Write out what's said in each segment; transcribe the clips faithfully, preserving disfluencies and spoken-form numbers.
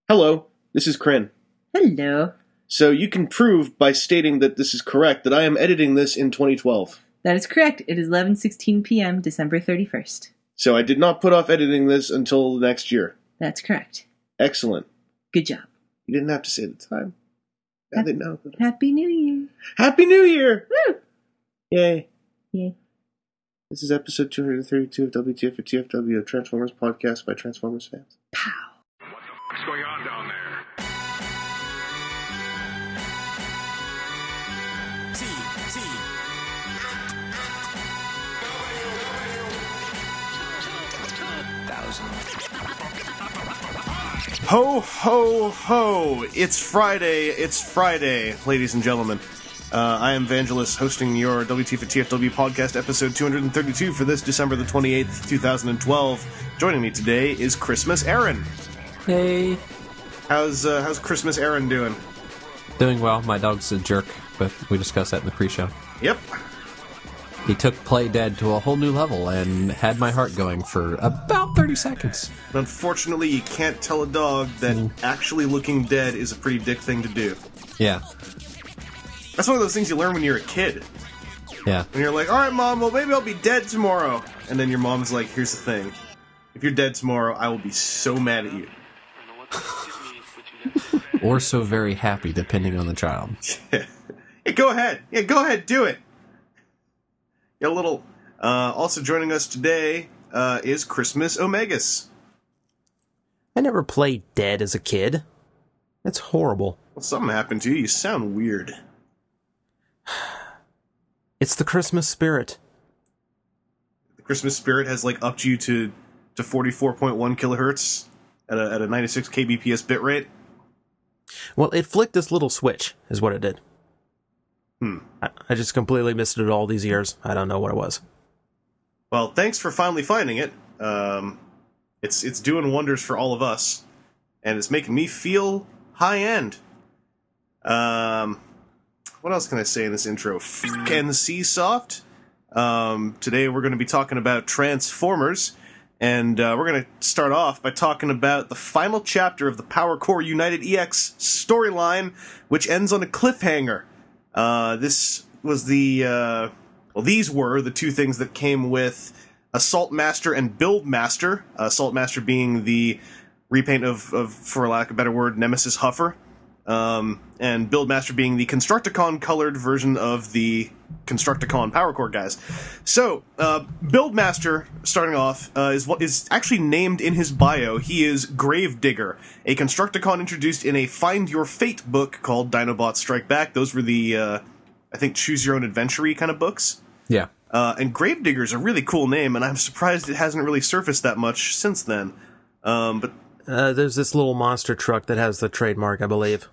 Hello, this is Kryn. Hello. So you can prove by stating that this is correct that I am editing this in twenty twelve. That is correct. It is eleven sixteen p.m., December thirty-first. So I did not put off editing this until next year. That's correct. Excellent. Good job. You didn't have to say the time. Now they know. Happy New Year. Happy New Year! Woo! Yay. Yay. This is episode two hundred thirty-two of W T F for T F W, a Transformers podcast by Transformers fans. Pow. What's going on down there? T, T. Thousand. Ho, ho, ho! It's Friday, it's Friday, ladies and gentlemen. Uh, I am Vangelis, hosting your W T F for T F W podcast, episode two hundred thirty-two for this December the twenty-eighth, twenty twelve. Joining me today is Christmas Aaron. Hey. How's uh, how's Christmas Aaron doing? Doing well. My dog's a jerk, but we discussed that in the pre-show. Yep. He took Play Dead to a whole new level and had my heart going for about thirty seconds. Unfortunately, you can't tell a dog that Mm. actually looking dead is a pretty dick thing to do. Yeah. That's one of those things you learn when you're a kid. Yeah. When you're like, alright mom, well maybe I'll be dead tomorrow. And then your mom's like, here's the thing. If you're dead tomorrow, I will be so mad at you. Or so very happy, depending on the child. Yeah, go ahead. Yeah, go ahead, do it. Yeah, a little. Uh, also joining us today uh, is Christmas Omegas. I never played Dead as a kid. That's horrible. Well, something happened to you. You sound weird. It's the Christmas spirit. The Christmas spirit has like upped you to to forty-four point one kilohertz at a at a ninety-six kbps bitrate. Well, it flicked this little switch, is what it did. Hmm. I, I just completely missed it all these years. I don't know what it was. Well, thanks for finally finding it. Um, it's it's doing wonders for all of us, and it's making me feel high end. Um, what else can I say in this intro? F***ing Seasoft. Um, today we're going to be talking about Transformers, and uh, we're going to start off by talking about the final chapter of the Power Core United E X storyline, which ends on a cliffhanger. Uh, this was the, uh, well, these were the two things that came with Assault Master and Build Master. Uh, Assault Master being the repaint of, of, for lack of a better word, Nemesis Huffer. Um, and Build Master being the Constructicon colored version of the Constructicon Power Core guys. So, uh, Build Master, starting off, uh, is what is actually named in his bio. He is Gravedigger, a Constructicon introduced in a Find Your Fate book called Dinobots Strike Back. Those were the, uh, I think, choose your own adventure-y kind of books. Yeah. Uh, and Gravedigger's a really cool name, and I'm surprised it hasn't really surfaced that much since then. Um, but Uh, there's this little monster truck that has the trademark, I believe.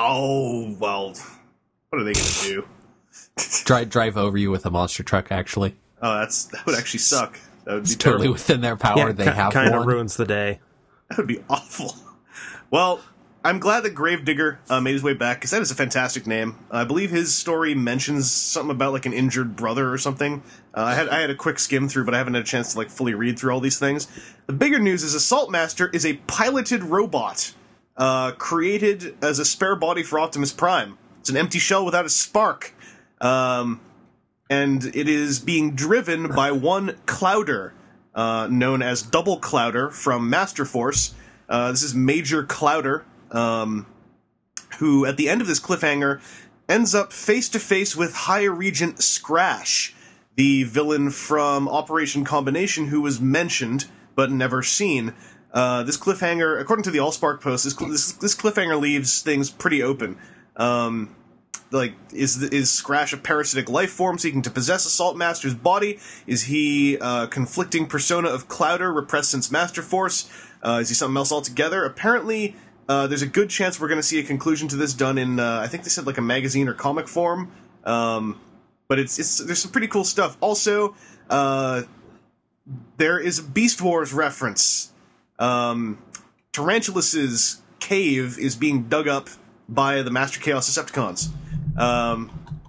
Oh, well, what are they going to do? Drive, drive over you with a monster truck, actually. Oh, that's that would actually suck. That would be It's totally terrible. within their power. They have kind of one. ruins the day. That would be awful. Well, I'm glad that Gravedigger uh, made his way back, because that is a fantastic name. Uh, I believe his story mentions something about like an injured brother or something. Uh, I had I had a quick skim through, but I haven't had a chance to like fully read through all these things. The bigger news is Assault Master is a piloted robot uh, created as a spare body for Optimus Prime. It's an empty shell without a spark. Um, and it is being driven by one Clowder, uh, known as Double Clowder from Master Force. Uh, this is Major Clowder, um, who at the end of this cliffhanger ends up face-to-face with High Regent Scrash, the villain from Operation Combination who was mentioned but never seen. Uh, this cliffhanger, according to the Allspark post, this, this, this cliffhanger leaves things pretty open. Um... Like, is is Scrash a parasitic life form seeking to possess Assault Master's body? Is he a conflicting persona of Clowder, repressed since Master Force? Uh, is he something else altogether? Apparently, uh, there's a good chance we're going to see a conclusion to this done in, uh, I think they said like a magazine or comic form. Um, but it's it's there's some pretty cool stuff. Also, uh, there is a Beast Wars reference. Um, Tarantulas' cave is being dug up by the Master Chaos Decepticons. Um,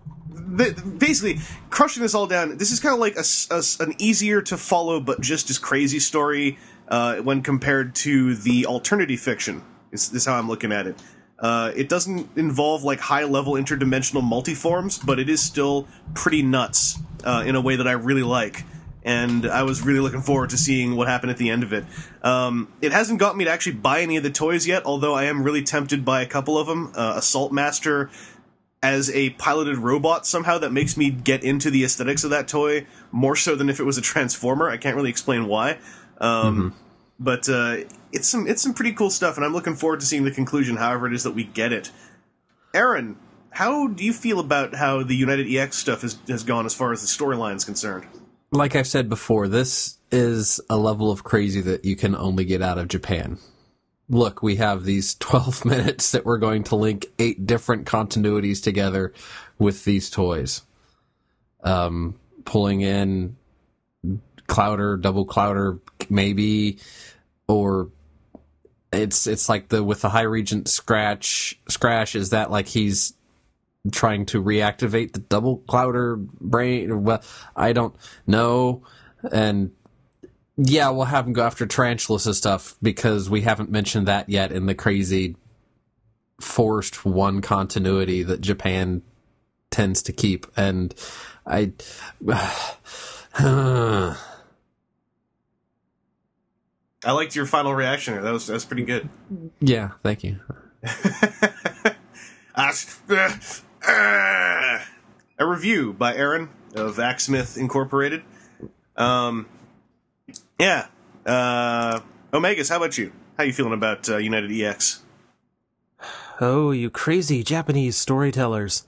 th- basically, crushing this all down, this is kind of like a, a, an easier to follow but just as crazy story uh, when compared to the alternative fiction. Is, is how I'm looking at it. Uh, it doesn't involve like high-level interdimensional multiforms, but it is still pretty nuts uh, in a way that I really like. And I was really looking forward to seeing what happened at the end of it. Um, it hasn't got me to actually buy any of the toys yet, although I am really tempted by a couple of them. Uh, Assault Master as a piloted robot somehow that makes me get into the aesthetics of that toy more so than if it was a Transformer. I can't really explain why. Um, mm-hmm. But uh, it's some it's some pretty cool stuff, and I'm looking forward to seeing the conclusion, however it is that we get it. Aaron, how do you feel about how the United E X stuff has, has gone as far as the storyline is concerned? Like I've said before, this is a level of crazy that you can only get out of Japan. Look, we have these twelve minutes that we're going to link eight different continuities together with these toys. Um, pulling in Clouder, double Clouder, maybe, or it's it's like the with the High Regent Scratch. Scratch, is that like he's trying to reactivate the double Clouder brain? Well, I don't know. And yeah, we'll have him go after Tarantulas and stuff because we haven't mentioned that yet in the crazy forced one continuity that Japan tends to keep. And I. Uh, I liked your final reaction there. That was that was pretty good. Yeah, thank you. A review by Aaron of Axsmith Incorporated. Um, yeah. Uh, Omegas, how about you? How you feeling about uh, United E X? Oh, you crazy Japanese storytellers.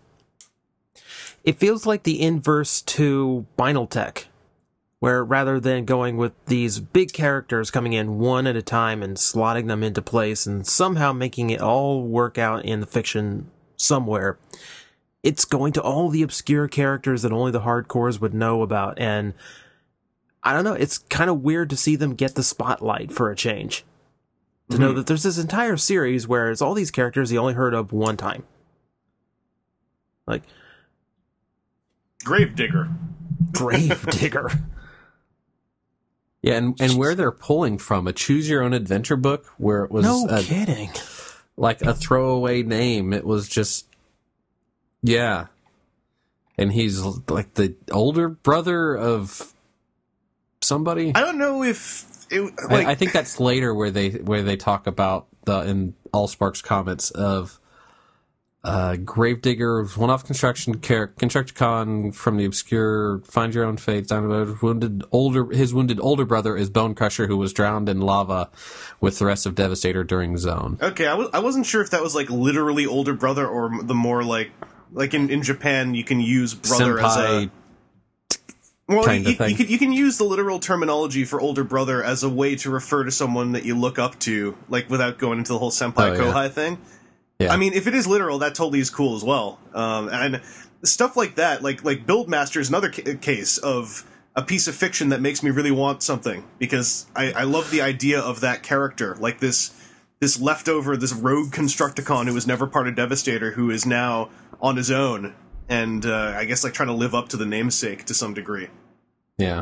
It feels like the inverse to Binaltech, where rather than going with these big characters coming in one at a time and slotting them into place and somehow making it all work out in the fiction somewhere, it's going to all the obscure characters that only the hardcores would know about. And I don't know, it's kind of weird to see them get the spotlight for a change. To mm-hmm. know that there's this entire series where it's all these characters you only heard of one time. Like, Gravedigger. Gravedigger. Yeah, and, and where they're pulling from, a choose-your-own-adventure book where it was... No a, kidding. Like a throwaway name. It was just... Yeah. And he's like the older brother of somebody. I don't know if... It, like, I, I think that's later where they where they talk about, the in Allspark's comments, of... Uh, Gravedigger, one-off construction char- Constructicon from the obscure Find Your Own Fate. Wounded older, his wounded older brother is Bone Crusher, who was drowned in lava with the rest of Devastator during Zone. Okay, I, w- I wasn't sure if that was like literally older brother or the more like like in, in Japan you can use brother Senpai as a well kind you, of thing. You can you can use the literal terminology for older brother as a way to refer to someone that you look up to, like without going into the whole senpai oh, kohai yeah. thing. Yeah. I mean, if it is literal, that totally is cool as well. Um, and stuff like that, like like Buildmaster is another ca- case of a piece of fiction that makes me really want something, because I, I love the idea of that character, like this this leftover, this rogue Constructicon who was never part of Devastator, who is now on his own, and uh, I guess like trying to live up to the namesake to some degree. Yeah.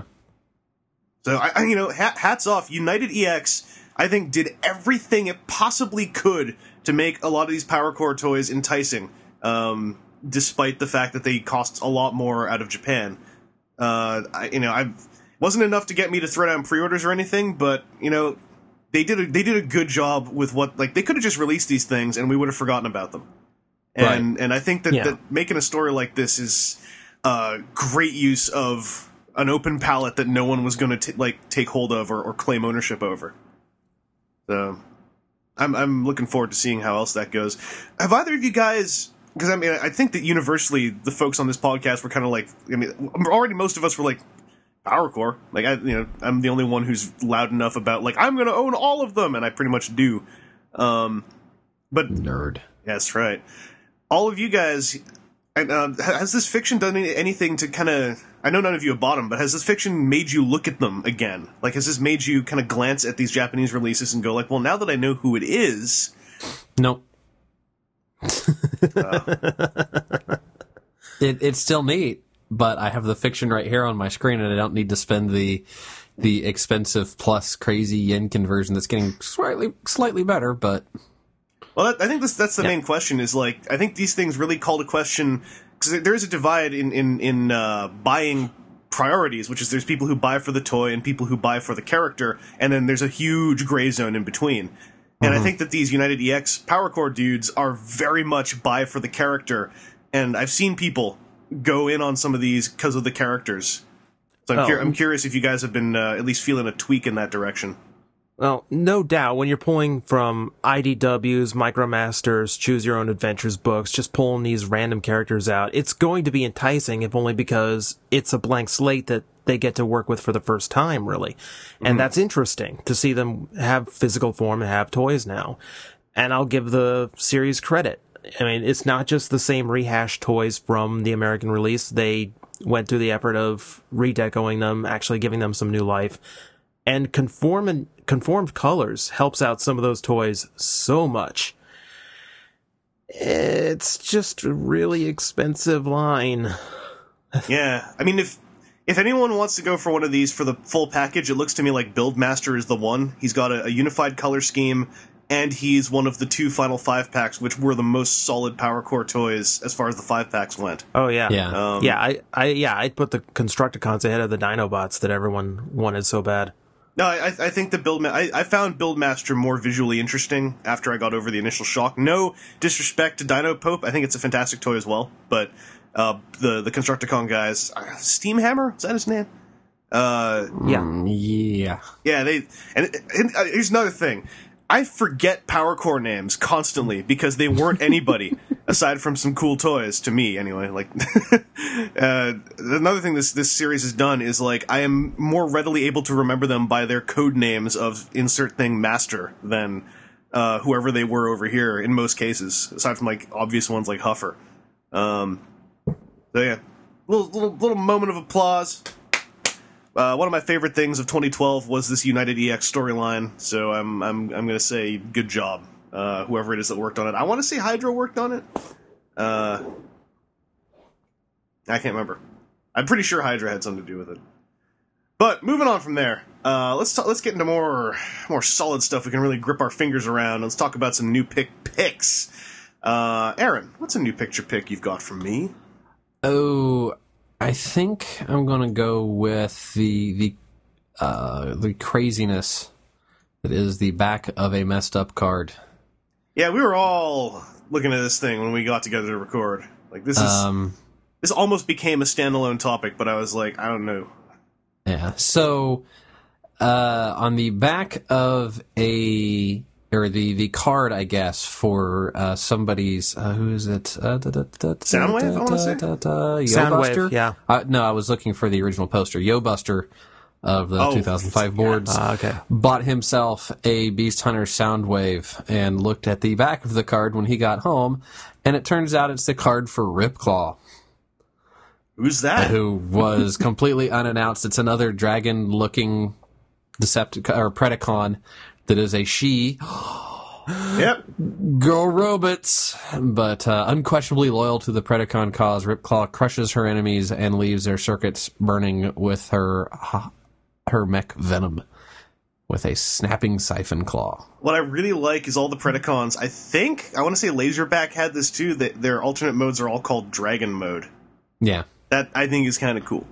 So I, I you know, hat, hats off, United E X. I think did everything it possibly could to make a lot of these Power Core toys enticing, um, despite the fact that they cost a lot more out of Japan. Uh, I, you know, I wasn't enough to get me to throw down pre-orders or anything, but you know, they did a, they did a good job with what, like, they could have just released these things and we would have forgotten about them. And right. and I think that, yeah. that making a story like this is uh, great use of an open palette that no one was going to like take hold of or, or claim ownership over. So, I'm I'm looking forward to seeing how else that goes. Have either of you guys? Because I mean, I think that universally the folks on this podcast were kind of like, I mean, already most of us were like Power Core. Like I, you know, I'm the only one who's loud enough about like I'm going to own all of them, and I pretty much do. Um, but nerd. That's right. All of you guys, uh, has this fiction done anything to kind of? I know none of you have bought them, but has this fiction made you look at them again? Like, has this made you kind of glance at these Japanese releases and go like, well, now that I know who it is... Nope. uh, it, it's still neat, but I have the fiction right here on my screen, and I don't need to spend the the expensive plus crazy yen conversion that's getting slightly slightly better, but... Well, that, I think this, that's the Yeah. main question. Is like I think these things really call to question because there is a divide in in in uh, buying priorities, which is there's people who buy for the toy and people who buy for the character, and then there's a huge gray zone in between. And I think that these United E X Power Core dudes are very much buy for the character, and I've seen people go in on some of these because of the characters. So I'm, Oh. cur- I'm curious if you guys have been uh, at least feeling a tweak in that direction. Well, no doubt, when you're pulling from I D Ws, Micromasters, Choose Your Own Adventures books, just pulling these random characters out, it's going to be enticing, if only because it's a blank slate that they get to work with for the first time, really. And Mm-hmm. that's interesting to see them have physical form and have toys now. And I'll give the series credit. I mean, it's not just the same rehashed toys from the American release. They went through the effort of redecoing them, actually giving them some new life. And conform and conformed colors helps out some of those toys so much. It's just a really expensive line. Yeah, I mean, if if anyone wants to go for one of these for the full package, it looks to me like Buildmaster is the one. He's got a, a unified color scheme, and he's one of the two Final Five packs, which were the most solid Power Core toys as far as the five packs went. Oh yeah, Yeah. Um, yeah. I, I, yeah. I'd put the Constructicons ahead of the Dinobots that everyone wanted so bad. No, I, I think the build. I, I found Buildmaster more visually interesting after I got over the initial shock. No disrespect to Dino Pope, I think it's a fantastic toy as well. But uh, the the Constructicon guys, uh, Steamhammer, is that his name? Uh, Yeah, Mm, yeah. yeah, they. And, and uh, here's another thing. I forget Power Core names constantly because they weren't anybody aside from some cool toys to me anyway. Like uh, another thing this this series has done is like I am more readily able to remember them by their code names of insert thing master than uh, whoever they were over here in most cases, aside from like obvious ones like Huffer. Um, so yeah, little little little moment of applause. Uh, one of my favorite things of twenty twelve was this United E X storyline, so I'm I'm I'm gonna say good job, uh, whoever it is that worked on it. I want to say Hydra worked on it. Uh, I can't remember. I'm pretty sure Hydra had something to do with it. But moving on from there, uh, let's ta- let's get into more more solid stuff we can really grip our fingers around. Let's talk about some new pick picks. Uh, Aaron, what's a new picture pick you've got from me? Oh, I think I'm gonna go with the the uh, the craziness that is the back of a messed up card. Yeah, we were all looking at this thing when we got together to record. Like this is Um, this almost became a standalone topic, but I was like, I don't know. yeah. So, uh, on the back of a or the the card, I guess, for uh, somebody's uh, who is it? Uh, da, da, da, da, Soundwave, I wanna da, say? da, da, Soundwave, Yo-Buster? yeah. Uh, no, I was looking for the original poster. Yo-Buster of the Oh, two thousand five boards. Ah, okay. Bought himself a Beast Hunter Soundwave and looked at the back of the card when he got home, and it turns out it's the card for Ripclaw, Who's that? who was completely unannounced. It's another dragon-looking Decepticon or Predacon that is a she. Yep. Go robots! But uh, unquestionably loyal to the Predacon cause, Ripclaw crushes her enemies and leaves their circuits burning with her her mech venom with a snapping siphon claw. What I really like is all the Predacons. I think I want to say Laserback had this too. That their alternate modes are all called Dragon Mode. Yeah. That I think is kind of cool.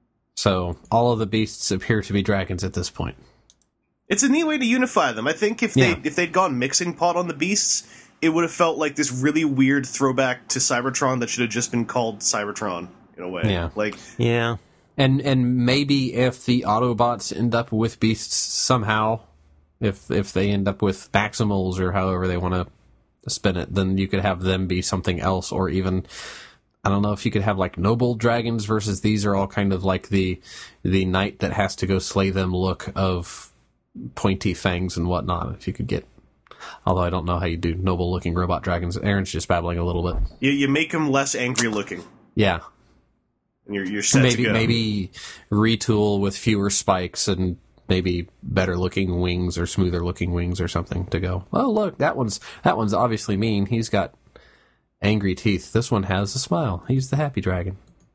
So all of the beasts appear to be dragons at this point. It's a neat way to unify them. I think if Yeah. they if they'd gone mixing pot on the beasts, it would have felt like this really weird throwback to Cybertron that should have just been called Cybertron in a way. Yeah. Like Yeah. And and maybe if the Autobots end up with beasts somehow, if if they end up with Maximals or however they want to spin it, then you could have them be something else, or even I don't know if you could have like noble dragons versus these are all kind of like the the knight that has to go slay them look of pointy fangs and whatnot. If you could get, although I don't know how you do noble looking robot dragons. Aaron's just babbling a little bit. you, you make them less angry looking, Yeah. and you're you're set Maybe to go. maybe retool with fewer spikes and maybe better looking wings or smoother looking wings or something to go. Oh look, that one's that one's obviously mean. He's got angry teeth. This one has a smile. He's the happy dragon.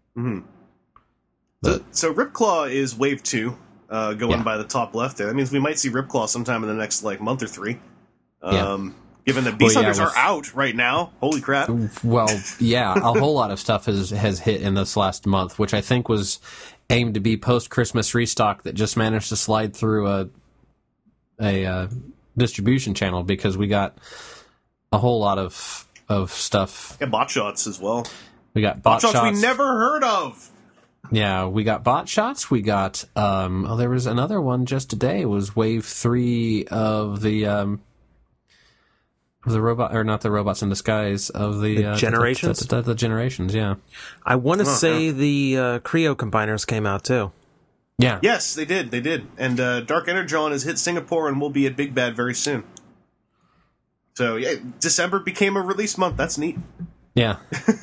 So, so Ripclaw is wave two, uh, going Yeah. by the top left there. That means we might see Ripclaw sometime in the next like month or three. Yeah. Um, Given that Beast Well, yeah, Hunters with- are out right now. Holy crap. Well, yeah, a whole lot of stuff has has hit in this last month, which I think was aimed to be post-Christmas restock that just managed to slide through a a uh, distribution channel because we got a whole lot of of stuff. Yeah, bot shots as well. We got bot, Bot shots shots. we never heard of. Yeah, we got bot shots. We got um. Oh, there was another one just today. It was wave three of the um. Of the robot, or not the robots in disguise, of the, The uh, Generations? The, the, the, the generations, yeah, I want to Oh, say the uh, Creo combiners came out too. yeah. Yes, they did. They did. And uh, Dark Energon has hit Singapore and will be at Big Bad very soon. So, yeah, December became a release month. That's neat. Yeah.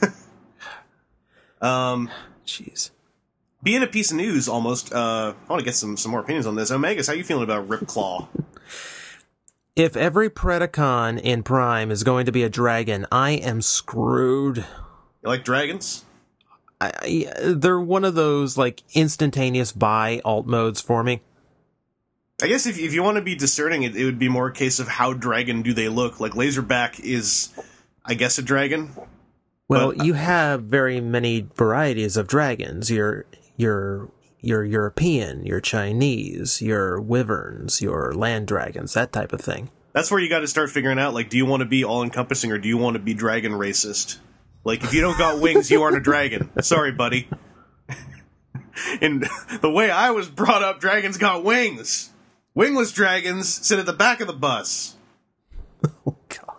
Um, Jeez. being a piece of news, almost, uh, I want to get some, some more opinions on this. Omegas, how you feeling about Ripclaw? If every Predacon in Prime is going to be a dragon, I am screwed. You like dragons? I, I, they're one of those like instantaneous buy alt modes for me. I guess if, if you want to be discerning, it, it would be more a case of how dragon do they look. Like, Laserback is, I guess, a dragon. Well, But- you have very many varieties of dragons. Your your your European, your Chinese, your wyverns, your land dragons, that type of thing. That's where you got to start figuring out, like, do you want to be all-encompassing or do you want to be dragon racist? Like, if you don't got wings, you aren't a dragon. Sorry, buddy. And the way I was brought up, dragons got wings. Wingless dragons sit at the back of the bus. Oh God,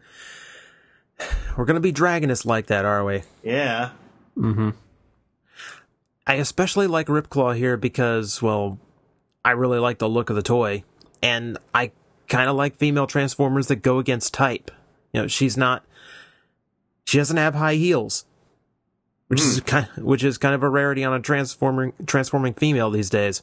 we're gonna be dragonists like that, are we? Yeah. Mm-hmm. I especially like Ripclaw here because, well, I really like the look of the toy, and I kind of like female Transformers that go against type. You know, she's not, she doesn't have high heels, which is kind, which is kind of a rarity on a transforming transforming female these days.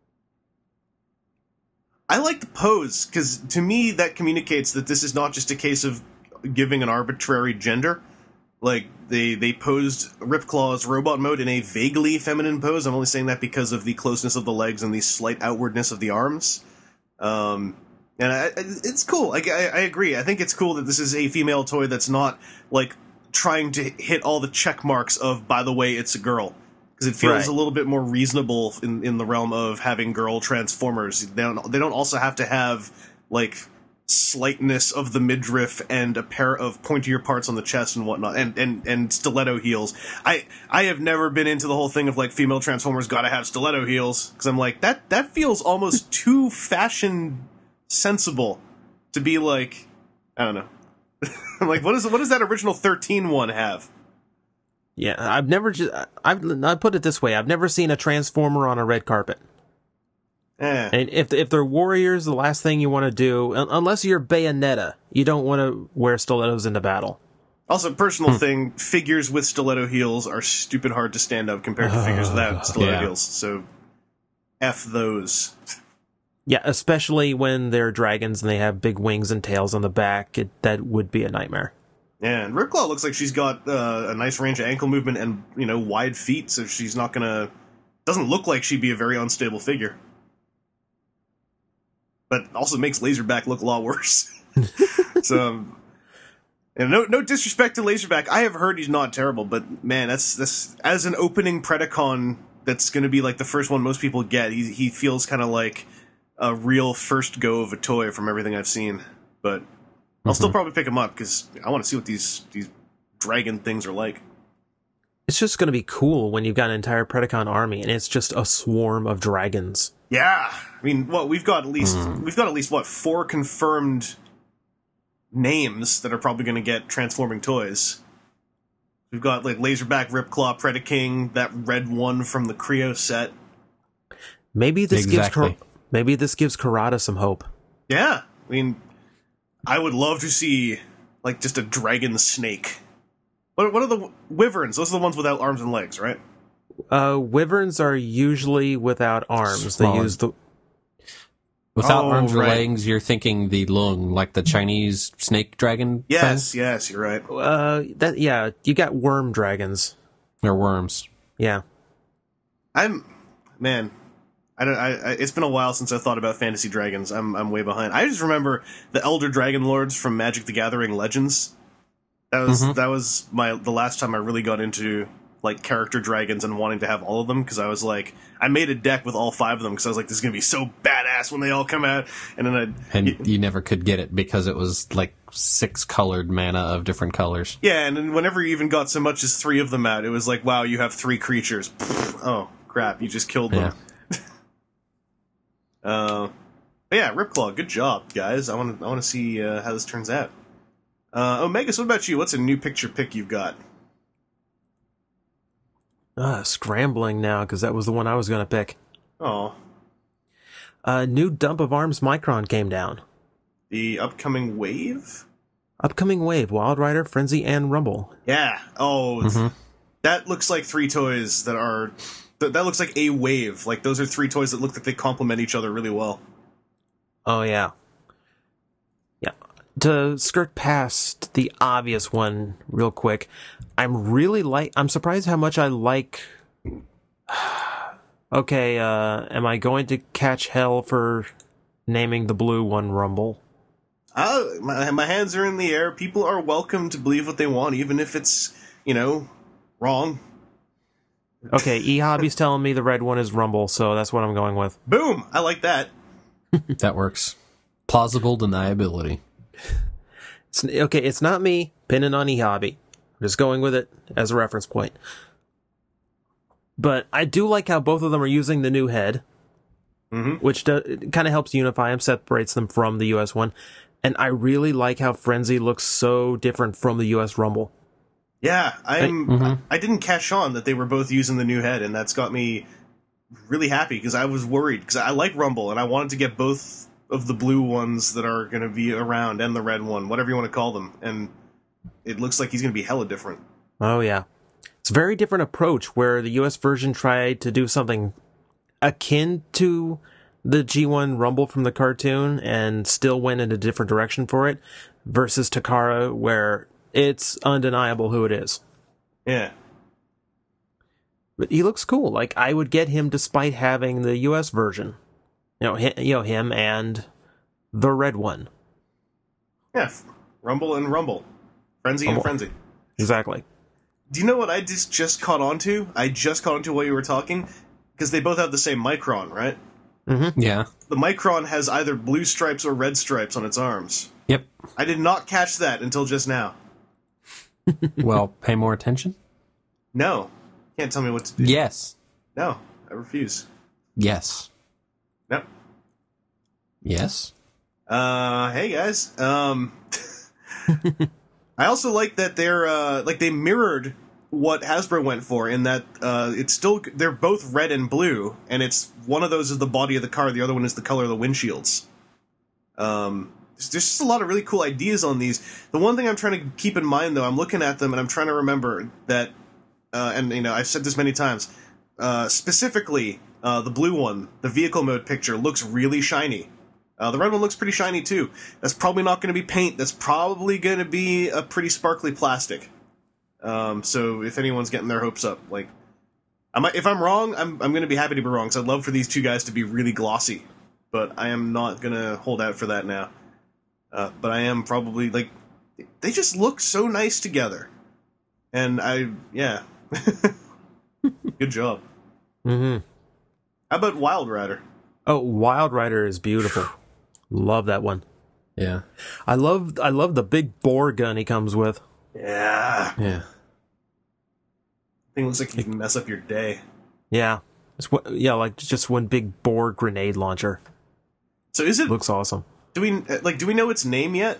I like the pose, because to me that communicates that this is not just a case of giving an arbitrary gender. Like, they, they posed Ripclaw's robot mode in a vaguely feminine pose. I'm only saying that because of the closeness of the legs and the slight outwardness of the arms. Um, and I, it's cool. Like, I, I agree. I think it's cool that this is a female toy that's not, like, trying to hit all the check marks of, by the way, it's a girl. Because it feels Right. a little bit more reasonable in, in the realm of having girl Transformers. They don't, they don't also have to have, like, slightness of the midriff and a pair of pointier parts on the chest and whatnot, and, and, and stiletto heels. I I have never been into the whole thing of, like, female Transformers gotta have stiletto heels, because I'm like, that, that feels almost too fashion sensible to be like, I don't know. I'm like, what is what does that original thirteen one have? Yeah, I've never just, I've, I put it this way, I've never seen a Transformer on a red carpet. Eh. And if if they're warriors, the last thing you want to do, un- unless you're Bayonetta, you don't want to wear stilettos into battle. Also, personal thing, figures with stiletto heels are stupid hard to stand up compared to figures without stiletto yeah. heels, so F those. Yeah, especially when they're dragons and they have big wings and tails on the back, it, that would be a nightmare. Yeah, and Ripclaw looks like she's got uh, a nice range of ankle movement and, you know, wide feet, so she's not gonna... Doesn't look like she'd be a very unstable figure. But also makes Laserback look a lot worse. So, um, and no, no disrespect to Laserback, I have heard he's not terrible, but man, that's that's as an opening Predacon that's going to be like the first one most people get. He he feels kind of like a real first go of a toy from everything I've seen. But I'll still probably pick him up because I want to see what these these dragon things are like. It's just going to be cool when you've got an entire Predacon army and it's just a swarm of dragons. Yeah, I mean, what we've got at least we've got at least what four confirmed names that are probably going to get transforming toys. We've got like Laserback, Ripclaw, Predaking, that red one from the Creo set. Maybe this Exactly. gives Kar- maybe this gives Karada some hope. Yeah, I mean, I would love to see like just a dragon snake. What what are the wyverns? Those are the ones without arms and legs, right? Uh, wyverns are usually without arms. Small. They use the Without Oh, arms or right. legs, you're thinking the lung, like the Chinese snake dragon Yes, yes, you're right. uh that yeah, you got worm dragons. thing? Or worms. Yeah. I'm man, I don't. I, I, it's been a while since I thought about fantasy dragons. I'm I'm way behind. I just remember the Elder Dragon Lords from Magic: The Gathering Legends. That was mm-hmm. that was my the last time I really got into like character dragons and wanting to have all of them, because I was like, I made a deck with all five of them because I was like, this is gonna be so badass when they all come out. And then I and you, you never could get it because it was like six colored mana of different colors. Yeah, and then whenever you even got so much as three of them out, it was like, wow, you have three creatures. Pfft, oh crap, you just killed them. Yeah. uh, but yeah, Ripclaw, good job, guys. I want to I want to see uh, how this turns out. Uh, Omegas, what about you? What's a new picture pick you've got? Uh, scrambling now, because that was the one I was going to pick. Oh. A new dump of Arms Micron came down. The upcoming wave? Upcoming wave, Wild Rider, Frenzy, and Rumble. Yeah. Oh, mm-hmm. That looks like three toys that are... Th- that looks like a wave. Like, those are three toys that look like they complement each other really well. Oh, yeah. Yeah. To skirt past the obvious one real quick, I'm really like... I'm surprised how much I like... Okay, uh, am I going to catch hell for naming the blue one Rumble? Uh, my, my hands are in the air. People are welcome to believe what they want, even if it's, you know, wrong. Okay, eHobby's telling me the red one is Rumble, so that's what I'm going with. Boom! I like that. That works. Plausible deniability. It's, okay, it's not me pinning on eHobby. I'm just going with it as a reference point. But I do like how both of them are using the new head, mm-hmm. which do, kind of helps unify them, separates them from the U S one. And I really like how Frenzy looks so different from the U S Rumble. Yeah, I'm. Like, mm-hmm. I didn't catch on that they were both using the new head, and that's got me really happy, because I was worried, because I like Rumble, and I wanted to get both of the blue ones that are going to be around, and the red one, whatever you want to call them, and it looks like he's going to be hella different. Oh, yeah. It's a very different approach, where the U S version tried to do something akin to the G one Rumble from the cartoon and still went in a different direction for it, versus Takara, where it's undeniable who it is. Yeah. But he looks cool. Like, I would get him despite having the U S version. You know, hi, you know him and the red one. Yeah, Rumble and Rumble. Frenzy Rumble. and Frenzy. Exactly. Do you know what I just, just caught on to? I just caught on to while you were talking? Because they both have the same Micron, right? Mm-hmm. Yeah. The Micron has either blue stripes or red stripes on its arms. Yep. I did not catch that until just now. Well, pay more attention? No. Can't tell me what to do. Yes. No, I refuse. Yes. No. Yes. Uh, hey guys. Um, I also like that they're, uh, like they mirrored what Hasbro went for, in that, uh, it's still, they're both red and blue, and it's, one of those is the body of the car, the other one is the color of the windshields. Um, there's, there's just a lot of really cool ideas on these. The one thing I'm trying to keep in mind, though, I'm looking at them and I'm trying to remember that, uh, and, you know, I've said this many times, uh, specifically, uh, the blue one, the vehicle mode picture, looks really shiny. Uh, the red one looks pretty shiny, too. That's probably not going to be paint. That's probably going to be a pretty sparkly plastic. Um, so if anyone's getting their hopes up, like, I might, if I'm wrong, I'm I'm going to be happy to be wrong, because I'd love for these two guys to be really glossy. But I am not going to hold out for that now. Uh, but I am probably, like, they just look so nice together. And I, yeah. Good job. Mm-hmm. How about Wild Rider? Oh, Wild Rider is beautiful. Love that one. Yeah. I love I love the big bore gun he comes with. Yeah. Yeah. Thing looks like you can mess up your day. Yeah. It's, yeah, like just one big bore grenade launcher. So is it... Looks awesome. Do we, like, do we know its name yet?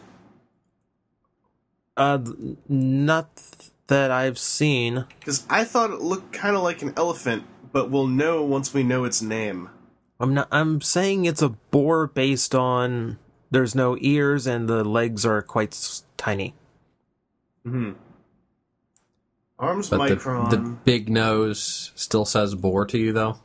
Uh, not that I've seen. Because I thought it looked kind of like an elephant, but we'll know once we know its name. I'm not. I'm saying it's a boar based on there's no ears and the legs are quite s- tiny. Hmm. Arms But Micron. the, the big nose still says boar to you, though?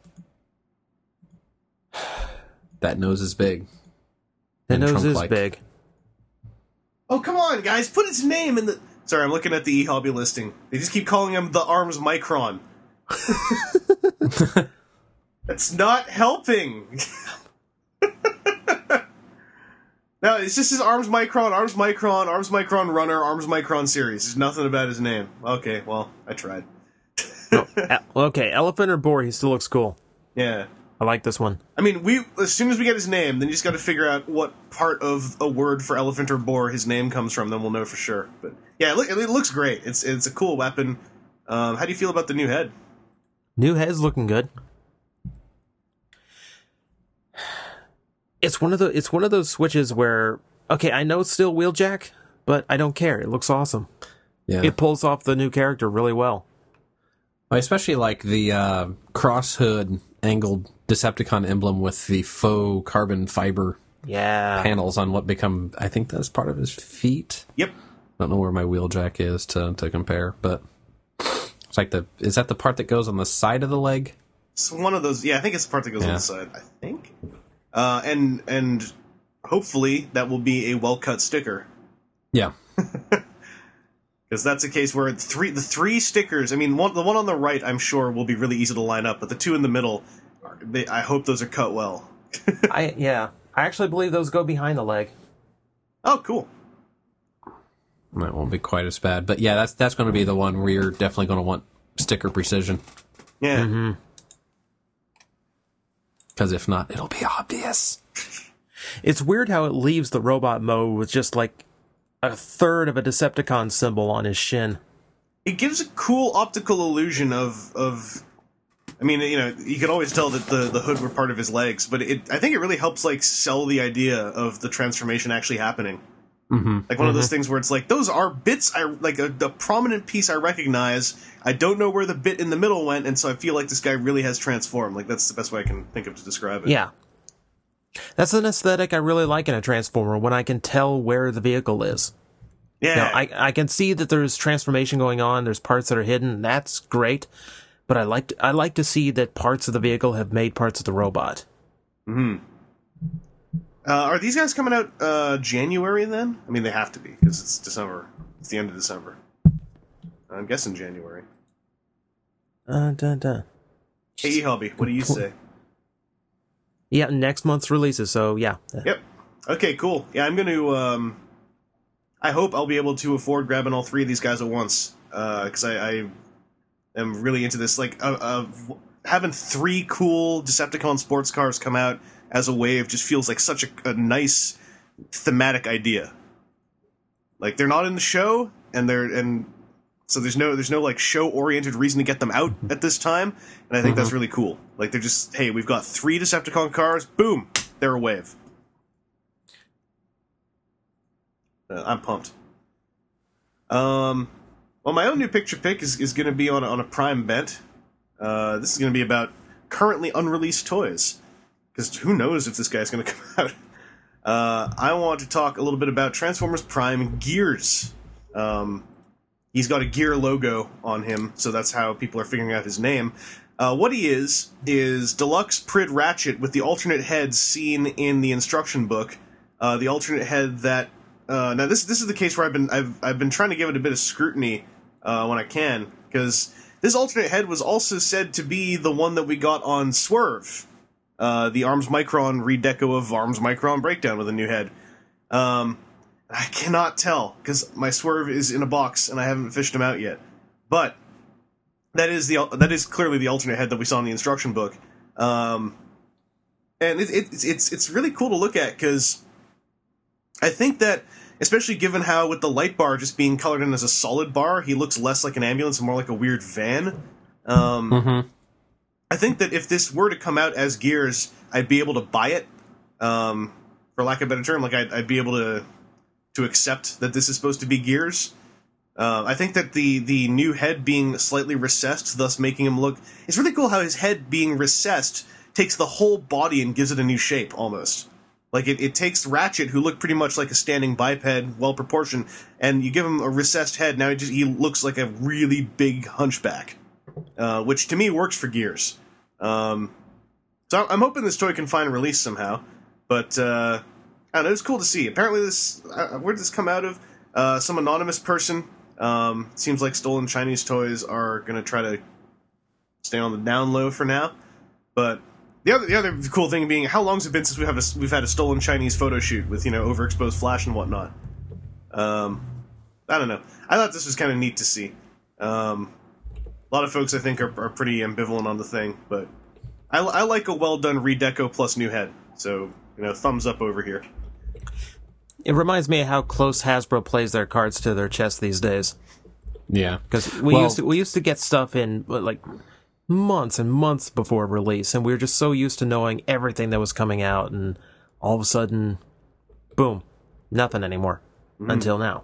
That nose is big. The And nose is trunk-like. big. Oh, come on, guys! Put its name in the... Sorry, I'm looking at the eHobby listing. They just keep calling him the Arms Micron. That's not helping. No, it's just his Arms Micron, Arms Micron, Arms Micron Runner, Arms Micron series. There's nothing about his name. Okay, well, I tried. No, e- okay, elephant or boar, he still looks cool. Yeah. I like this one. I mean, we as soon as we get his name, then you just got to figure out what part of a word for elephant or boar his name comes from. Then we'll know for sure. But yeah, it, look, it looks great. It's it's a cool weapon. Um, how do you feel about the new head? New head's looking good. It's one of the it's one of those switches where okay, I know it's still Wheeljack, but I don't care. It looks awesome. Yeah. It pulls off the new character really well. I especially like the uh, cross hood angled Decepticon emblem with the faux carbon fiber Yeah. panels on what become, I think that's part of his feet. Yep. Don't know where my Wheeljack is to, to compare, but it's like the, is that the part that goes on the side of the leg? It's one of those. Yeah, I think it's the part that goes Yeah. on the side. I think. Uh, and and hopefully that will be a well cut sticker. Yeah. Because that's a case where three the three stickers. I mean, one, the one on the right, I'm sure, will be really easy to line up, but the two in the middle, are, they, I hope those are cut well. I yeah. I actually believe those go behind the leg. Oh, cool. That won't be quite as bad, but yeah, that's that's going to be the one where you're definitely going to want sticker precision. Yeah. Mm-hmm. Because if not, it'll be obvious. It's weird how it leaves the robot mode with just like a third of a Decepticon symbol on his shin. It gives a cool optical illusion of of. I mean, you know, you can always tell that the, the hood were part of his legs, but it I think it really helps like sell the idea of the transformation actually happening. Mm-hmm. Like one of those things where it's like, those are bits, I like a, a prominent piece I recognize. I don't know where the bit in the middle went, and so I feel like this guy really has transformed. Like, that's the best way I can think of to describe it. Yeah. That's an aesthetic I really like in a Transformer, when I can tell where the vehicle is. Yeah. Now, I, I can see that there's transformation going on, there's parts that are hidden, and that's great. But I like to, I like to see that parts of the vehicle have made parts of the robot. Hmm. Uh, are these guys coming out uh, January then? I mean, they have to be, because it's December. It's the end of December. I'm guessing January. Uh, dun, dun. Hey, Hobby, what do you say? Yeah, next month's releases, so yeah. Yep. Okay, cool. Yeah, I'm going to... Um, I hope I'll be able to afford grabbing all three of these guys at once, because uh, I, I am really into this. Like, uh, uh, having three cool Decepticon sports cars come out as a wave just feels like such a, a nice thematic idea. Like, they're not in the show, and they're and so there's no there's no like show oriented reason to get them out at this time, and I think mm-hmm. that's really cool. Like, they're just, hey, we've got three Decepticon cars, boom, they're a wave. Uh, I'm pumped. Um, well, my own new picture pick is is going to be on a, on a Prime bent. Uh, this is going to be about currently unreleased toys. Because who knows if this guy's going to come out. Uh, I want to talk a little bit about Transformers Prime Gears. Um, he's got a gear logo on him, so that's how people are figuring out his name. Uh, what he is, is Deluxe Prid Ratchet with the alternate head seen in the instruction book. Uh, the alternate head that... Uh, now, this this is the case where I've been I've I've been trying to give it a bit of scrutiny uh, when I can, because this alternate head was also said to be the one that we got on Swerve. Uh, the Arms Micron redeco of Arms Micron Breakdown with a new head. Um, I cannot tell, because my Swerve is in a box and I haven't fished him out yet. But that is the that is clearly the alternate head that we saw in the instruction book. Um, and it, it, it's it's really cool to look at, because I think that, especially given how with the light bar just being colored in as a solid bar, he looks less like an ambulance and more like a weird van. Um, mm-hmm. I think that if this were to come out as Gears, I'd be able to buy it, um, for lack of a better term. Like, I'd, I'd be able to to accept that this is supposed to be Gears. Uh, I think that the, the new head being slightly recessed, thus making him look... It's really cool how his head being recessed takes the whole body and gives it a new shape, almost. Like, it, it takes Ratchet, who looked pretty much like a standing biped, well-proportioned, and you give him a recessed head, now he, just, he looks like a really big hunchback. Uh, which to me works for Gears. Um, so I'm hoping this toy can find a release somehow. But uh, I don't know, it was cool to see. Apparently, this uh, where did this come out of? Uh, some anonymous person. Um, seems like stolen Chinese toys are going to try to stay on the down low for now. But the other the other cool thing being, how long has it been since we have a, we've had a stolen Chinese photo shoot with, you know, overexposed flash and whatnot? Um, I don't know. I thought this was kind of neat to see. Um, a lot of folks, I think, are, are pretty ambivalent on the thing, but I, I like a well done redeco plus new head. So, you know, thumbs up over here. It reminds me of how close Hasbro plays their cards to their chest these days. Yeah, because we well, used to we used to get stuff in like months and months before release, and we were just so used to knowing everything that was coming out, and all of a sudden, boom, nothing anymore mm. until now.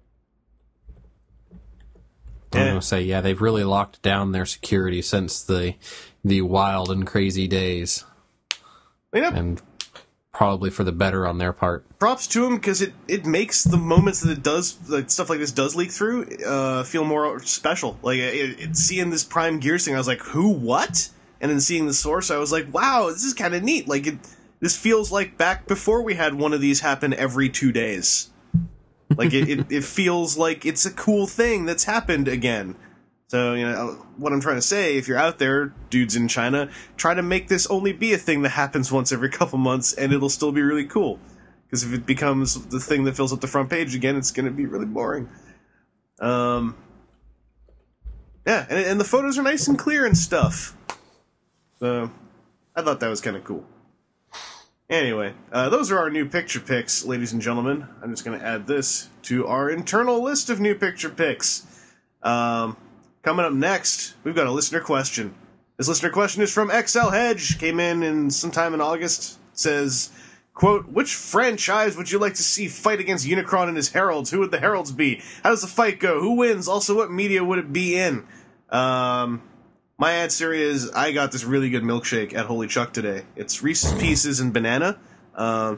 I'm going to say, yeah, they've really locked down their security since the the wild and crazy days, you know, and probably for the better on their part. Props to them, because it, it makes the moments that it does, like stuff like this does leak through, uh, feel more special. Like, it, it, seeing this Prime Gears thing, I was like, who, what? And then seeing the source, I was like, wow, this is kind of neat. Like, it, this feels like back before we had one of these happen every two days. Like, it, it, it feels like it's a cool thing that's happened again. So, you know, what I'm trying to say, if you're out there, dudes in China, try to make this only be a thing that happens once every couple months, and it'll still be really cool. Because if it becomes the thing that fills up the front page again, it's going to be really boring. Um, yeah, and, and the photos are nice and clear and stuff. So, I thought that was kind of cool. Anyway, uh, those are our new picture picks, ladies and gentlemen. I'm just going to add this to our internal list of new picture picks. Um... Coming up next, we've got a listener question. This listener question is from X L Hedge. Came in in sometime in August. It says, quote, which franchise would you like to see fight against Unicron and his heralds? Who would the heralds be? How does the fight go? Who wins? Also, what media would it be in? Um, my answer is, I got this really good milkshake at Holy Chuck today. It's Reese's Pieces and banana. Um,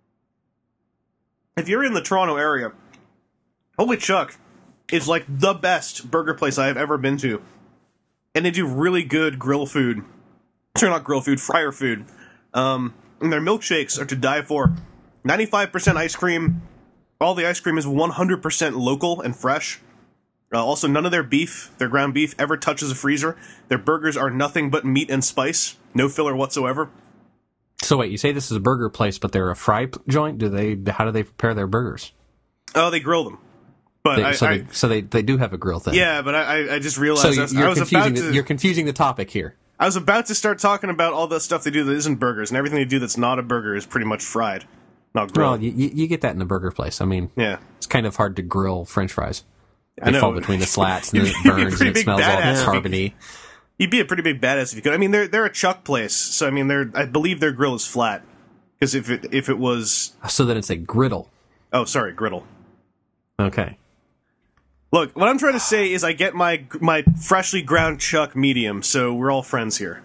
if you're in the Toronto area, Holy Chuck is like the best burger place I have ever been to. And they do really good grill food. Sorry, not grill food, fryer food. Um, and their milkshakes are to die for. ninety-five percent ice cream. All the ice cream is one hundred percent local and fresh. Uh, also, none of their beef, their ground beef, ever touches a freezer. Their burgers are nothing but meat and spice. No filler whatsoever. So wait, you say this is a burger place, but they're a fry p- joint? Do they? How do they prepare their burgers? Oh, they grill them. But they, I, so, I, they, so they they do have a grill thing. Yeah, but I, I just realized so I was, you're I was confusing about to, the, you're confusing the topic here. I was about to start talking about all the stuff they do that isn't burgers, and everything they do that's not a burger is pretty much fried, not grilled. Well, you, you get that in a burger place. I mean, yeah, it's kind of hard to grill French fries. They I know. fall between the slats and it burns and it smells all carbony. You'd be a pretty big badass if you could. I mean, they're they're a Chuck place, so I mean, they're I believe their grill is flat. Because if it if it was, so then it's a griddle. Oh, sorry, griddle. Okay. Look, what I'm trying to say is I get my my freshly ground Chuck medium, so we're all friends here.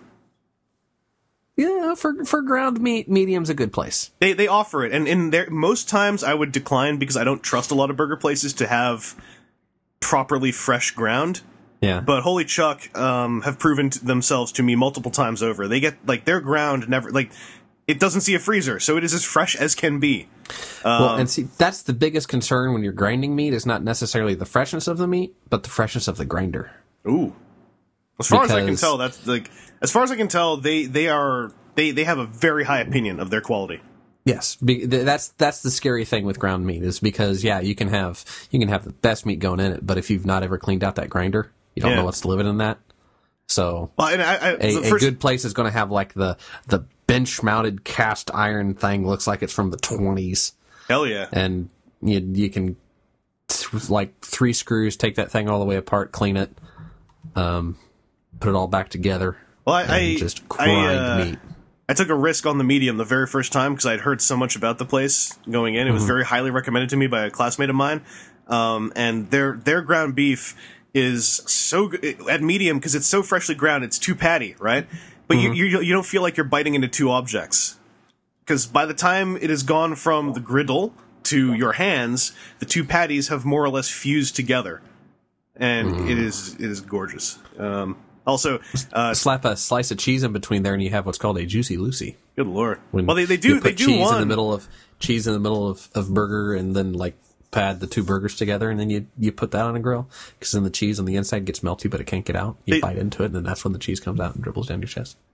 Yeah, for for ground meat, medium's a good place. They they offer it, and in there most times I would decline because I don't trust a lot of burger places to have properly fresh ground. Yeah. But Holy Chuck um, have proven t- themselves to me multiple times over. They get like their ground never like it doesn't see a freezer, so it is as fresh as can be. Um, well, and see, that's the biggest concern when you're grinding meat is not necessarily the freshness of the meat, but the freshness of the grinder. Ooh. As far because, as I can tell, that's like as far as I can tell, they they are they, they have a very high opinion of their quality. Yes, be, that's that's the scary thing with ground meat is because yeah, you can have you can have the best meat going in it, but if you've not ever cleaned out that grinder, you don't yeah. know what's living in that. So well, and I, I, a, first... a good place is going to have like the the bench mounted cast iron thing looks like it's from the twenties. Hell yeah! And you you can like three screws, take that thing all the way apart, clean it, um, put it all back together. Well, I, and I just grind I, uh, meat. I took a risk on the medium the very first time because I'd heard so much about the place going in. It was Mm-hmm. very highly recommended to me by a classmate of mine, um, and their their ground beef is so good at medium because it's so freshly ground. It's too patty, right? But mm-hmm. you, you you don't feel like you're biting into two objects because by the time it has gone from the griddle to your hands, the two patties have more or less fused together, and mm. it is it is gorgeous. Um, also, uh, slap a slice of cheese in between there, and you have what's called a juicy Lucy. Good lord! When well, they, they do you put they do cheese one in the middle of cheese in the middle of, of burger, and then like pad the two burgers together, and then you you put that on a grill because then the cheese on the inside gets melty, but it can't get out. You they, bite into it, and then that's when the cheese comes out and dribbles down your chest.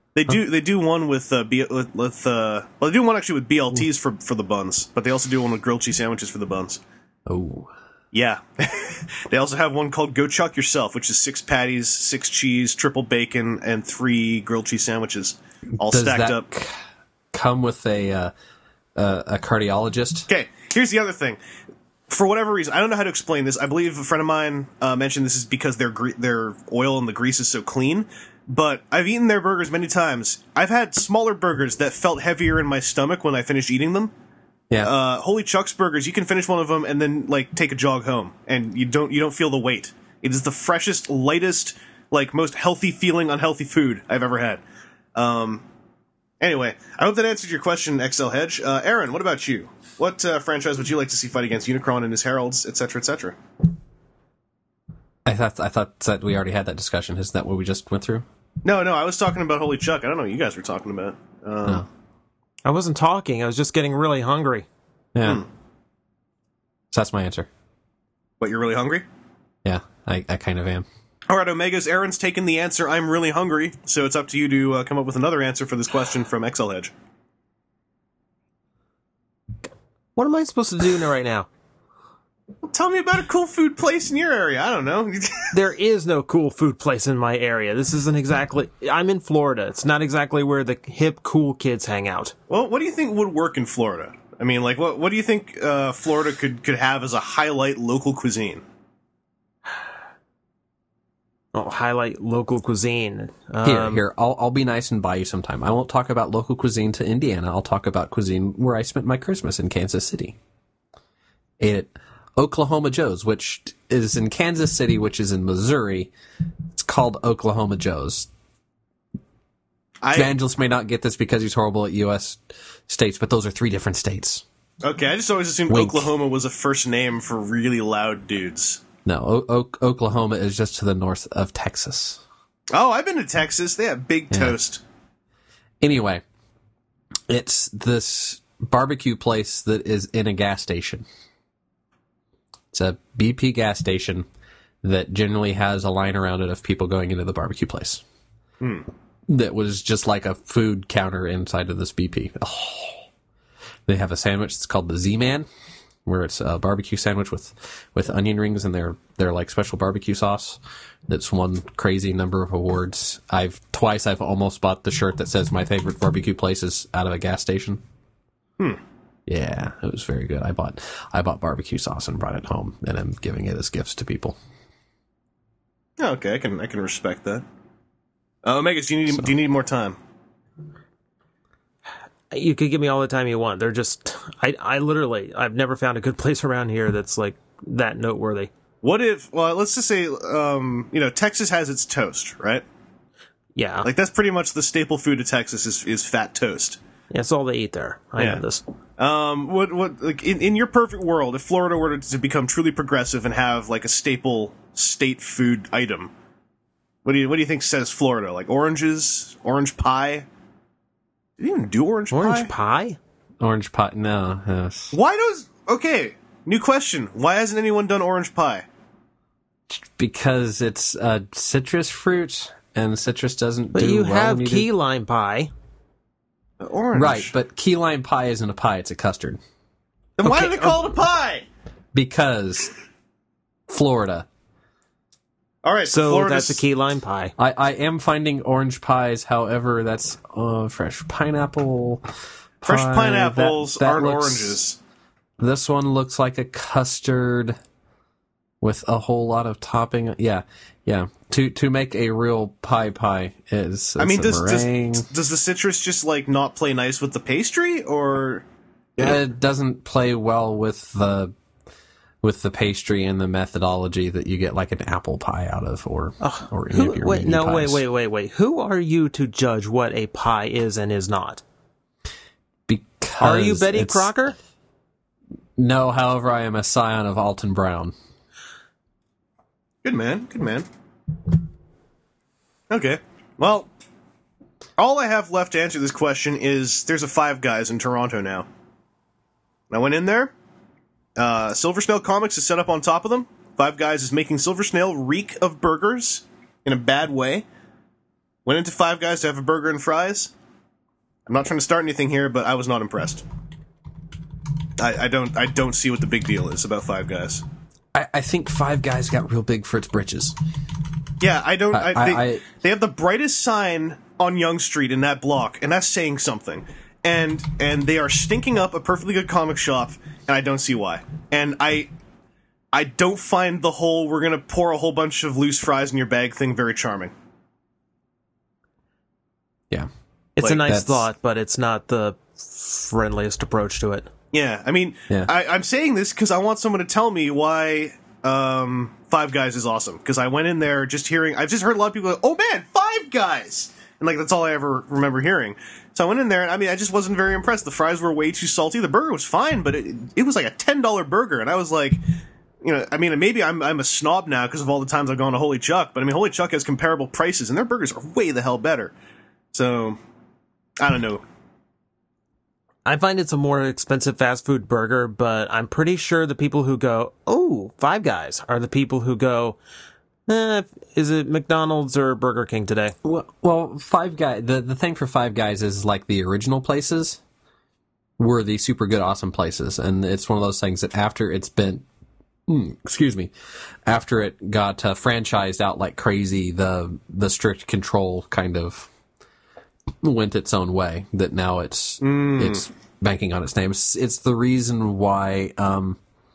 They do they do one with uh, B, with, with uh, well they do one actually with B L Ts for for the buns, but they also do one with grilled cheese sandwiches for the buns. Oh. Yeah. They also have one called Go Chuck Yourself, which is six patties, six cheese, triple bacon, and three grilled cheese sandwiches, all Does stacked that up. c- come with a uh, uh, a cardiologist? Okay, here's the other thing. For whatever reason, I don't know how to explain this. I believe a friend of mine uh, mentioned this is because their gre- their oil and the grease is so clean. But I've eaten their burgers many times. I've had smaller burgers that felt heavier in my stomach when I finished eating them. Yeah. Uh, Holy Chuck's burgers, you can finish one of them and then like take a jog home, and you don't you don't feel the weight. It is the freshest, lightest, like most healthy feeling unhealthy food I've ever had. Um, anyway, I hope that answered your question, X L Hedge. Uh, Aaron, what about you? What uh, franchise would you like to see fight against Unicron and his heralds, et cetera, et cetera? I thought I thought that we already had that discussion. Isn't that what we just went through? No, no, I was talking about Holy Chuck. I don't know what you guys were talking about. Um, No. I wasn't talking. I was just getting really hungry. Yeah. Hmm. So that's my answer. What, you're really hungry? Yeah, I, I kind of am. All right, Omegas, Aaron's taken the answer, I'm really hungry, so it's up to you to uh, come up with another answer for this question from X L Hedge. What am I supposed to do right now? Well, tell me about a cool food place in your area. I don't know. There is no cool food place in my area. This isn't exactly... I'm in Florida. It's not exactly where the hip, cool kids hang out. Well, what do you think would work in Florida? I mean, like, what what do you think uh, Florida could, could have as a highlight local cuisine? Oh, highlight local cuisine. Here, Um, here, I'll I'll be nice and buy you some time. I won't talk about local cuisine to Indiana. I'll talk about cuisine where I spent my Christmas in Kansas City. Ate at Oklahoma Joe's, which is in Kansas City, which is in Missouri. It's called Oklahoma Joe's. I, Evangelist may not get this because he's horrible at U S states, but those are three different states. okay, I just always assumed Wink. Oklahoma was a first name for really loud dudes. No, o- o- Oklahoma is just to the north of Texas. Oh, I've been to Texas. They have big Yeah. toast. Anyway, it's this barbecue place that is in a gas station. It's a B P gas station that generally has a line around it of people going into the barbecue place. Hmm. That was just like a food counter inside of this B P. Oh. They have a sandwich. It's called the Z-Man, where it's a barbecue sandwich with, with onion rings and their their like special barbecue sauce. That's won crazy number of awards. I've twice I've almost bought the shirt that says my favorite barbecue place is out of a gas station. Hmm. Yeah, it was very good. I bought I bought barbecue sauce and brought it home, and I'm giving it as gifts to people. Oh, okay, I can I can respect that. Uh, Omegas, do you need So- do you need more time? You could give me all the time you want. They're just... I, I literally... I've never found a good place around here that's, like, that noteworthy. What if? Well, let's just say, um, you know, Texas has its toast, right? Yeah. Like that's pretty much the staple food of Texas is is fat toast. That's all they eat there. I Yeah. know this. Um, what what like in, in your perfect world, if Florida were to, to become truly progressive and have like a staple state food item, what do you what do you think says Florida? Like oranges, orange pie? Did they even do orange, Orange pie? pie? Orange pie? No. Yes. Why does okay? New question. Why hasn't anyone done orange pie? Because it's a citrus fruit, and citrus doesn't But do you well have when you do- key lime pie. Orange, Right, but key lime pie isn't a pie, it's a custard. then why okay, do they call it a pie? Because Florida. All right, So Florida's- that's a key lime pie. I, I am finding orange pies, however, that's uh, fresh pineapple. Fresh pie. pineapples That- that aren't looks- oranges. This one looks like a custard with a whole lot of topping. Yeah, yeah. To to make a real pie pie is I mean, it's a does, does meringue. does the citrus just like not play nice with the pastry, or It doesn't play well with the with the pastry and the methodology that you get like an apple pie out of, or or any Who, of your wait, mini no, wait, pies. wait, wait, wait. Who are you to judge what a pie is and is not? Because Are you Betty it's- Crocker? No, however, I am a scion of Alton Brown. good man, good man. Okay, well, all I have left to answer this question is there's a Five Guys in Toronto now. I went in there. Uh, Silver Snail Comics is set up on top of them. Five Guys is making Silver Snail reek of burgers in a bad way. Went into Five Guys to have a burger and fries. I'm not trying to start anything here, but I was not impressed. I, I don't I don't see what the big deal is about Five Guys. I, I think Five Guys got real big for its britches. Yeah, I don't. I, I- they, I- they have the brightest sign on Yonge Street in that block, and that's saying something. And and they are stinking up a perfectly good comic shop, and I don't see why. And I I don't find the whole we're gonna pour a whole bunch of loose fries in your bag thing very charming. Yeah. It's Like, a nice that's- thought, but it's not the friendliest approach to it. Yeah, I mean, Yeah. I, I'm saying this because I want someone to tell me why um, Five Guys is awesome. Because I went in there just hearing, I've just heard a lot of people go, "Oh man, Five Guys!" And like that's all I ever remember hearing. So I went in there, and I mean, I just wasn't very impressed. The fries were way too salty. The burger was fine, but it, it was like a ten dollar burger, and I was like, you know, I mean, maybe I'm I'm a snob now because of all the times I've gone to Holy Chuck, but I mean, Holy Chuck has comparable prices, and their burgers are way the hell better. So I don't know. I find it's a more expensive fast food burger, but I'm pretty sure the people who go, "Oh, Five Guys," are the people who go, eh, is it McDonald's or Burger King today? Well, well, Five Guys. The the thing for Five Guys is like the original places were the super good, awesome places, and it's one of those things that after it's been, mm, excuse me, after it got uh, franchised out like crazy, the the strict control kind of went its own way. That now it's it's banking on its name. It's, it's the reason why um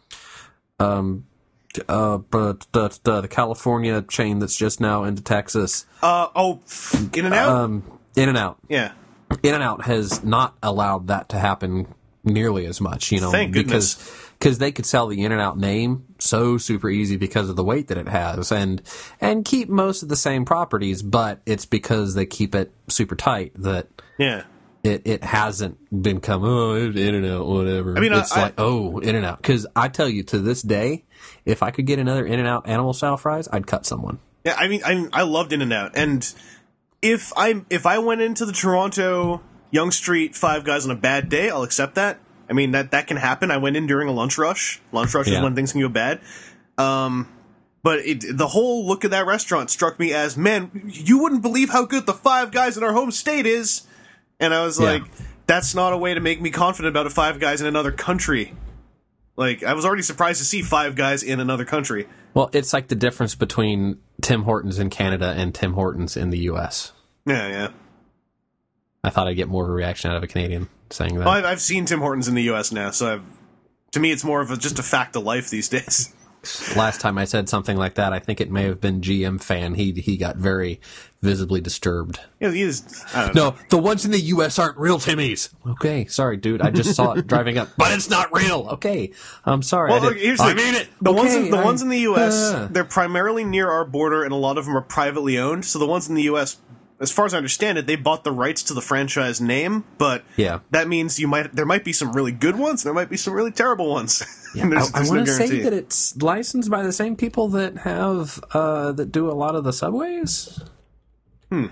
um. Uh, but the, the the California chain that's just now into Texas, Uh oh, In and Out. um, In and Out, yeah. In and Out has not allowed that to happen nearly as much, you know, Thank because goodness. because they could sell the In and Out name so super easy because of the weight that it has, and and keep most of the same properties, but it's because they keep it super tight that Yeah. it, it hasn't been come, oh, it's In and Out, whatever. I mean, it's I- like, oh, In and Out. Because I tell you, to this day, if I could get another In and Out animal style fries, I'd cut someone. Yeah, I mean, I I loved In and Out, and if I if I went into the Toronto Yonge Street Five Guys on a bad day, I'll accept that. I mean, that that can happen. I went in during a lunch rush. Lunch rush Yeah. is when things can go bad. Um, but it, the whole look of that restaurant struck me as, man, you wouldn't believe how good the Five Guys in our home state is. And I was Yeah. like, that's not a way to make me confident about a Five Guys in another country. Like, I was already surprised to see Five Guys in another country. Well, it's like the difference between Tim Hortons in Canada and Tim Hortons in the U S. Yeah, yeah. I thought I'd get more of a reaction out of a Canadian saying that. Well, I've, I've seen Tim Hortons in the U S now, so I've, to me, it's more of a, just a fact of life these days. Last time I said something like that, I think it may have been G M Fan. He he got very visibly disturbed. Yeah, he is. I don't know. No, the ones in the U S aren't real Timmys. Okay, sorry, dude. I just saw it driving up, but it's not real. Okay, I'm sorry. Well, I, look, did, here's the I thing. mean it. The ones, Okay, in, the I- ones in the U S, uh. they're primarily near our border, and a lot of them are privately owned. So the ones in the U S, as far as I understand it, they bought the rights to the franchise name. But Yeah. that means you might there might be some really good ones, and there might be some really terrible ones. And I, there's- I there's want no to say guarantee. that it's licensed by the same people that have uh, that do a lot of the subways. Hmm.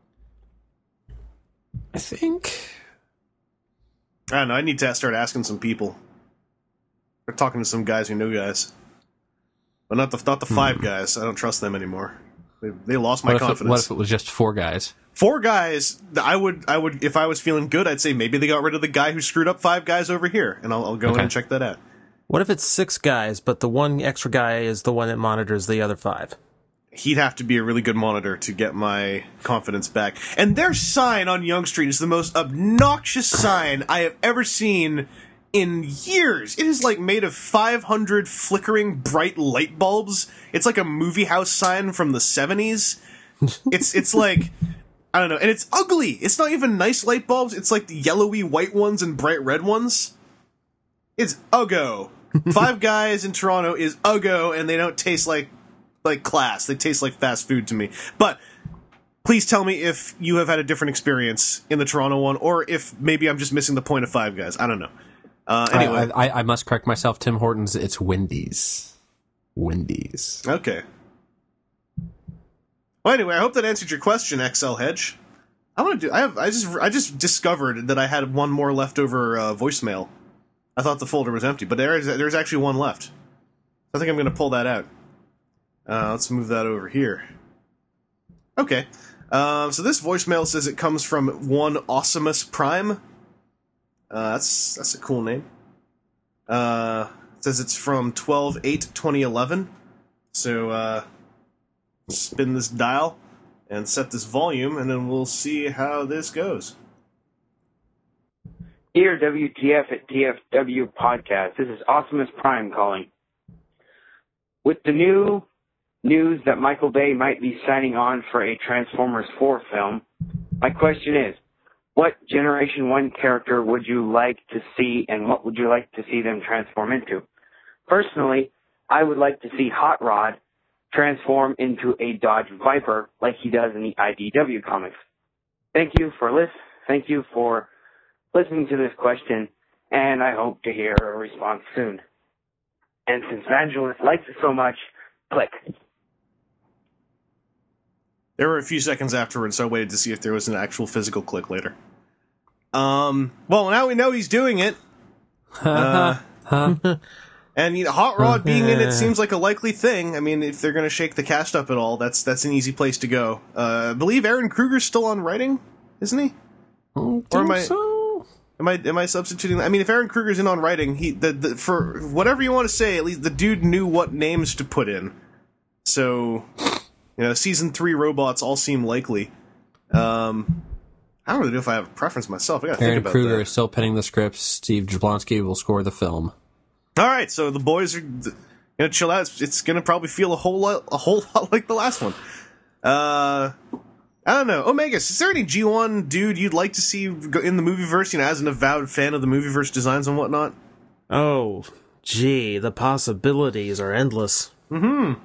I think. I don't know. I need to start asking some people. Or talking to some guys who know guys, but not the not the five guys. I don't trust them anymore. They, they lost my What if, it, confidence. what if it was just four guys? Four guys, I would, I would, if I was feeling good, I'd say maybe they got rid of the guy who screwed up Five Guys over here, and I'll, I'll go in Okay. and check that out. What if it's six guys, but the one extra guy is the one that monitors the other five? He'd have to be a really good monitor to get my confidence back. And their sign on Yonge Street is the most obnoxious sign I have ever seen in years. It is like made of five hundred flickering bright light bulbs. It's like a movie house sign from the seventies. It's it's like, I don't know, and it's ugly. It's not even nice light bulbs. It's like the yellowy white ones and bright red ones. It's uggo. Five Guys in Toronto is uggo, and they don't taste like like class. They taste like fast food to me. But please tell me if you have had a different experience in the Toronto one, or if maybe I'm just missing the point of Five Guys. I don't know. Uh, anyway, I, I, I must correct myself. Tim Hortons. It's Wendy's. Wendy's. okay. Well, anyway, I hope that answered your question, X L Hedge. I want to do. I have. I just. I just discovered that I had one more leftover uh, voicemail. I thought the folder was empty, but there is. There's actually one left. I think I'm going to pull that out. Uh, let's move that over here. Okay. Um, so this voicemail says it comes from one Awesomus Prime. Uh, that's that's a cool name. Uh, it says it's from twelve eight twenty eleven. So uh, spin this dial and set this volume, and then we'll see how this goes. Dear W T F at T F W Podcast, this is Awesomus Prime calling. With the new news that Michael Bay might be signing on for a Transformers four film, my question is, what Generation one character would you like to see, and what would you like to see them transform into? Personally, I would like to see Hot Rod transform into a Dodge Viper like he does in the I D W comics. Thank you for list. Thank you for listening to this question, and I hope to hear a response soon. And since Vangelis likes it so much, click. There were a few seconds afterwards, so I waited to see if there was an actual physical click later. Um, well, now we know he's doing it. Uh, and you know, Hot Rod being in it seems like a likely thing. I mean, if they're going to shake the cast up at all, that's that's an easy place to go. Uh, I believe Aaron Kruger's still on writing, isn't he? I don't Or am think I- so. Am I am I substituting? I mean, if Aaron Kruger's in on writing, he the, the for whatever you want to say, at least the dude knew what names to put in. So, you know, season three robots all seem likely. Um, I don't really know if I have a preference myself. I gotta think Aaron about Kruger that. is still penning the scripts. Steve Jablonsky will score the film. All right, so the boys are gonna chill out. It's, it's gonna probably feel a whole lot, a whole lot like the last one. Uh. I don't know. Omegas, is there any G one dude you'd like to see go in the movieverse, you know, as an avowed fan of the movieverse designs and whatnot? Oh, gee, the possibilities are endless. Mm-hmm.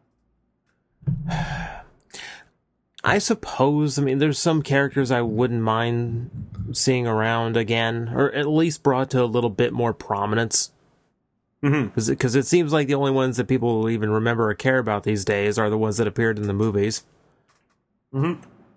I suppose, I mean, there's some characters I wouldn't mind seeing around again, or at least brought to a little bit more prominence. Mm-hmm. Because it seems like the only ones that people will even remember or care about these days are the ones that appeared in the movies. Mm-hmm.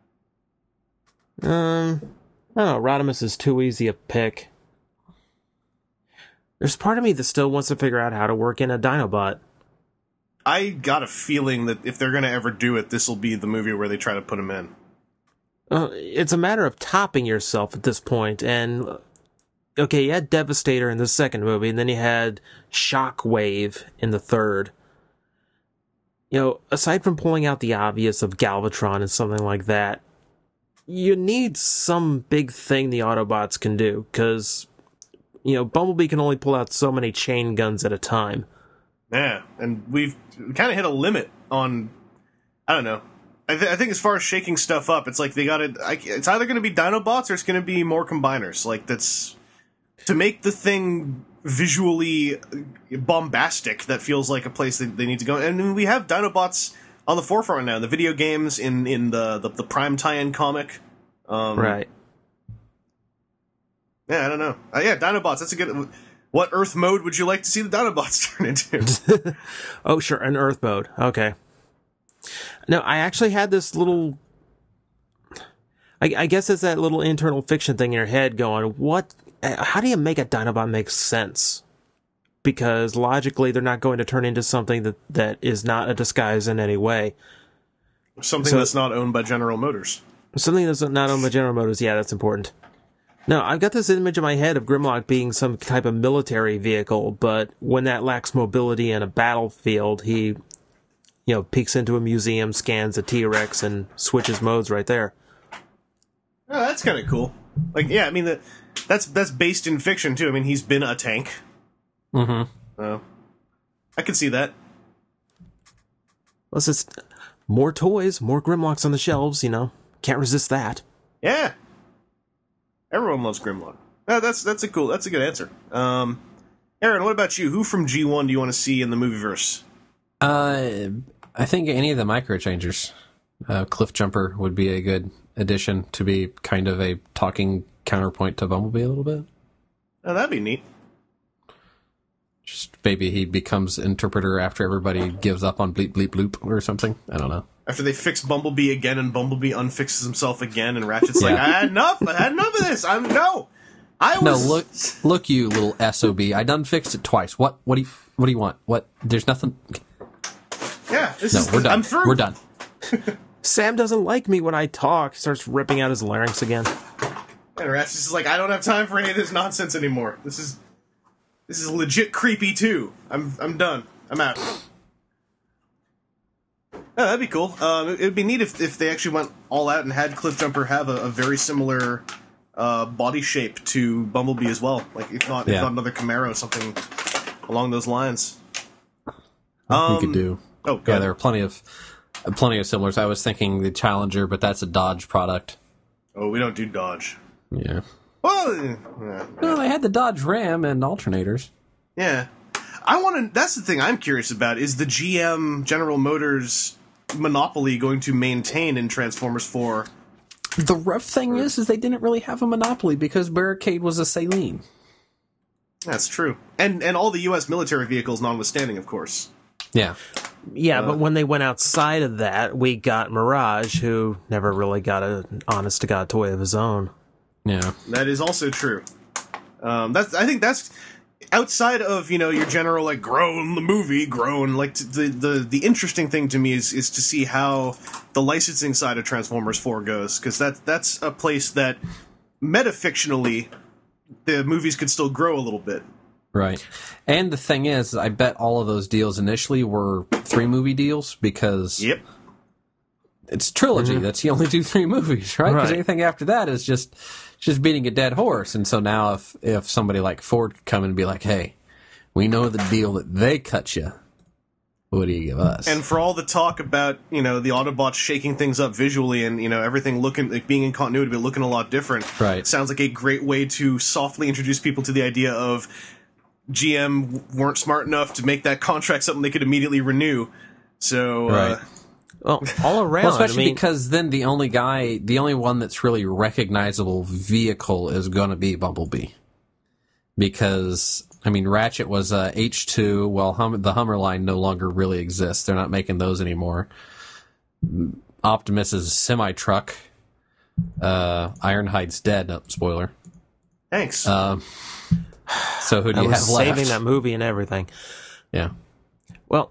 Um, I don't know, Rodimus is too easy a pick. There's part of me that still wants to figure out how to work in a Dinobot. I got a feeling that if they're going to ever do it, this will be the movie where they try to put him in. Uh, it's a matter of topping yourself at this point, and okay, you had Devastator in the second movie, and then you had Shockwave in the third. You know, aside from pulling out the obvious of Galvatron and something like that, you need some big thing the Autobots can do, because, you know, Bumblebee can only pull out so many chain guns at a time. Yeah, and we've kind of hit a limit on, I don't know. I, th- I think as far as shaking stuff up, it's like they got to, it's either going to be Dinobots or it's going to be more combiners. Like, that's, to make the thing visually bombastic, that feels like a place that they need to go. And we have Dinobots on the forefront right now, in the video games, in, in the, the, the Prime tie-in comic. Um, Right. Yeah, I don't know. Uh, yeah, Dinobots, that's a good... What Earth mode would you like to see the Dinobots turn into? Oh, sure, an Earth mode. Okay. No, I actually had this little... I, I guess it's that little internal fiction thing in your head going, what... How do you make a Dinobot make sense? Because logically, they're not going to turn into something that, that is not a disguise in any way. Something So- that's not owned by General Motors. Something that's not owned by General Motors, yeah, that's important. No, I've got this image in my head of Grimlock being some type of military vehicle, but when that lacks mobility in a battlefield, he, you know, peeks into a museum, scans a T-Rex, and switches modes right there. Oh, that's kind of cool. Like, yeah, I mean, the, that's that's based in fiction, too. I mean, he's been a tank. Mm-hmm. Uh, I could see that. Plus, it's more toys, more Grimlocks on the shelves, you know. Can't resist that. Yeah. Everyone loves Grimlock. Uh, that's that's a cool, that's a good answer. Um, Aaron, what about you? Who from G one do you want to see in the movieverse? Uh, I think any of the microchangers. Uh, Cliff Jumper would be a good addition to be kind of a talking counterpoint to Bumblebee a little bit. Oh, that'd be neat. Just maybe he becomes interpreter after everybody gives up on bleep bleep bloop or something. I don't know. After they fix Bumblebee again and Bumblebee unfixes himself again and Ratchet's like, Yeah. I had enough, I had enough of this, I'm, no! I No, was... look, look, you little S O B. I done fixed it twice. What? What do you? What do you want? What? There's nothing. Yeah, this No, is we're the, done. I'm through. We're done. Sam doesn't like me when I talk. Starts ripping out his larynx again. And Ratchet's just like, I don't have time for any of this nonsense anymore. This is this is legit creepy too. I'm I'm done. I'm out. Oh, that'd be cool. Um, it would be neat if if they actually went all out and had Cliffjumper have a, a very similar uh, body shape to Bumblebee as well. Like if not, Yeah. if not another Camaro, something along those lines. you Um, could do. Oh, go Yeah, ahead. there are plenty of plenty of similars. I was thinking the Challenger, but that's a Dodge product. Oh, we don't do Dodge. Yeah. Well, yeah, yeah. Well, they had the Dodge Ram and alternators. Yeah. I want to. That's the thing I'm curious about. Is the G M General Motors monopoly going to maintain in Transformers four? The rough thing is, is they didn't really have a monopoly because Barricade was a Saline. That's true. And and all the U S military vehicles notwithstanding, of course. Yeah. Yeah, but when they went outside of that, we got Mirage, who never really got an honest-to-God toy of his own. Yeah. That is also true. Um, that's. I think that's outside of, you know, your general like grown the movie grown like t- the the the interesting thing to me is is to see how the licensing side of Transformers four goes, because that that's a place that metafictionally the movies could still grow a little bit. Right. And the thing is, I bet all of those deals initially were three movie deals because Yep. it's trilogy. That's you only do three movies, right? Because Right. anything after that is just just beating a dead horse. And so now if if somebody like Ford could come in and be like, hey, we know the deal that they cut you, what do you give us? And for all the talk about, you know, the Autobots shaking things up visually and, you know, everything looking, like being in continuity but looking a lot different, Right. sounds like a great way to softly introduce people to the idea of G M weren't smart enough to make that contract something they could immediately renew. So, uh, Right. Well, all around, Well, especially I mean, because then the only guy, the only one that's really recognizable vehicle is going to be Bumblebee. Because, I mean, Ratchet was uh, H two, well, hum- the Hummer line no longer really exists. They're not making those anymore. Optimus is a semi-truck. Uh, Ironhide's dead. No, spoiler. thanks. Um, so who do I you was have left? saving that movie and everything. Yeah. Well,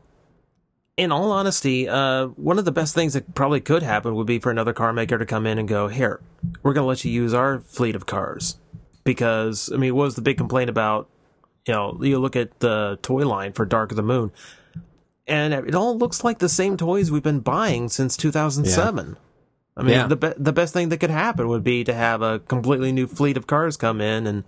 in all honesty, uh, one of the best things that probably could happen would be for another car maker to come in and go, here, we're going to let you use our fleet of cars. Because, I mean, what was the big complaint about, you know, you look at the toy line for Dark of the Moon, and it all looks like the same toys we've been buying since two thousand seven. I mean, Yeah. the be- the best thing that could happen would be to have a completely new fleet of cars come in and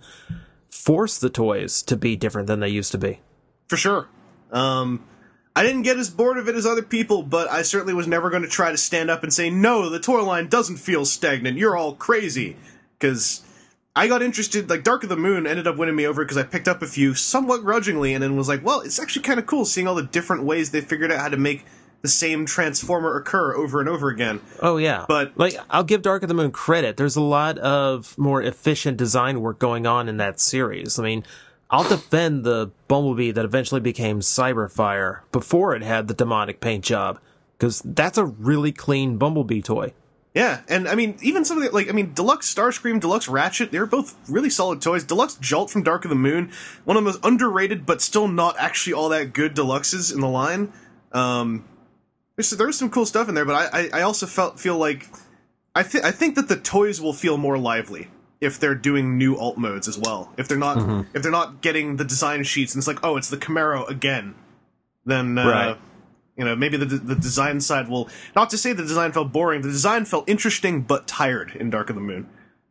force the toys to be different than they used to be. For sure. Um, I didn't get as bored of it as other people, but I certainly was never going to try to stand up and say, no, the toy line doesn't feel stagnant. You're all crazy. Because I got interested, like, Dark of the Moon ended up winning me over because I picked up a few somewhat grudgingly and then was like, well, it's actually kind of cool seeing all the different ways they figured out how to make the same Transformer occur over and over again. Oh yeah, But- like I'll give Dark of the Moon credit. There's a lot of more efficient design work going on in that series. I mean, I'll defend the Bumblebee that eventually became Cyberfire before it had the demonic paint job, because that's a really clean Bumblebee toy. Yeah, and I mean, even some of the, like, I mean, Deluxe Starscream, Deluxe Ratchet, they were both really solid toys. Deluxe Jolt from Dark of the Moon, one of the most underrated but still not actually all that good Deluxes in the line. Um, there's, there's some cool stuff in there, but I, I, I also felt feel like, I, th- I think that the toys will feel more lively if they're doing new alt modes as well. If they're not, Mm-hmm. if they're not getting the design sheets and it's like, oh, it's the Camaro again, then, uh, Right. you know, maybe the the design side will... Not to say the design felt boring, the design felt interesting but tired in Dark of the Moon.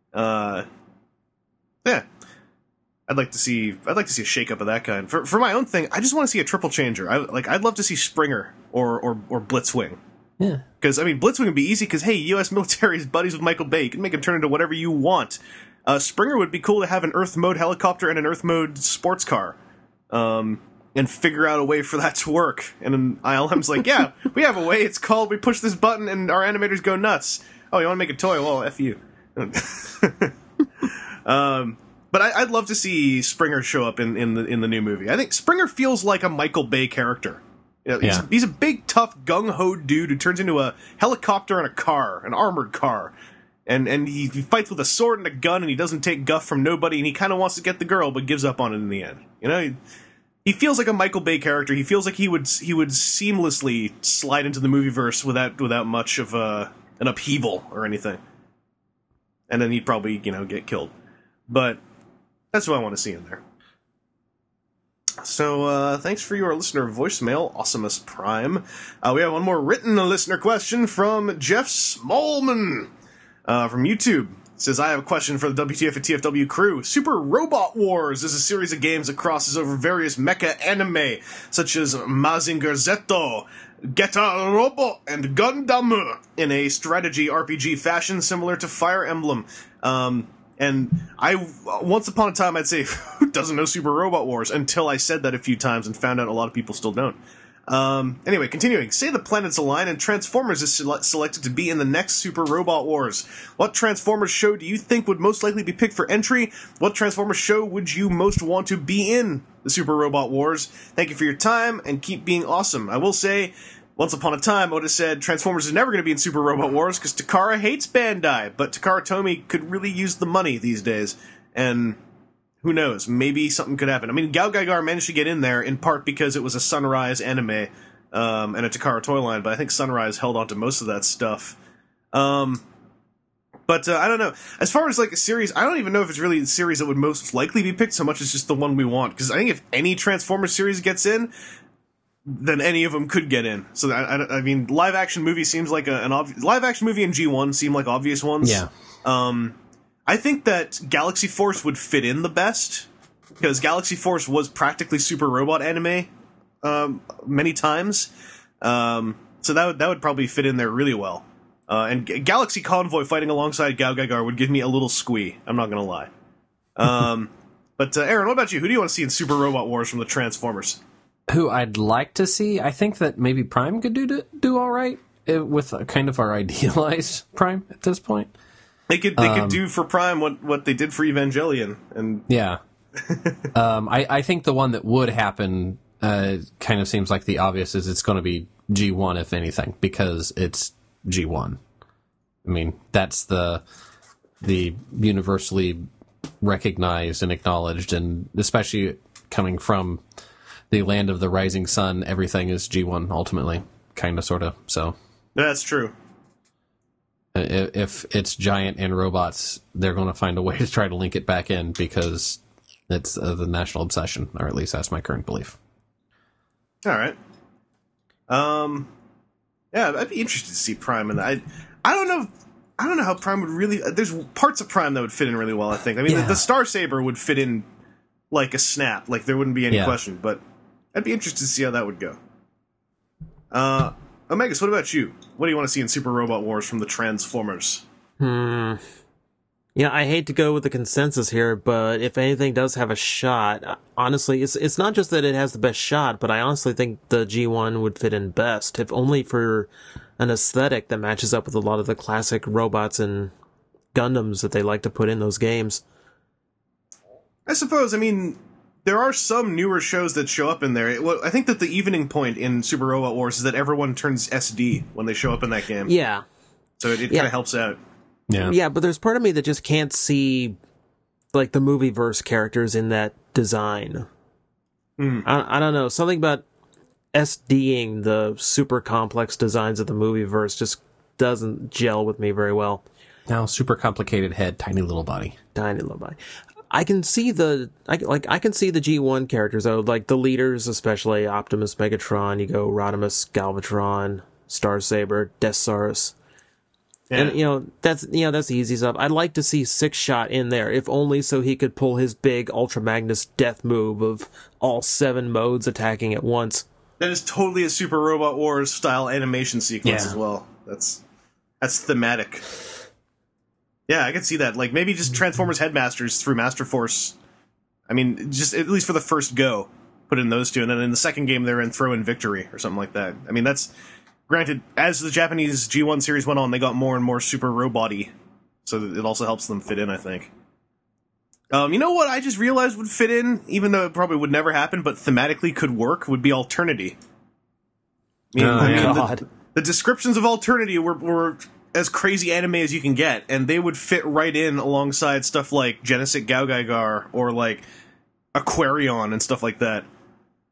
Uh, yeah. I'd like to see I'd like to see a shakeup of that kind. For for my own thing, I just want to see a triple changer. I like I'd love to see Springer or or, or Blitzwing. Yeah. Because, I mean, Blitzwing would be easy because, hey, U S military is buddies with Michael Bay. You can make him turn into whatever you want. Uh, Springer would be cool to have an Earth mode helicopter and an Earth mode sports car. Um... and figure out a way for that to work. And then I L M's like, yeah, we have a way. It's called, we push this button and our animators go nuts. Oh, you want to make a toy? Well, F you. um, but I, I'd love to see Springer show up in, in the in the new movie. I think Springer feels like a Michael Bay character. You know, he's, Yeah. he's a big, tough, gung-ho dude who turns into a helicopter and a car, an armored car. And and he, he fights with a sword and a gun, and he doesn't take guff from nobody, and he kind of wants to get the girl, but gives up on it in the end. You know, he, he feels like a Michael Bay character. He feels like he would he would seamlessly slide into the movieverse without without much of a, an upheaval or anything. And then he'd probably, you know, get killed. But that's what I want to see in there. So, uh, thanks for your listener voicemail, Awesomus Prime. Uh, we have one more written listener question from Jeff Smallman uh, from YouTube. Says, I have a question for the W T F and T F W crew. Super Robot Wars is a series of games that crosses over various mecha anime, such as Mazinger Z, Geta Robo, and Gundam, in a strategy R P G fashion similar to Fire Emblem. Um, and I, once upon a time, I'd say, who doesn't know Super Robot Wars? Until I said that a few times and found out a lot of people still don't. Um, anyway, continuing. Say the planets align and Transformers is sele- selected to be in the next Super Robot Wars. What Transformers show do you think would most likely be picked for entry? What Transformers show would you most want to be in the Super Robot Wars? Thank you for your time and keep being awesome. I will say, once upon a time, I would have said Transformers is never going to be in Super Robot Wars because Takara hates Bandai, but Takara Tomy could really use the money these days, and who knows? Maybe something could happen. I mean, Gao Gaigar managed to get in there in part because it was a Sunrise anime um, and a Takara toy line, but I think Sunrise held on to most of that stuff. Um, but uh, I don't know. As far as like a series, I don't even know if it's really the series that would most likely be picked so much as just the one we want. Because I think if any Transformers series gets in, then any of them could get in. So I, I, I mean, live action movie seems like a, an obvious live action movie and G one seem like obvious ones. Yeah. Um, I think that Galaxy Force would fit in the best, because Galaxy Force was practically Super Robot anime um, many times, um, so that would, that would probably fit in there really well. Uh, and G- Galaxy Convoy fighting alongside Gao Gaigar would give me a little squee, I'm not going to lie. Um, but uh, Aaron, what about you? Who do you want to see in Super Robot Wars from the Transformers? Who I'd like to see, I think that maybe Prime could do do all right uh, with uh, kind of our idealized Prime at this point. They could they Um, could do for Prime what, what they did for Evangelion, and Yeah. um, I, I think the one that would happen uh, kind of seems like the obvious is it's going to be G one, if anything, because it's G one. I mean, that's the the universally recognized and acknowledged, and especially coming from the land of the rising sun, everything is G one ultimately, kind of, sort of. So that's true. If it's giant and robots, they're going to find a way to try to link it back in because it's uh, the national obsession, or at least that's my current belief. All right. Um, yeah, I'd be interested to see Prime in that. I, I don't know. I don't know how Prime would really. There's parts of Prime that would fit in really well. I think. I mean, Yeah. the, the Star Saber would fit in like a snap. Like there wouldn't be any Yeah. question. But I'd be interested to see how that would go. Uh. Omegas, what about you? What do you want to see in Super Robot Wars from the Transformers? Hmm. Yeah, I hate to go with the consensus here, but if anything does have a shot, honestly, it's it's not just that it has the best shot, but I honestly think the G one would fit in best, if only for an aesthetic that matches up with a lot of the classic robots and Gundams that they like to put in those games. I suppose, I mean, there are some newer shows that show up in there. It, well, I think that the evening point in Super Robot Wars is that everyone turns S D when they show up in that game. Yeah. So it, it Yeah. kind of helps out. Yeah. Yeah, but there's part of me that just can't see, like, the movieverse characters in that design. Mm. I, I don't know. Something about SDing the super complex designs of the movieverse just doesn't gel with me very well. Now, super complicated head, tiny little body. Tiny little body. I can see the I, like I can see the G one characters though, like the leaders, especially Optimus, Megatron. You go Rodimus, Galvatron, Starsaber, Deathsaurus, Yeah. and you know that's you know that's the easy stuff. I'd like to see Six Shot in there, if only so he could pull his big Ultra Magnus death move of all seven modes attacking at once. That is totally a Super Robot Wars style animation sequence Yeah. as well. That's that's thematic. Yeah, I can see that. Like maybe just Transformers Headmasters through Master Force. I mean, just at least for the first go, put in those two, and then in the second game they're in Throw in Victory or something like that. I mean, that's granted. As the Japanese G one series went on, they got more and more super robot-y, so that it also helps them fit in, I think. Um, you know what I just realized would fit in, even though it probably would never happen, but thematically could work, would be Alternity. I mean, Oh, I mean, yeah. the- God. The, descriptions of Alternity were, were as crazy anime as you can get, and they would fit right in alongside stuff like Genesis Gao Gaigar or like Aquarion and stuff like that.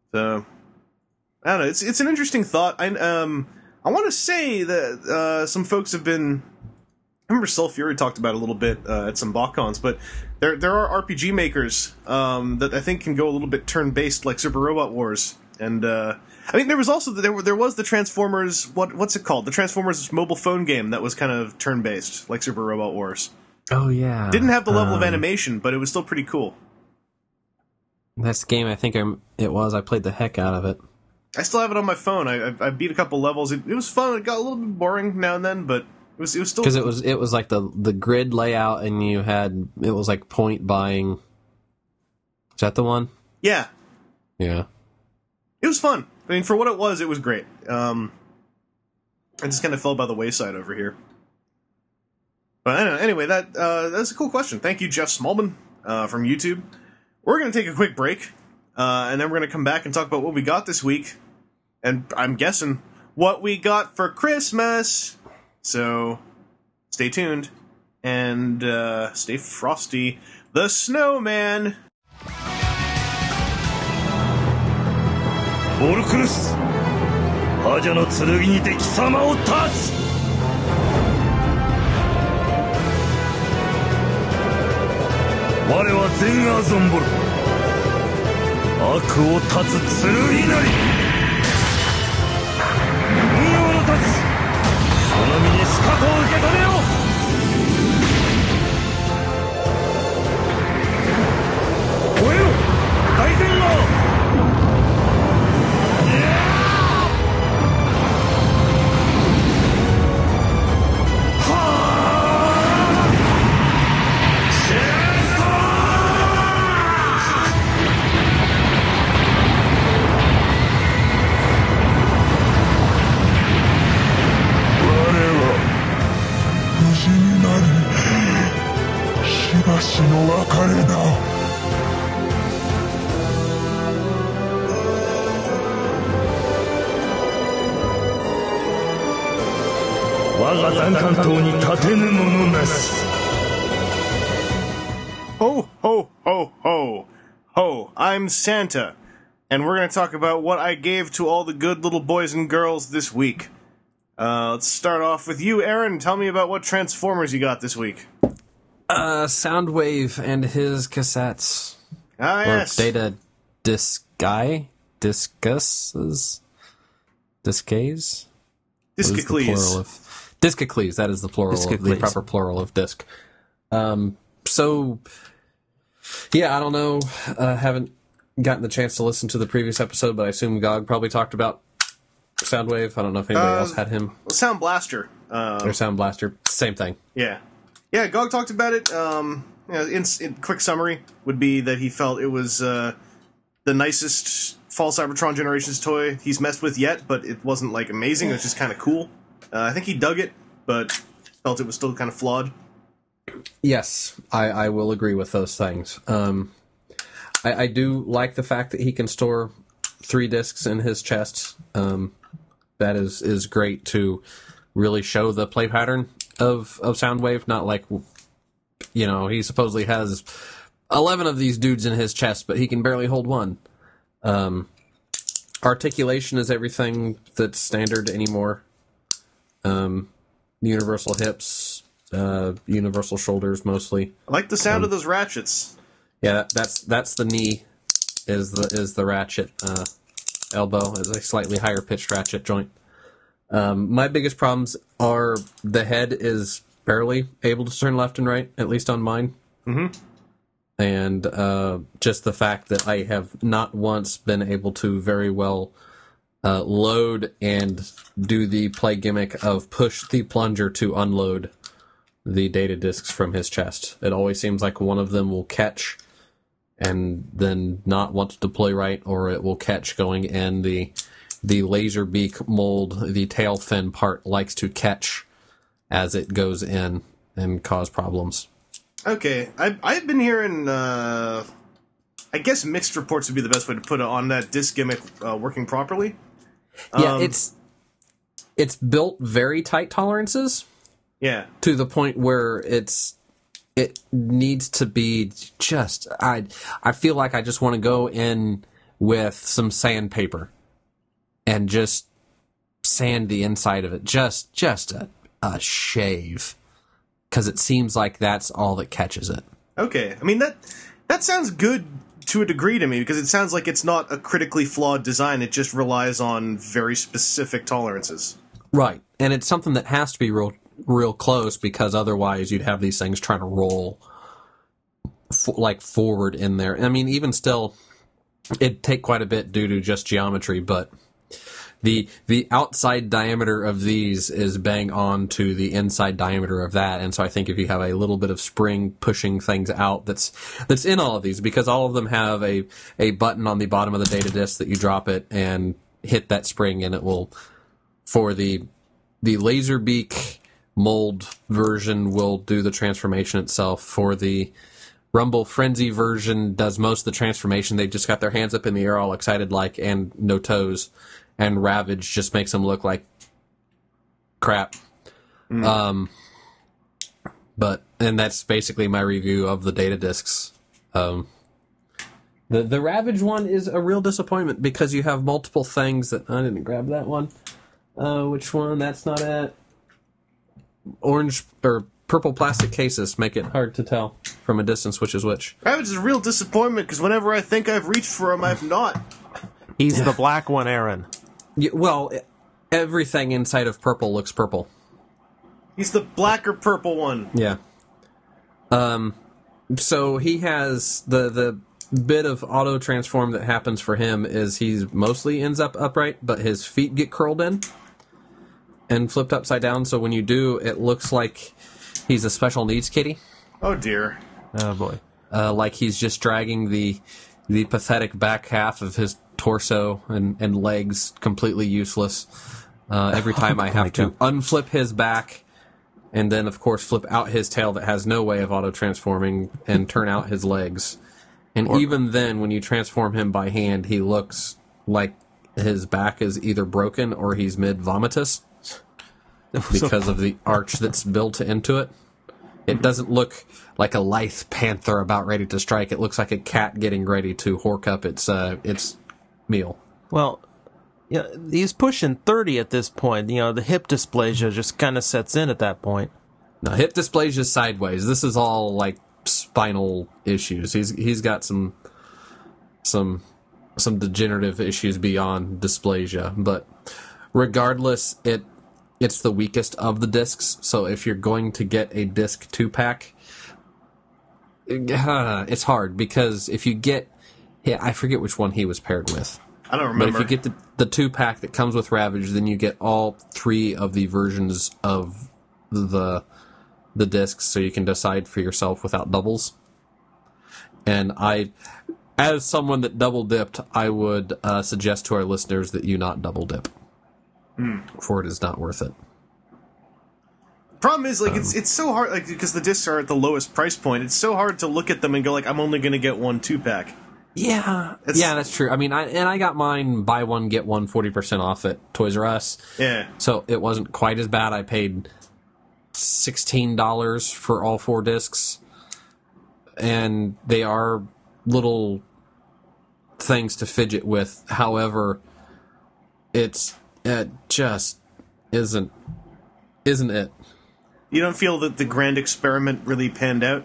So I don't know. It's it's an interesting thought. I um I want to say that uh, some folks have been. I remember Soul Fury talked about it a little bit uh, at some BotCons, but there there are R P G makers um, that I think can go a little bit turn based, like Super Robot Wars, and uh, I mean there was also there were, there was the Transformers what what's it called the Transformers mobile phone game that was kind of turn based, like Super Robot Wars. Oh yeah, didn't have the level um, of animation, but it was still pretty cool. That's the game I think I'm, it was. I played the heck out of it. I still have it on my phone. I I, I beat a couple levels. It, it was fun. It got a little bit boring now and then, but. It was, it was still because it was it was like the the grid layout, and you had it was like point buying. Is that the one? Yeah, yeah. It was fun. I mean, for what it was, it was great. Um, I just kind of fell by the wayside over here. But I don't know. Anyway, that uh, that's a cool question. Thank you, Jeff Smallman uh, from YouTube. We're gonna take a quick break, uh, and then we're gonna come back and talk about what we got this week, and I'm guessing what we got for Christmas. So, stay tuned, and uh, stay frosty. The Snowman! オルクルス、覇者の剣にて貴様を立つ。我は全アーゾンボル、悪を断つ剣なり。運用の立つ。その身に死角を受け止めよう。燃えろ大戦狼。しの別れだ。我が残関東に立てぬ者なし。 Ho, ho, ho, ho. Ho, I'm Santa, and we're going to talk about what I gave to all the good little boys and girls this week. Uh, let's start off with you, Aaron. Tell me about what Transformers you got this week. Uh, Soundwave and his cassettes. Ah, yes. Or Data Disci? Discusses? Discays? Discicles. Discicles, that is the plural, of, the proper plural of disc. Um, so, yeah, I don't know. I uh, haven't gotten the chance to listen to the previous episode, but I assume G O G probably talked about Soundwave. I don't know if anybody uh, else had him. Sound Blaster. Um, or Sound Blaster. Same thing. Yeah. Yeah, G O G talked about it. Um, you know, in, in quick summary would be that he felt it was uh, the nicest Fall Cybertron Generations toy he's messed with yet, but it wasn't like amazing. It was just kind of cool. Uh, I think he dug it, but felt it was still kind of flawed. Yes, I, I will agree with those things. Um, I, I do like the fact that he can store three discs in his chest. Um, that is, is great to really show the play pattern of, of Soundwave. Not like, you know, he supposedly has eleven of these dudes in his chest, but he can barely hold one. Um, articulation is everything that's standard anymore. Um, universal hips, uh, universal shoulders mostly. I like the sound um, of those ratchets. Yeah, that, that's that's the knee. Is the is the ratchet uh, elbow is a slightly higher pitched ratchet joint. Um, my biggest problems are the head is barely able to turn left and right, at least on mine. Mm-hmm. And uh, just the fact that I have not once been able to very well uh, load and do the play gimmick of push the plunger to unload the data discs from his chest. It always seems like one of them will catch and then not want to deploy right, or it will catch going in. The the laser beak mold, the tail fin part, likes to catch as it goes in and cause problems. Okay, I've, I've been hearing, uh, I guess mixed reports would be the best way to put it on that disc gimmick uh, working properly. Yeah, um, it's it's built very tight tolerances. Yeah. To the point where it's it needs to be just I I feel like I just want to go and with some sandpaper and just sand the inside of it. Just, just a, a shave. Because it seems like that's all that catches it. Okay. I mean, that that sounds good to a degree to me, because it sounds like it's not a critically flawed design. It just relies on very specific tolerances. Right. And it's something that has to be real real close, because otherwise you'd have these things trying to roll f- like forward in there. I mean, even still, it'd take quite a bit due to just geometry, but the the outside diameter of these is bang on to the inside diameter of that. And so I think if you have a little bit of spring pushing things out that's that's in all of these, because all of them have a, a button on the bottom of the data disk that you drop it and hit that spring, and it will, for the the Laserbeak mold version, will do the transformation itself. For the Rumble Frenzy version, does most of the transformation. They've just got their hands up in the air all excited like, and no toes. And Ravage just makes them look like crap. Mm. Um, but, and that's basically my review of the data discs. Um, the the Ravage one is a real disappointment, because you have multiple things that, I didn't grab that one. Uh, which one? That's not it. Orange, or purple plastic cases make it hard to tell from a distance which is which. Ravage is a real disappointment, because whenever I think I've reached for him, I've not. He's the black one, Aaron. Yeah, well, everything inside of purple looks purple. He's the black or purple one. Yeah. Um. So he has the the bit of auto transform that happens for him is he's mostly ends up upright, but his feet get curled in and flipped upside down. So when you do, it looks like he's a special needs kitty. Oh dear. Oh boy. Uh, like he's just dragging the the pathetic back half of his torso and, and legs completely useless. Uh, every time I have to unflip his back and then, of course, flip out his tail that has no way of auto-transforming and turn out his legs. And or, even then, when you transform him by hand, he looks like his back is either broken or he's mid-vomitus because of the arch that's built into it. It doesn't look like a lithe panther about ready to strike. It looks like a cat getting ready to hork up its uh, its meal. Well, yeah, he's pushing thirty at this point. You know, the hip dysplasia just kind of sets in at that point. No, hip dysplasia is sideways. This is all like spinal issues. He's he's got some some some degenerative issues beyond dysplasia. But regardless, it it's the weakest of the discs. So if you're going to get a disc two pack, uh, it's hard, because if you get, yeah, I forget which one he was paired with. I don't remember. But if you get the, the two pack that comes with Ravage, then you get all three of the versions of the the discs, so you can decide for yourself without doubles. And I, as someone that double dipped, I would uh, suggest to our listeners that you not double dip, mm. for it is not worth it. Problem is, like, um, it's it's so hard, like, because the discs are at the lowest price point. It's so hard to look at them and go, like, I'm only going to get one two pack. Yeah, it's, yeah, that's true. I mean, I and I got mine buy one get one forty percent off at Toys R Us. Yeah, so it wasn't quite as bad. I paid sixteen dollars for all four discs, and they are little things to fidget with. However, it's it just isn't isn't it. You don't feel that the grand experiment really panned out?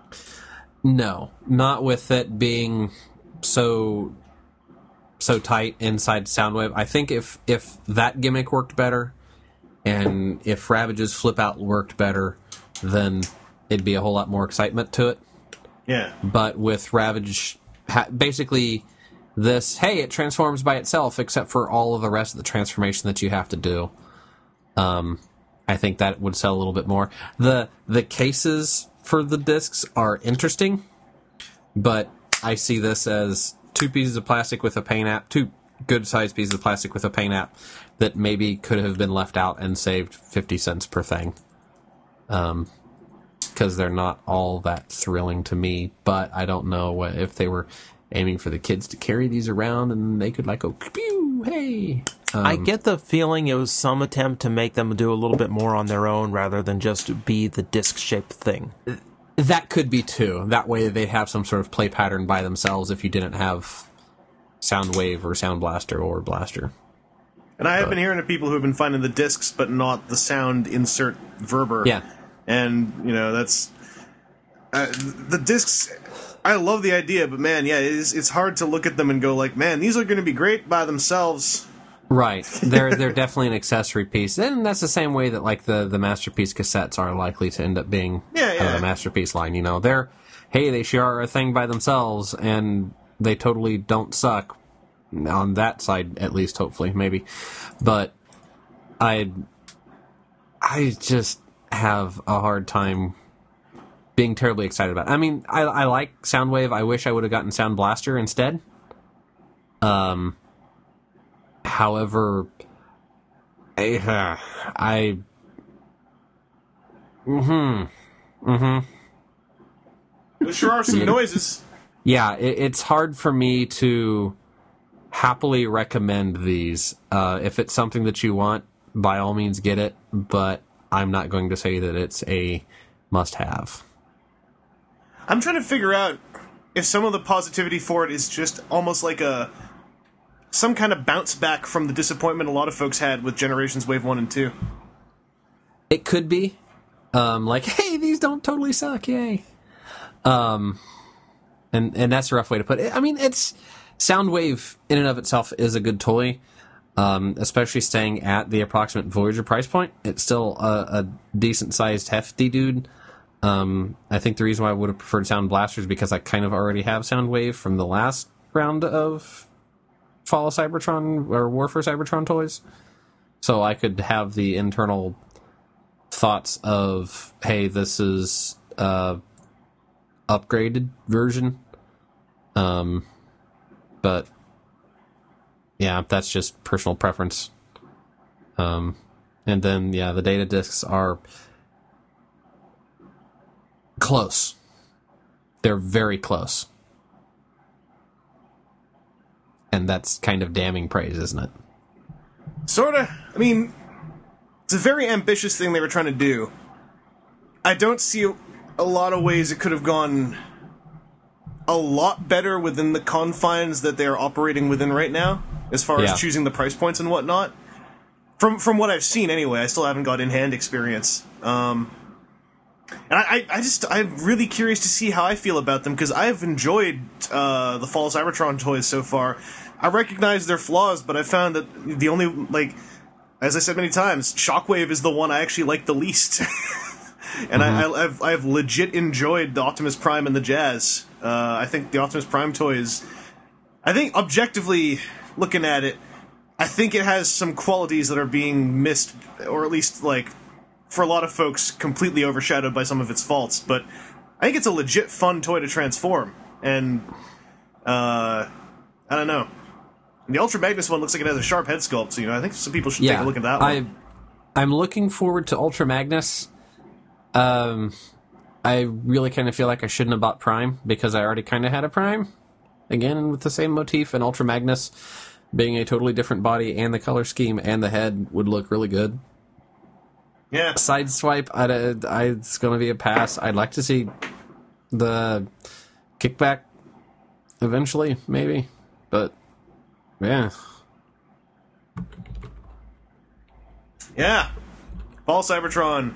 No, not with it being so so tight inside Soundwave. I think if if that gimmick worked better, and if Ravage's flip out worked better, then it'd be a whole lot more excitement to it. Yeah. But with Ravage, ha- basically this, hey, it transforms by itself, except for all of the rest of the transformation that you have to do. Um, I think that would sell a little bit more. The the cases for the discs are interesting, but I see this as two pieces of plastic with a paint app, two good-sized pieces of plastic with a paint app that maybe could have been left out and saved fifty cents per thing. Um, because they're not all that thrilling to me, but I don't know what, if they were aiming for the kids to carry these around and they could like go, pew, hey. Um, I get the feeling it was some attempt to make them do a little bit more on their own rather than just be the disc-shaped thing. That could be too. That way they have some sort of play pattern by themselves if you didn't have Soundwave or Sound Blaster or Blaster. And I have been hearing of people who have been finding the discs, but not the sound insert Verber. Yeah. And, you know, that's... Uh, the discs... I love the idea, but man, yeah, it is, it's hard to look at them and go like, man, these are going to be great by themselves. Right. They're they're definitely an accessory piece. And that's the same way that, like, the, the Masterpiece cassettes are likely to end up being Yeah, yeah. kind of a Masterpiece line, you know. They're, hey, they sure are a thing by themselves, and they totally don't suck. On that side, at least, hopefully, maybe. But I, I just have a hard time being terribly excited about it. I mean, I, I like Soundwave. I wish I would have gotten Sound Blaster instead. Um, however, I, uh, I mm-hmm, mm-hmm. There sure are some noises. Yeah, it, it's hard for me to happily recommend these. Uh, if it's something that you want, by all means get it, but I'm not going to say that it's a must-have. I'm trying to figure out if some of the positivity for it is just almost like a some kind of bounce back from the disappointment a lot of folks had with Generations Wave one and two. It could be. Um, like, hey, these don't totally suck, yay. Um, and, and that's a rough way to put it. I mean, it's... Soundwave, in and of itself, is a good toy, um, especially staying at the approximate Voyager price point. It's still a, a decent-sized, hefty dude. Um, I think the reason why I would have preferred Sound Blaster is because I kind of already have Soundwave from the last round of Fall of Cybertron, or War for Cybertron toys. So I could have the internal thoughts of, hey, this is a upgraded version. Um... But, yeah, that's just personal preference. Um, and then, yeah, the data discs are close. They're very close. And that's kind of damning praise, isn't it? Sorta. I mean, it's a very ambitious thing they were trying to do. I don't see a lot of ways it could have gone a lot better within the confines that they are operating within right now, as far Yeah. as choosing the price points and whatnot. From from what I've seen, anyway, I still haven't got in-hand experience. Um, and I, I, I just, I'm really curious to see how I feel about them, because I've enjoyed uh, the Fall of Cybertron toys so far. I recognize their flaws, but I found that the only, like, as I said many times, Shockwave is the one I actually like the least. And mm-hmm. I, I've, I've legit enjoyed the Optimus Prime and the Jazz. Uh, I think the Optimus Prime toy is... I think, objectively, looking at it, I think it has some qualities that are being missed, or at least, like, for a lot of folks, completely overshadowed by some of its faults. But I think it's a legit fun toy to transform. And, uh... I don't know. And the Ultra Magnus one looks like it has a sharp head sculpt, so, you know, I think some people should yeah, take a look at that one. I, I'm looking forward to Ultra Magnus. Um, I really kind of feel like I shouldn't have bought Prime, because I already kind of had a Prime. Again, with the same motif, and Ultra Magnus being a totally different body, and the color scheme, and the head would look really good. Yeah. Sideswipe, I'd, I, it's going to be a pass. I'd like to see the kickback eventually, maybe. But, yeah. Yeah. Fall Cybertron.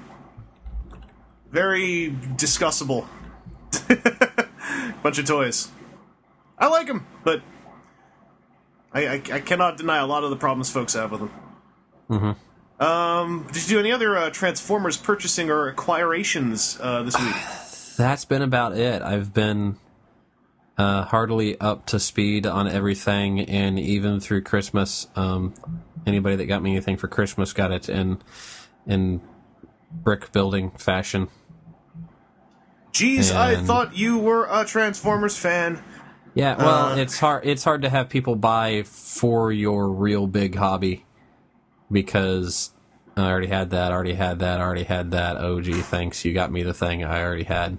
Very discussable. Bunch of toys. I like them, but I, I, I cannot deny a lot of the problems folks have with them. Mm-hmm. Um, did you do any other uh, Transformers purchasing or acquirations uh, this week? That's been about it. I've been uh, heartily up to speed on everything, and even through Christmas, um, anybody that got me anything for Christmas got it in in brick building fashion. Jeez, I And- thought you were a Transformers fan. Yeah, well, Uh, it's hard. It's hard to have people buy for your real big hobby, because I already had that. Already had that. Already had that. Oh, gee, thanks. You got me the thing I already had.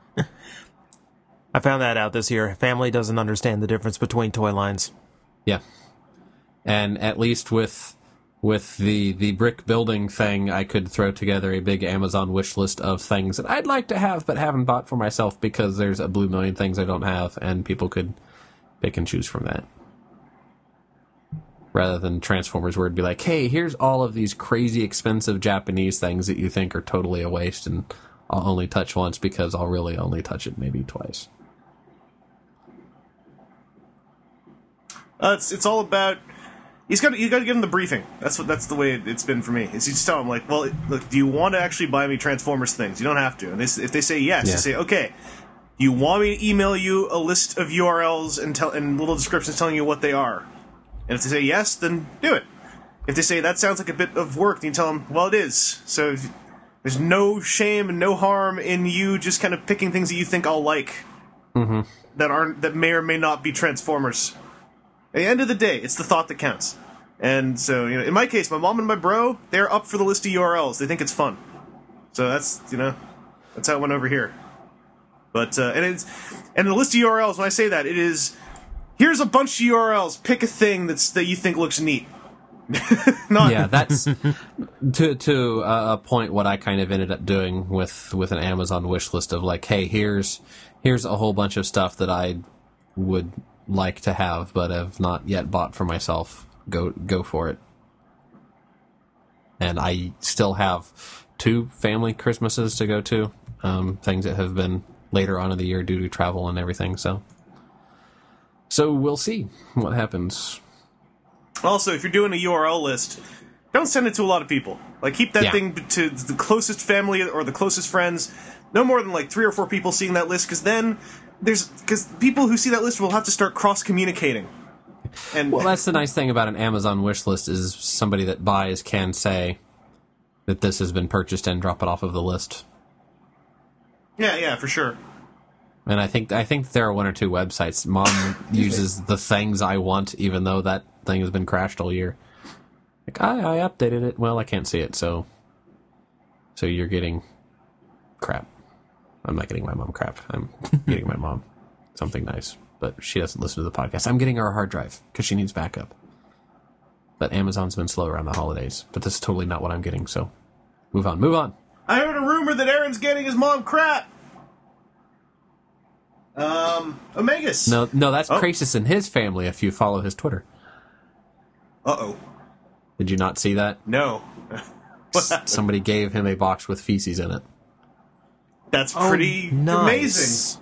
I found that out this year. Family doesn't understand the difference between toy lines. Yeah, and at least with with the the brick building thing, I could throw together a big Amazon wish list of things that I'd like to have but haven't bought for myself, because there's a blue million things I don't have, and people could pick and choose from that. rather than Transformers, where it'd be like, hey, here's all of these crazy expensive Japanese things that you think are totally a waste, and I'll only touch once because I'll really only touch it maybe twice. Uh, it's it's all about. He's got you got to give him the briefing. That's what that's the way it, it's been for me. Is you just tell him like, well, look, do you want to actually buy me Transformers things? You don't have to. And they, if they say yes, Yeah. you say okay. Do you want me to email you a list of U R Ls and tell and little descriptions telling you what they are? And if they say yes, then do it. If they say that sounds like a bit of work, then you tell them, well, it is. So if, there's no shame and no harm in you just kind of picking things that you think I'll like Mm-hmm. that aren't that may or may not be Transformers. At the end of the day, it's the thought that counts. And so, you know, in my case, my mom and my bro, they're up for the list of U R Ls. They think it's fun. So that's, you know, that's how it went over here. But, uh, and it's, and the list of U R Ls, when I say that, it is, here's a bunch of U R Ls, pick a thing that's, that you think looks neat. Not, Yeah, that's to to uh, a point what I kind of ended up doing with, with an Amazon wish list of like, hey, here's here's a whole bunch of stuff that I would like to have but have not yet bought for myself. Go go for it. And I still have two family Christmases to go to, um, things that have been later on in the year due to travel and everything. So, so we'll see what happens. Also, if you're doing a U R L list, don't send it to a lot of people. Like, keep that Yeah. thing to the closest family or the closest friends. No more than like three or four people seeing that list, because then there's because people who see that list will have to start cross communicating. And Well, that's the nice thing about an Amazon wish list is somebody that buys can say that this has been purchased and drop it off of the list. yeah, yeah, for sure. And I think I think there are one or two websites. Mom uses the things I want, even though that thing has been crashed all year. Like I, I updated it. Well, I can't see it, so so you're getting crap. I'm not getting my mom crap. I'm getting my mom something nice, but she doesn't listen to the podcast. I'm getting her a hard drive because she needs backup. But Amazon's been slow around the holidays. But this is totally not what I'm getting. So move on, move on. I heard a rumor that Aaron's getting his mom crap. Um, Omegas. No, no, that's Oh. Krasis and his family. If you follow his Twitter, Uh oh. did you not see that? No. What happened? Somebody gave him a box with feces in it. That's pretty Oh, nice. amazing.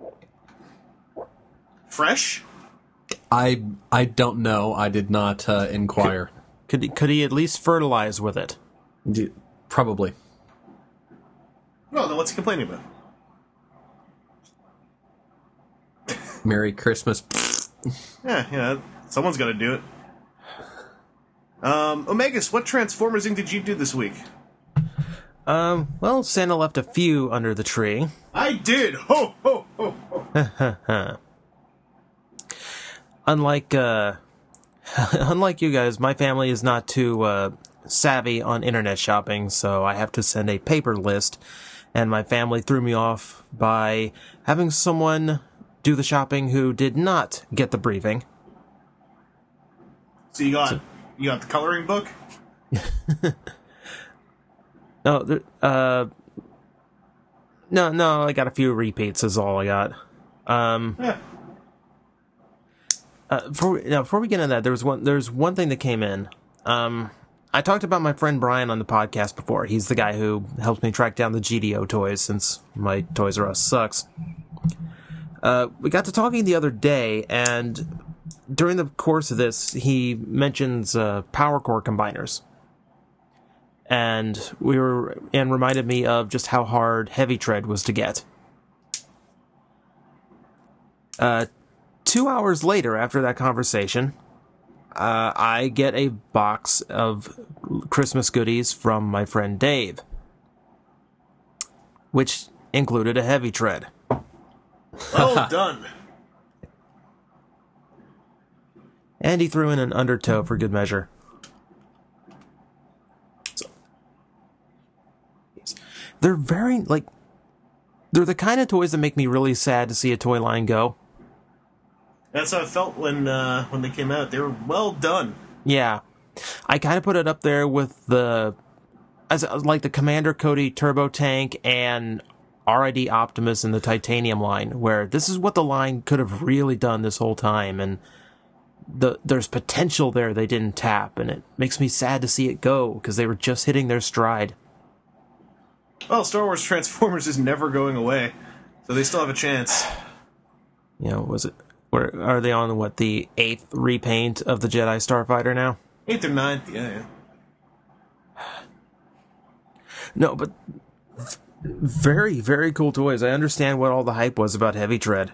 Fresh? I I don't know. I did not uh, inquire. Could he, could he at least fertilize with it? D- Probably. Well, then what's he complaining about? Merry Christmas. Yeah, yeah, someone's got to do it. Um, Omegas, what Transformersing did you do this week? Um, well, Santa left a few under the tree. I did! Ho, ho, ho, ho. Unlike, uh, unlike you guys, my family is not too, uh, savvy on internet shopping, so I have to send a paper list, and my family threw me off by having someone do the shopping who did not get the briefing. So you got, you got the coloring book? No, there- uh, no, no, I got a few repeats is all I got. Um, Yeah. uh, before, now, before we get into that, there was one, there's one thing that came in. Um, I talked about my friend Brian on the podcast before. He's the guy who helped me track down the G D O toys since my Toys R Us sucks. Uh, we got to talking the other day, and during the course of this, he mentions uh, power core combiners, and we were and reminded me of just how hard Heavy Tread was to get. Uh, two hours later, after that conversation, uh, I get a box of Christmas goodies from my friend Dave, which included a Heavy Tread. Well done. And he threw in an undertow for good measure. So, they're very, like, they're the kind of toys that make me really sad to see a toy line go. That's how I felt when, uh, when they came out. They were well done. Yeah. I kind of put it up there with the, as like the Commander Cody Turbo Tank and R I D Optimus in the Titanium line, where this is what the line could have really done this whole time, and the there's potential there they didn't tap, and it makes me sad to see it go because they were just hitting their stride. Well, Star Wars Transformers is never going away, so they still have a chance. You know, was it? Where are they on? What, the eighth repaint of the Jedi Starfighter now? Eighth or ninth, yeah. yeah. No, but very, very cool toys. I understand what all the hype was about Heavy Tread.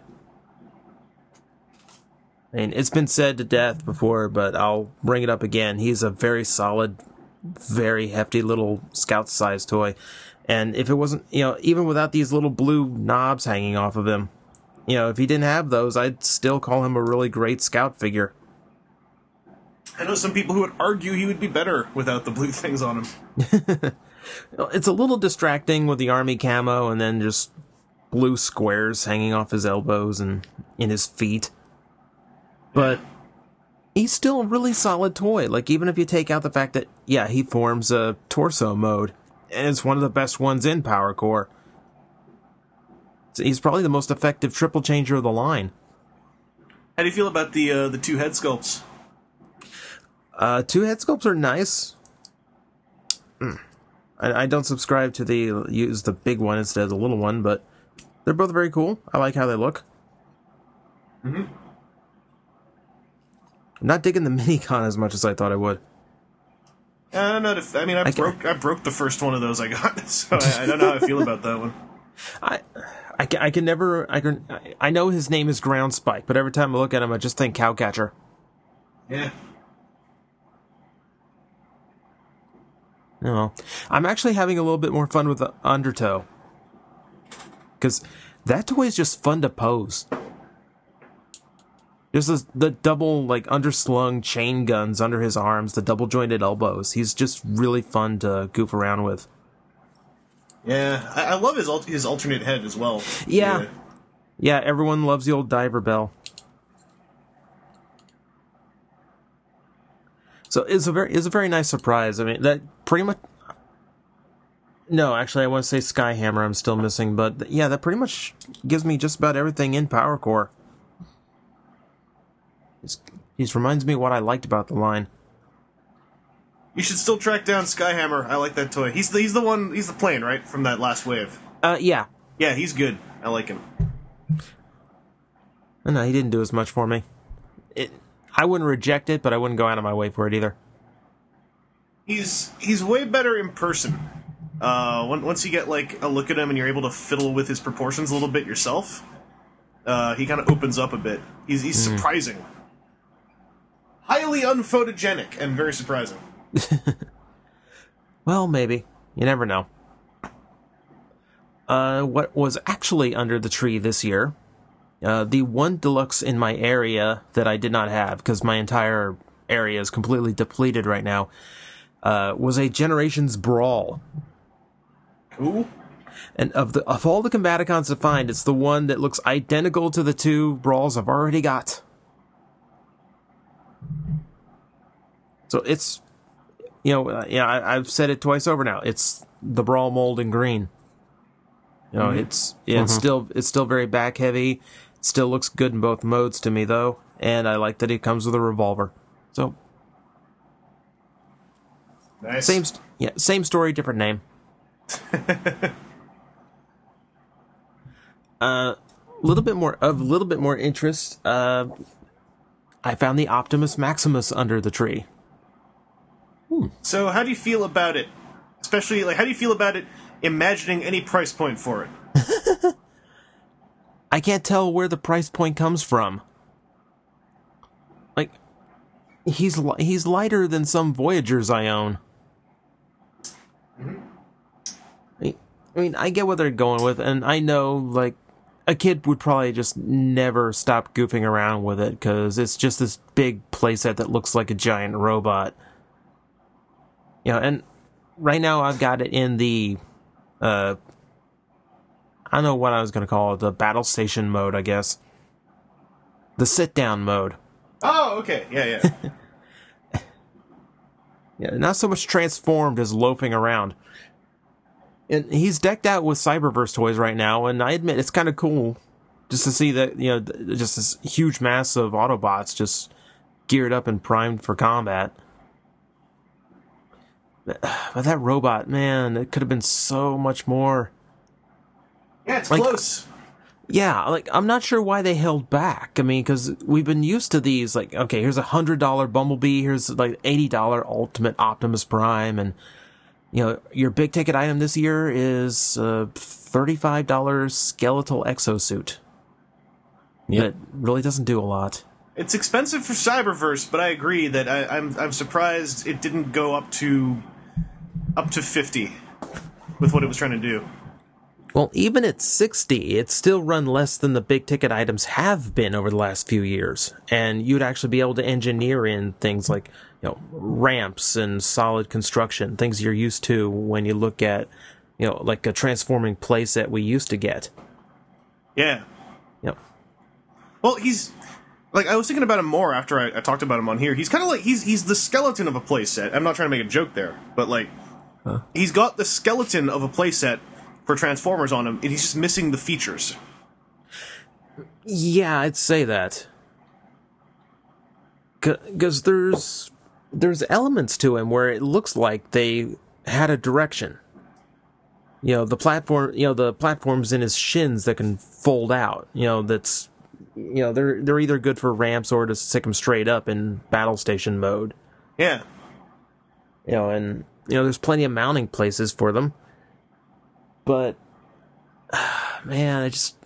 I mean, it's been said to death before, but I'll bring it up again. He's a very solid, very hefty little scout-sized toy. And if it wasn't, you know, even without these little blue knobs hanging off of him, you know, if he didn't have those, I'd still call him a really great scout figure. I know some people who would argue he would be better without the blue things on him. It's a little distracting with the army camo and then just blue squares hanging off his elbows and in his feet. But he's still a really solid toy. Like, even if you take out the fact that, yeah, he forms a torso mode, and it's one of the best ones in Power Core. So he's probably the most effective triple changer of the line. How do you feel about the uh, the two head sculpts? Uh, two head sculpts are nice. Mm. I, I don't subscribe to the use the big one instead of the little one, but they're both very cool. I like how they look. Mm-hmm. I'm not digging the Minicon as much as I thought I would. I don't know. If, I mean, I, I broke can... I broke the first one of those I got, so I, I don't know how I feel about that one. I, I can, I can never. I can. I know his name is Ground Spike, but every time I look at him, I just think Cowcatcher. Yeah. No, I'm actually having a little bit more fun with the Undertow, because that toy is just fun to pose. Just this, the double, like, underslung chain guns under his arms, the double jointed elbows. He's just really fun to goof around with. Yeah, I, I love his his alternate head as well. Yeah. yeah, yeah. Everyone loves the old diver bell. So it's a very it's a very nice surprise. I mean, that pretty much. No, actually, I want to say Skyhammer. I'm still missing, but yeah, that pretty much gives me just about everything in Power Core. He just reminds me what I liked about the line. You should still track down Skyhammer. I like that toy. He's the, he's the one. He's the plane, right, from that last wave. Uh, yeah. Yeah, he's good. I like him. No, he didn't do as much for me. It, I wouldn't reject it, but I wouldn't go out of my way for it either. He's he's way better in person. Uh, once you get like a look at him and you're able to fiddle with his proportions a little bit yourself, uh, he kind of opens up a bit. He's he's mm. surprising. Highly unphotogenic and very surprising. Well, maybe. You never know. Uh, what was actually under the tree this year, uh, the one deluxe in my area that I did not have, because my entire area is completely depleted right now, uh, was a Generations Brawl. Cool. And of the of all the Combaticons to find, it's the one that looks identical to the two Brawls I've already got. So it's, you know, uh, yeah, I, I've said it twice over now. It's the Brawl mold in green. You know, mm-hmm. it's yeah, it's mm-hmm. still it's still very back heavy. It still looks good in both modes to me though, and I like that it comes with a revolver. So, nice. Same, yeah, same story, different name. A uh, little bit more of a little bit more interest. Uh, I found the Optimus Maximus under the tree. Hmm. So, how do you feel about it? Especially, like, how do you feel about it? Imagining any price point for it. I can't tell where the price point comes from. Like, he's li- he's lighter than some Voyagers I own. Mm-hmm. I mean, I get what they're going with, and I know, like, a kid would probably just never stop goofing around with it, because it's just this big playset that looks like a giant robot. You know, and right now I've got it in the, uh, I don't know what I was going to call it, the battle station mode, I guess. The sit-down mode. Oh, okay, yeah, yeah. Yeah, not so much transformed as loafing around. And he's decked out with Cyberverse toys right now, and I admit it's kind of cool just to see that, you know, just this huge mass of Autobots just geared up and primed for combat. But that robot, man, it could have been so much more. Yeah, it's Like- close. Yeah, like, I'm not sure why they held back. I mean, because we've been used to these, like, okay, here's a one hundred dollars Bumblebee, here's, like, eighty dollars Ultimate Optimus Prime, and, you know, your big ticket item this year is a thirty-five dollars skeletal exosuit. Yeah. That really doesn't do a lot. It's expensive for Cyberverse, but I agree that I, I'm I'm surprised it didn't go up to up to fifty with what it was trying to do. Well, even at sixty, it's still run less than the big ticket items have been over the last few years. And you'd actually be able to engineer in things like, you know, ramps and solid construction, things you're used to when you look at, you know, like a transforming playset we used to get. Yeah. Yep. Well, he's like I was thinking about him more after I, I talked about him on here. He's kind of like he's he's the skeleton of a playset. I'm not trying to make a joke there, but like Huh. he's got the skeleton of a playset for Transformers on him, and he's just missing the features. Yeah, I'd say that. Because there's there's elements to him where it looks like they had a direction. You know, the platform, you know, the platforms in his shins that can fold out. You know, that's, you know, they're they're either good for ramps or to stick him straight up in battle station mode. Yeah. You know, and you know, there's plenty of mounting places for them. But man, I just,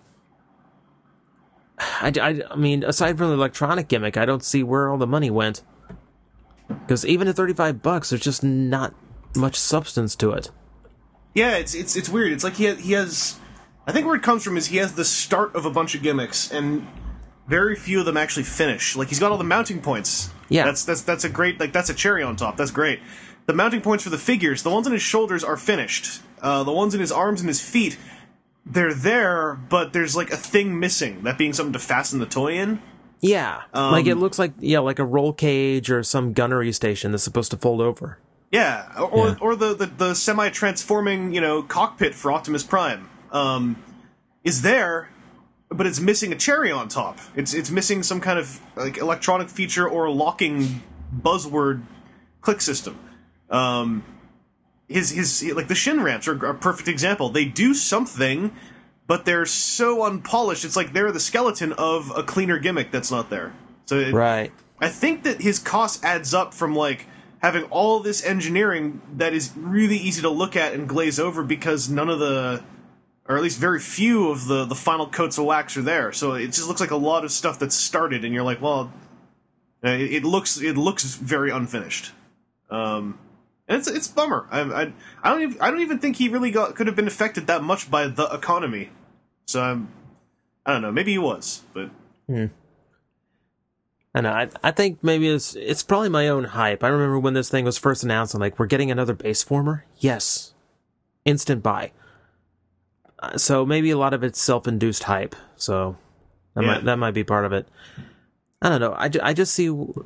I, I, I mean, aside from the electronic gimmick, I don't see where all the money went. Because even at thirty-five bucks, there's just not much substance to it. Yeah, it's it's it's weird. It's like he ha- he has. I think where it comes from is he has the start of a bunch of gimmicks, and very few of them actually finish. Like he's got all the mounting points. Yeah. that's that's that's a great like that's a cherry on top. That's great. The mounting points for the figures, the ones on his shoulders are finished. Uh, the ones in his arms and his feet, they're there, but there's like a thing missing. That being something to fasten the toy in. Yeah, Um, like it looks like yeah, like a roll cage or some gunnery station that's supposed to fold over. Yeah, or Yeah. or the, the, the semi-transforming, you know, cockpit for Optimus Prime um, is there, but it's missing a cherry on top. It's it's missing some kind of like electronic feature or locking buzzword click system. Um, his his like the shin ramps are a perfect example. They do something, but they're so unpolished. It's like they're the skeleton of a cleaner gimmick that's not there. So it, Right. I think that his cost adds up from like having all this engineering that is really easy to look at and glaze over because none of the, or at least very few of the, the final coats of wax are there. So it just looks like a lot of stuff that's started, and you're like, well, it, it looks it looks very unfinished. Um, and it's it's a bummer. I, I I don't even I don't even think he really got could have been affected that much by the economy. So I'm I don't know. Maybe he was, but. Hmm. I know. I, I think maybe it's it's probably my own hype. I remember when this thing was first announced, I'm like, we're getting another base former? Yes. Instant buy. Uh, so maybe a lot of it's self-induced hype. So that, Yeah. might, that might be part of it. I don't know. I, ju- I just see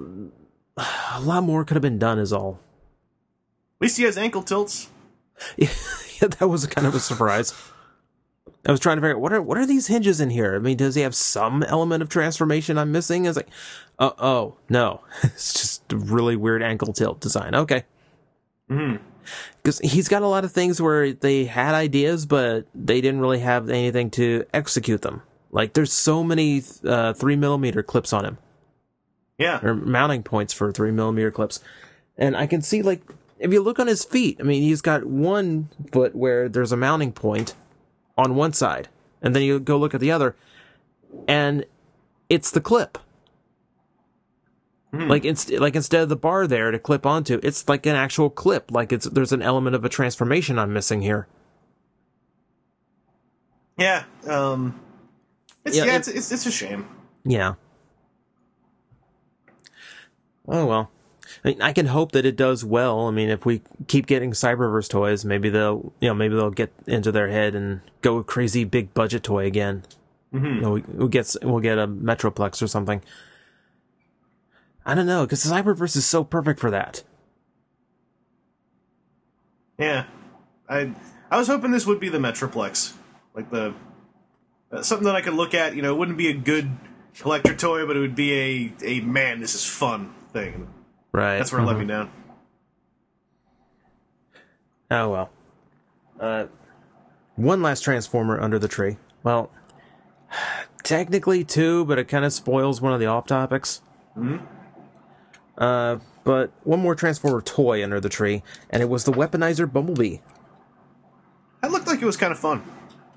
a lot more could have been done is all. At least he has ankle tilts. Yeah, that was kind of a surprise. I was trying to figure out what are what are these hinges in here. I mean, does he have some element of transformation I'm missing? It's like, oh, oh no, it's just a really weird ankle tilt design. Okay, Mm-hmm. because he's got a lot of things where they had ideas, but they didn't really have anything to execute them. Like, there's so many uh, three millimeter clips on him, Yeah. or mounting points for three millimeter clips, and I can see like if you look on his feet, I mean, he's got one foot where there's a mounting point on one side, and then you go look at the other, and it's the clip. Hmm. Like inst- like instead of the bar there to clip onto, it's like an actual clip. Like it's there's an element of a transformation I'm missing here. Yeah. Um. It's, Yeah, yeah. it- it's, it's it's a shame. Yeah. Oh well. I mean, I can hope that it does well. I mean, if we keep getting Cyberverse toys, maybe they'll, you know, maybe they'll get into their head and go crazy big budget toy again. Mm-hmm. You know, we, we'll get we'll get a Metroplex or something. I don't know, because Cyberverse is so perfect for that. Yeah. I I was hoping this would be the Metroplex, like the uh, something that I could look at. You know, it wouldn't be a good collector toy, but it would be a, a man, this is fun thing. Right. That's where mm-hmm. it let me down. Oh, well. Uh, one last Transformer under the tree. Well, technically two, but it kind of spoils one of the off-topics. Mm-hmm. Uh, but one more Transformer toy under the tree, and it was the Weaponizer Bumblebee. That looked like it was kind of fun.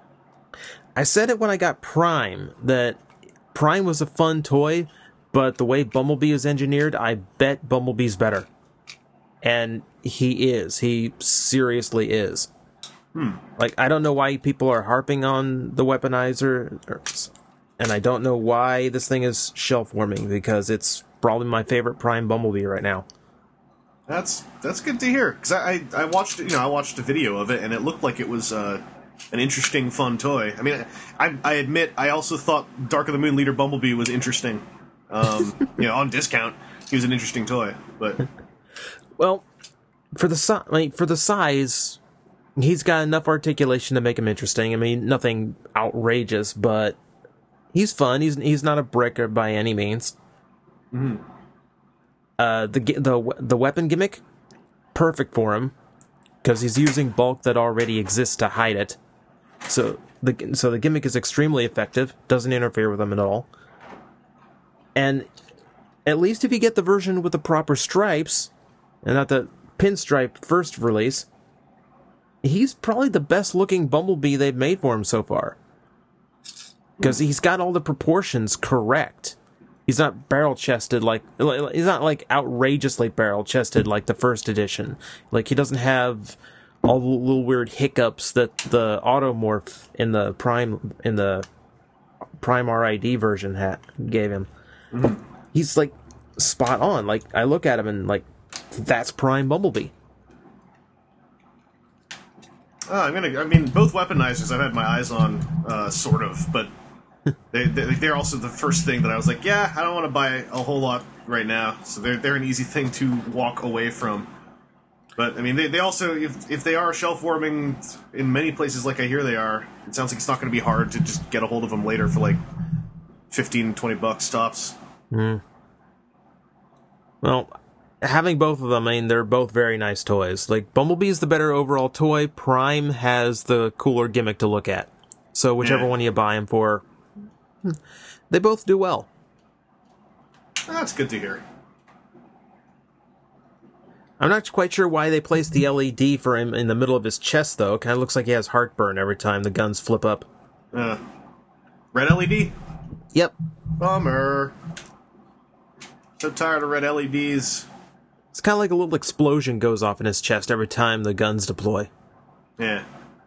I said it when I got Prime, that Prime was a fun toy, but the way Bumblebee is engineered, I bet Bumblebee's better. And he is. He seriously is. Hmm. Like, I don't know why people are harping on the Weaponizer, or, and I don't know why this thing is shelf-warming, because it's probably my favorite Prime Bumblebee right now. That's that's good to hear, because I, I I watched you know I watched a video of it, and it looked like it was uh, an interesting, fun toy. I mean, I I admit I also thought Dark of the Moon Leader Bumblebee was interesting. Um, you know, on discount, he was an interesting toy, but well, for the si- I mean, for the size, he's got enough articulation to make him interesting. I mean, nothing outrageous, but he's fun. He's he's not a brick by any means. Mm-hmm. Uh, the the the weapon gimmick, perfect for him, because he's using bulk that already exists to hide it. So the so the gimmick is extremely effective. Doesn't interfere with him at all. And at least if you get the version with the proper stripes, and not the pinstripe first release, he's probably the best looking Bumblebee they've made for him so far. Because he's got all the proportions correct. He's not barrel-chested like... He's not, like, outrageously barrel-chested like the first edition. Like, he doesn't have all the little weird hiccups that the Automorph in the Prime... in the Prime R I D version ha- gave him. Mm-hmm. He's, like, spot on. Like, I look at him and, like, that's Prime Bumblebee. Oh, I'm gonna. I mean, both Weaponizers I've had my eyes on, uh, sort of, but they, they they're also the first thing that I was like, yeah, I don't want to buy a whole lot right now. So they're they're an easy thing to walk away from. But I mean, they they also if if they are shelf warming in many places, like I hear they are, it sounds like it's not going to be hard to just get a hold of them later for like fifteen, twenty bucks tops. Hmm. Well, having both of them, I mean, they're both very nice toys. Like, Bumblebee's the better overall toy. Prime has the cooler gimmick to look at. So whichever yeah. one you buy them for, they both do well. That's good to hear. I'm not quite sure why they placed the L E D for him in the middle of his chest, though. Kind of looks like he has heartburn every time the guns flip up. Uh, red L E D? Yep. Bummer. So tired of red L E Ds. It's kind of like a little explosion goes off in his chest every time the guns deploy. Yeah.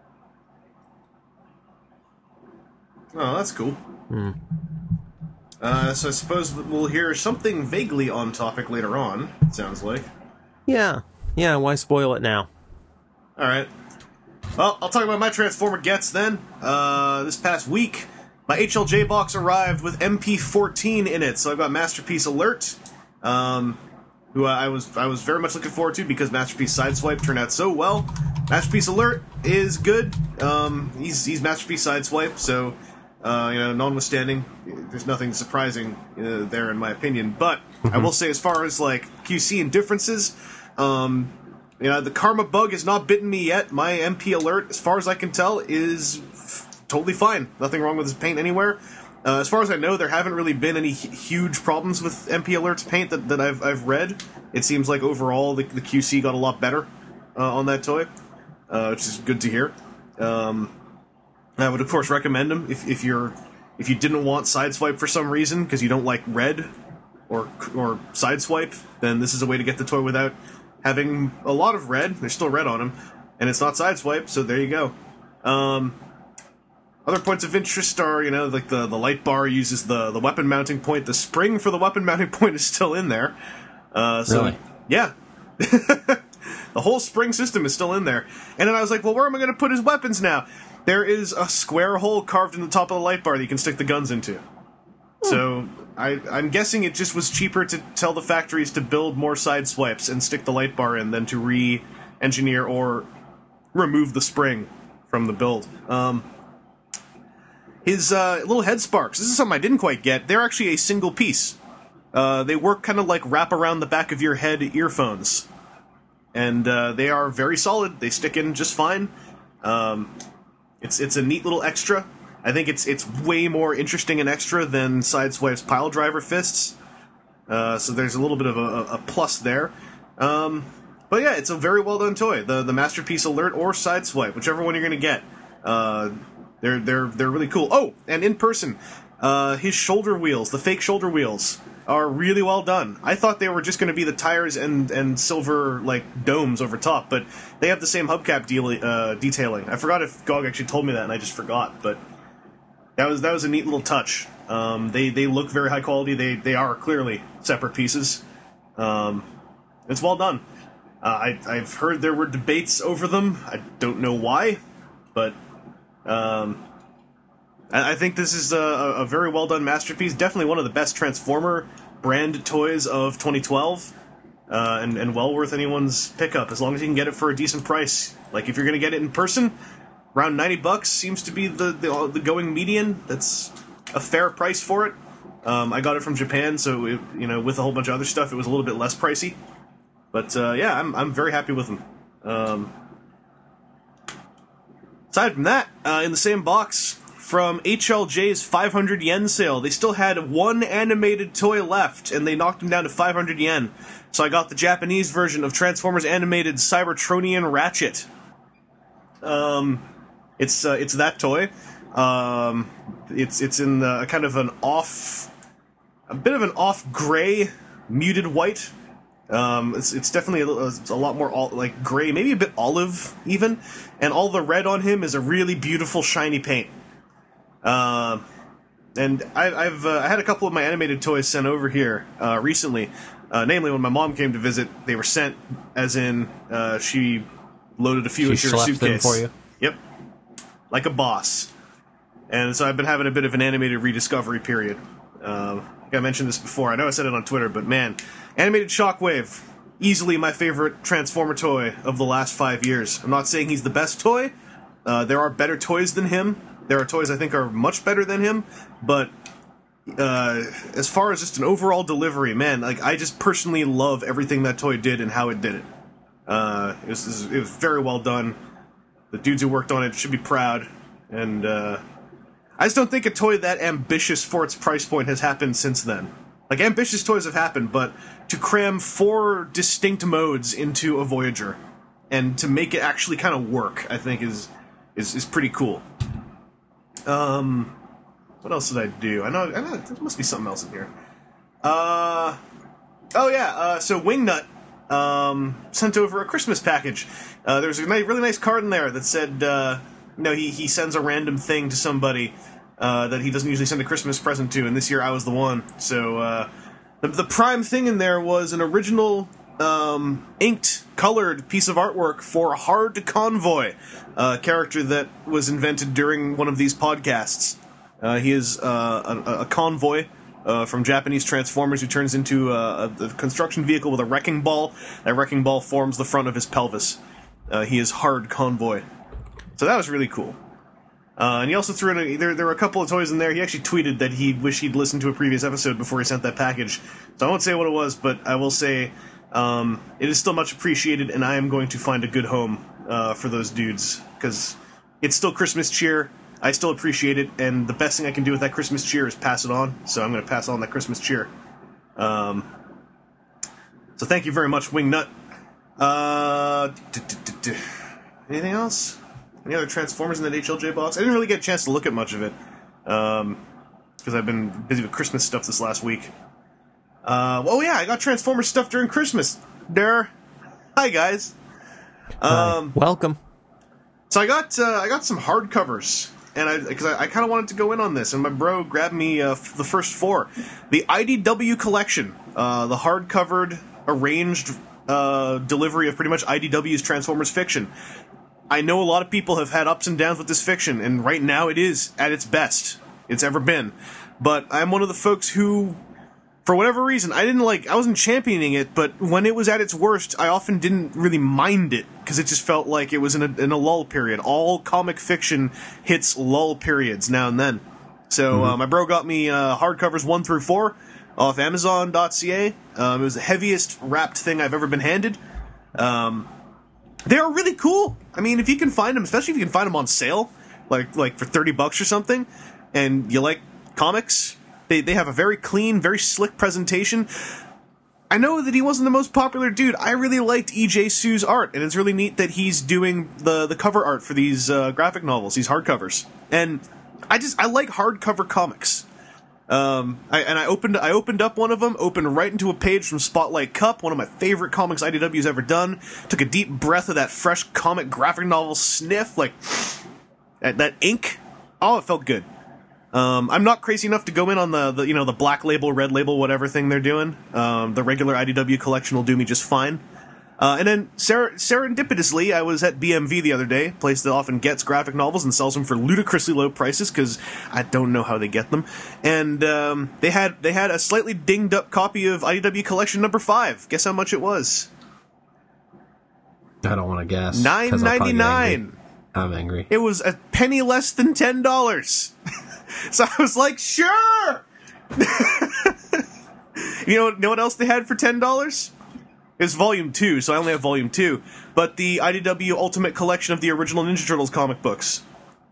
Oh, that's cool. Hmm. Uh, so I suppose that we'll hear something vaguely on topic later on, it sounds like. Yeah. Yeah, why spoil it now? Alright. Well, I'll talk about my Transformer Gets then. Uh, this past week, my H L J box arrived with M P fourteen in it, so I've got Masterpiece Alert. Um... who I was I was very much looking forward to because Masterpiece Sideswipe turned out so well. Masterpiece Alert is good. Um, he's he's Masterpiece Sideswipe, so uh, you know, notwithstanding, there's nothing surprising uh, there in my opinion. But I will say, as far as like Q C and differences, um, you know, the Karma bug has not bitten me yet. My M P Alert, as far as I can tell, is f- totally fine. Nothing wrong with his paint anywhere. Uh, as far as I know, there haven't really been any h- huge problems with M P Alert's paint that, that I've I've read. It seems like overall the, the Q C got a lot better uh, on that toy, uh, which is good to hear. Um, I would of course recommend him if, if you're if you didn't want Sideswipe for some reason because you don't like red or or Sideswipe, then this is a way to get the toy without having a lot of red. There's still red on him, and it's not Sideswipe, so there you go. Um, Other points of interest are, you know, like the, the light bar uses the, the weapon mounting point. The spring for the weapon mounting point is still in there. Uh, so, really? Yeah. The whole spring system is still in there. And then I was like, well, where am I going to put his weapons now? There is a square hole carved in the top of the light bar that you can stick the guns into. Hmm. So I, I'm guessing it just was cheaper to tell the factories to build more side swipes and stick the light bar in than to re-engineer or remove the spring from the build. Um... his uh, little head sparks. This is something I didn't quite get. They're actually a single piece. Uh, they work kind of like wrap around the back of your head earphones. And uh, they are very solid. They stick in just fine. Um, it's it's a neat little extra. I think it's it's way more interesting and extra than Sideswipe's pile driver fists. Uh, so there's a little bit of a, a plus there. Um, but yeah, it's a very well done toy. The the Masterpiece Alert or Sideswipe, whichever one you're going to get. Uh, they're they're they're really cool. Oh, and in person, uh, his shoulder wheels, the fake shoulder wheels, are really well done. I thought they were just going to be the tires and, and silver like domes over top, but they have the same hubcap deal, uh, detailing. I forgot if Gog actually told me that, and I just forgot. But that was that was a neat little touch. Um, they they look very high quality. They they are clearly separate pieces. Um, it's well done. Uh, I I've heard there were debates over them. I don't know why, but um, I, I think this is a, a very well done masterpiece. Definitely one of the best Transformer brand toys of twenty twelve, uh, and and well worth anyone's pickup as long as you can get it for a decent price. Like if you're going to get it in person, around ninety bucks seems to be the, the the going median. That's a fair price for it. Um, I got it from Japan, so it, you know, with a whole bunch of other stuff, it was a little bit less pricey. But uh, yeah, I'm I'm very happy with them. Um, aside from that, uh, in the same box from H L J's five hundred yen sale, they still had one animated toy left, and they knocked them down to five hundred yen. So I got the Japanese version of Transformers animated Cybertronian Ratchet. Um, it's uh, it's that toy. Um, it's it's in the, kind of an off, a bit of an off gray, muted white. Um, it's it's definitely a, it's a lot more all, like gray, maybe a bit olive even, and all the red on him is a really beautiful shiny paint. Uh, and I, I've uh, I had a couple of my animated toys sent over here uh, recently. Uh, namely, when my mom came to visit, they were sent, as in uh, she loaded a few She into her schlepped suitcase. them for you? Yep, like a boss. And so I've been having a bit of an animated rediscovery period. Um, I think I mentioned this before. I know I said it on Twitter, but man, animated Shockwave, easily my favorite Transformer toy of the last five years. I'm not saying he's the best toy. Uh, there are better toys than him. There are toys I think are much better than him, but uh, as far as just an overall delivery, man, like I just personally love everything that toy did and how it did it. Uh, it was, it was very well done. The dudes who worked on it should be proud, and uh, I just don't think a toy that ambitious for its price point has happened since then. Like, ambitious toys have happened, but to cram four distinct modes into a Voyager and to make it actually kind of work, I think is is is pretty cool. Um, what else did I do? I know, I know there must be something else in here. Uh, oh yeah, uh, so Wingnut um, sent over a Christmas package. Uh, there's a nice, really nice card in there that said, uh, you know, he, he sends a random thing to somebody uh, that he doesn't usually send a Christmas present to, and this year I was the one. So uh, the, the prime thing in there was an original um, inked, colored piece of artwork for Hard Convoy, a character that was invented during one of these podcasts. Uh, he is uh, a, a convoy uh, from Japanese Transformers who turns into a, a construction vehicle with a wrecking ball. That wrecking ball forms the front of his pelvis. Uh, he is Hard Convoy. So that was really cool. Uh, and he also threw in a, there, there were a couple of toys in there. He actually tweeted that he wished he'd listened to a previous episode before he sent that package. So I won't say what it was, but I will say um, it is still much appreciated, and I am going to find a good home uh, for those dudes, because it's still Christmas cheer. I still appreciate it, and the best thing I can do with that Christmas cheer is pass it on. So I'm going to pass on that Christmas cheer. Um, so thank you very much, Wingnut. Uh, d- d- d- d- anything else? Any other Transformers in that H L J box? I didn't really get a chance to look at much of it, um, because I've been busy with Christmas stuff this last week. Uh, oh yeah, I got Transformers stuff during Christmas. There, hi guys. Um, Welcome. So I got uh, I got some hardcovers, and I because I, I kind of wanted to go in on this, and my bro grabbed me uh, f- the first four, the I D W collection, uh, the hardcovered arranged uh, delivery of pretty much I D W's Transformers fiction. I know a lot of people have had ups and downs with this fiction, and right now it is at its best it's ever been. But I'm one of the folks who, for whatever reason, I didn't like, I wasn't championing it, but when it was at its worst, I often didn't really mind it, because it just felt like it was in a, in a lull period. All comic fiction hits lull periods now and then. So Mm-hmm. uh, my bro got me uh, hardcovers one through four off Amazon dot C A. Um, it was the heaviest wrapped thing I've ever been handed. Um, they're really cool. I mean, if you can find them, especially if you can find them on sale, like like for thirty bucks or something, and you like comics, they they have a very clean, very slick presentation. I know that he wasn't the most popular dude. I really liked E J Sue's art, and it's really neat that he's doing the, the cover art for these uh, graphic novels, these hardcovers. And I just I like hardcover comics. Um, I, and I opened I opened up one of them, opened right into a page from Spotlight Cup, one of my favorite comics I D W's ever done. Took a deep breath of that fresh comic graphic novel sniff, like that, that ink. Oh, it felt good. Um, I'm not crazy enough to go in on the, the you know the black label, red label, whatever thing they're doing. Um, the regular I D W collection will do me just fine. Uh, and then ser- serendipitously, I was at B M V the other day, place that often gets graphic novels and sells them for ludicrously low prices because I don't know how they get them. And um, they had they had a slightly dinged up copy of I D W collection number five. Guess how much it was? I don't want to guess. Nine ninety nine. I'm angry. It was a penny less than ten dollars. So I was like, sure! you know, know what else they had for ten dollars? It was Volume two, so I only have Volume two. But the I D W Ultimate Collection of the original Ninja Turtles comic books.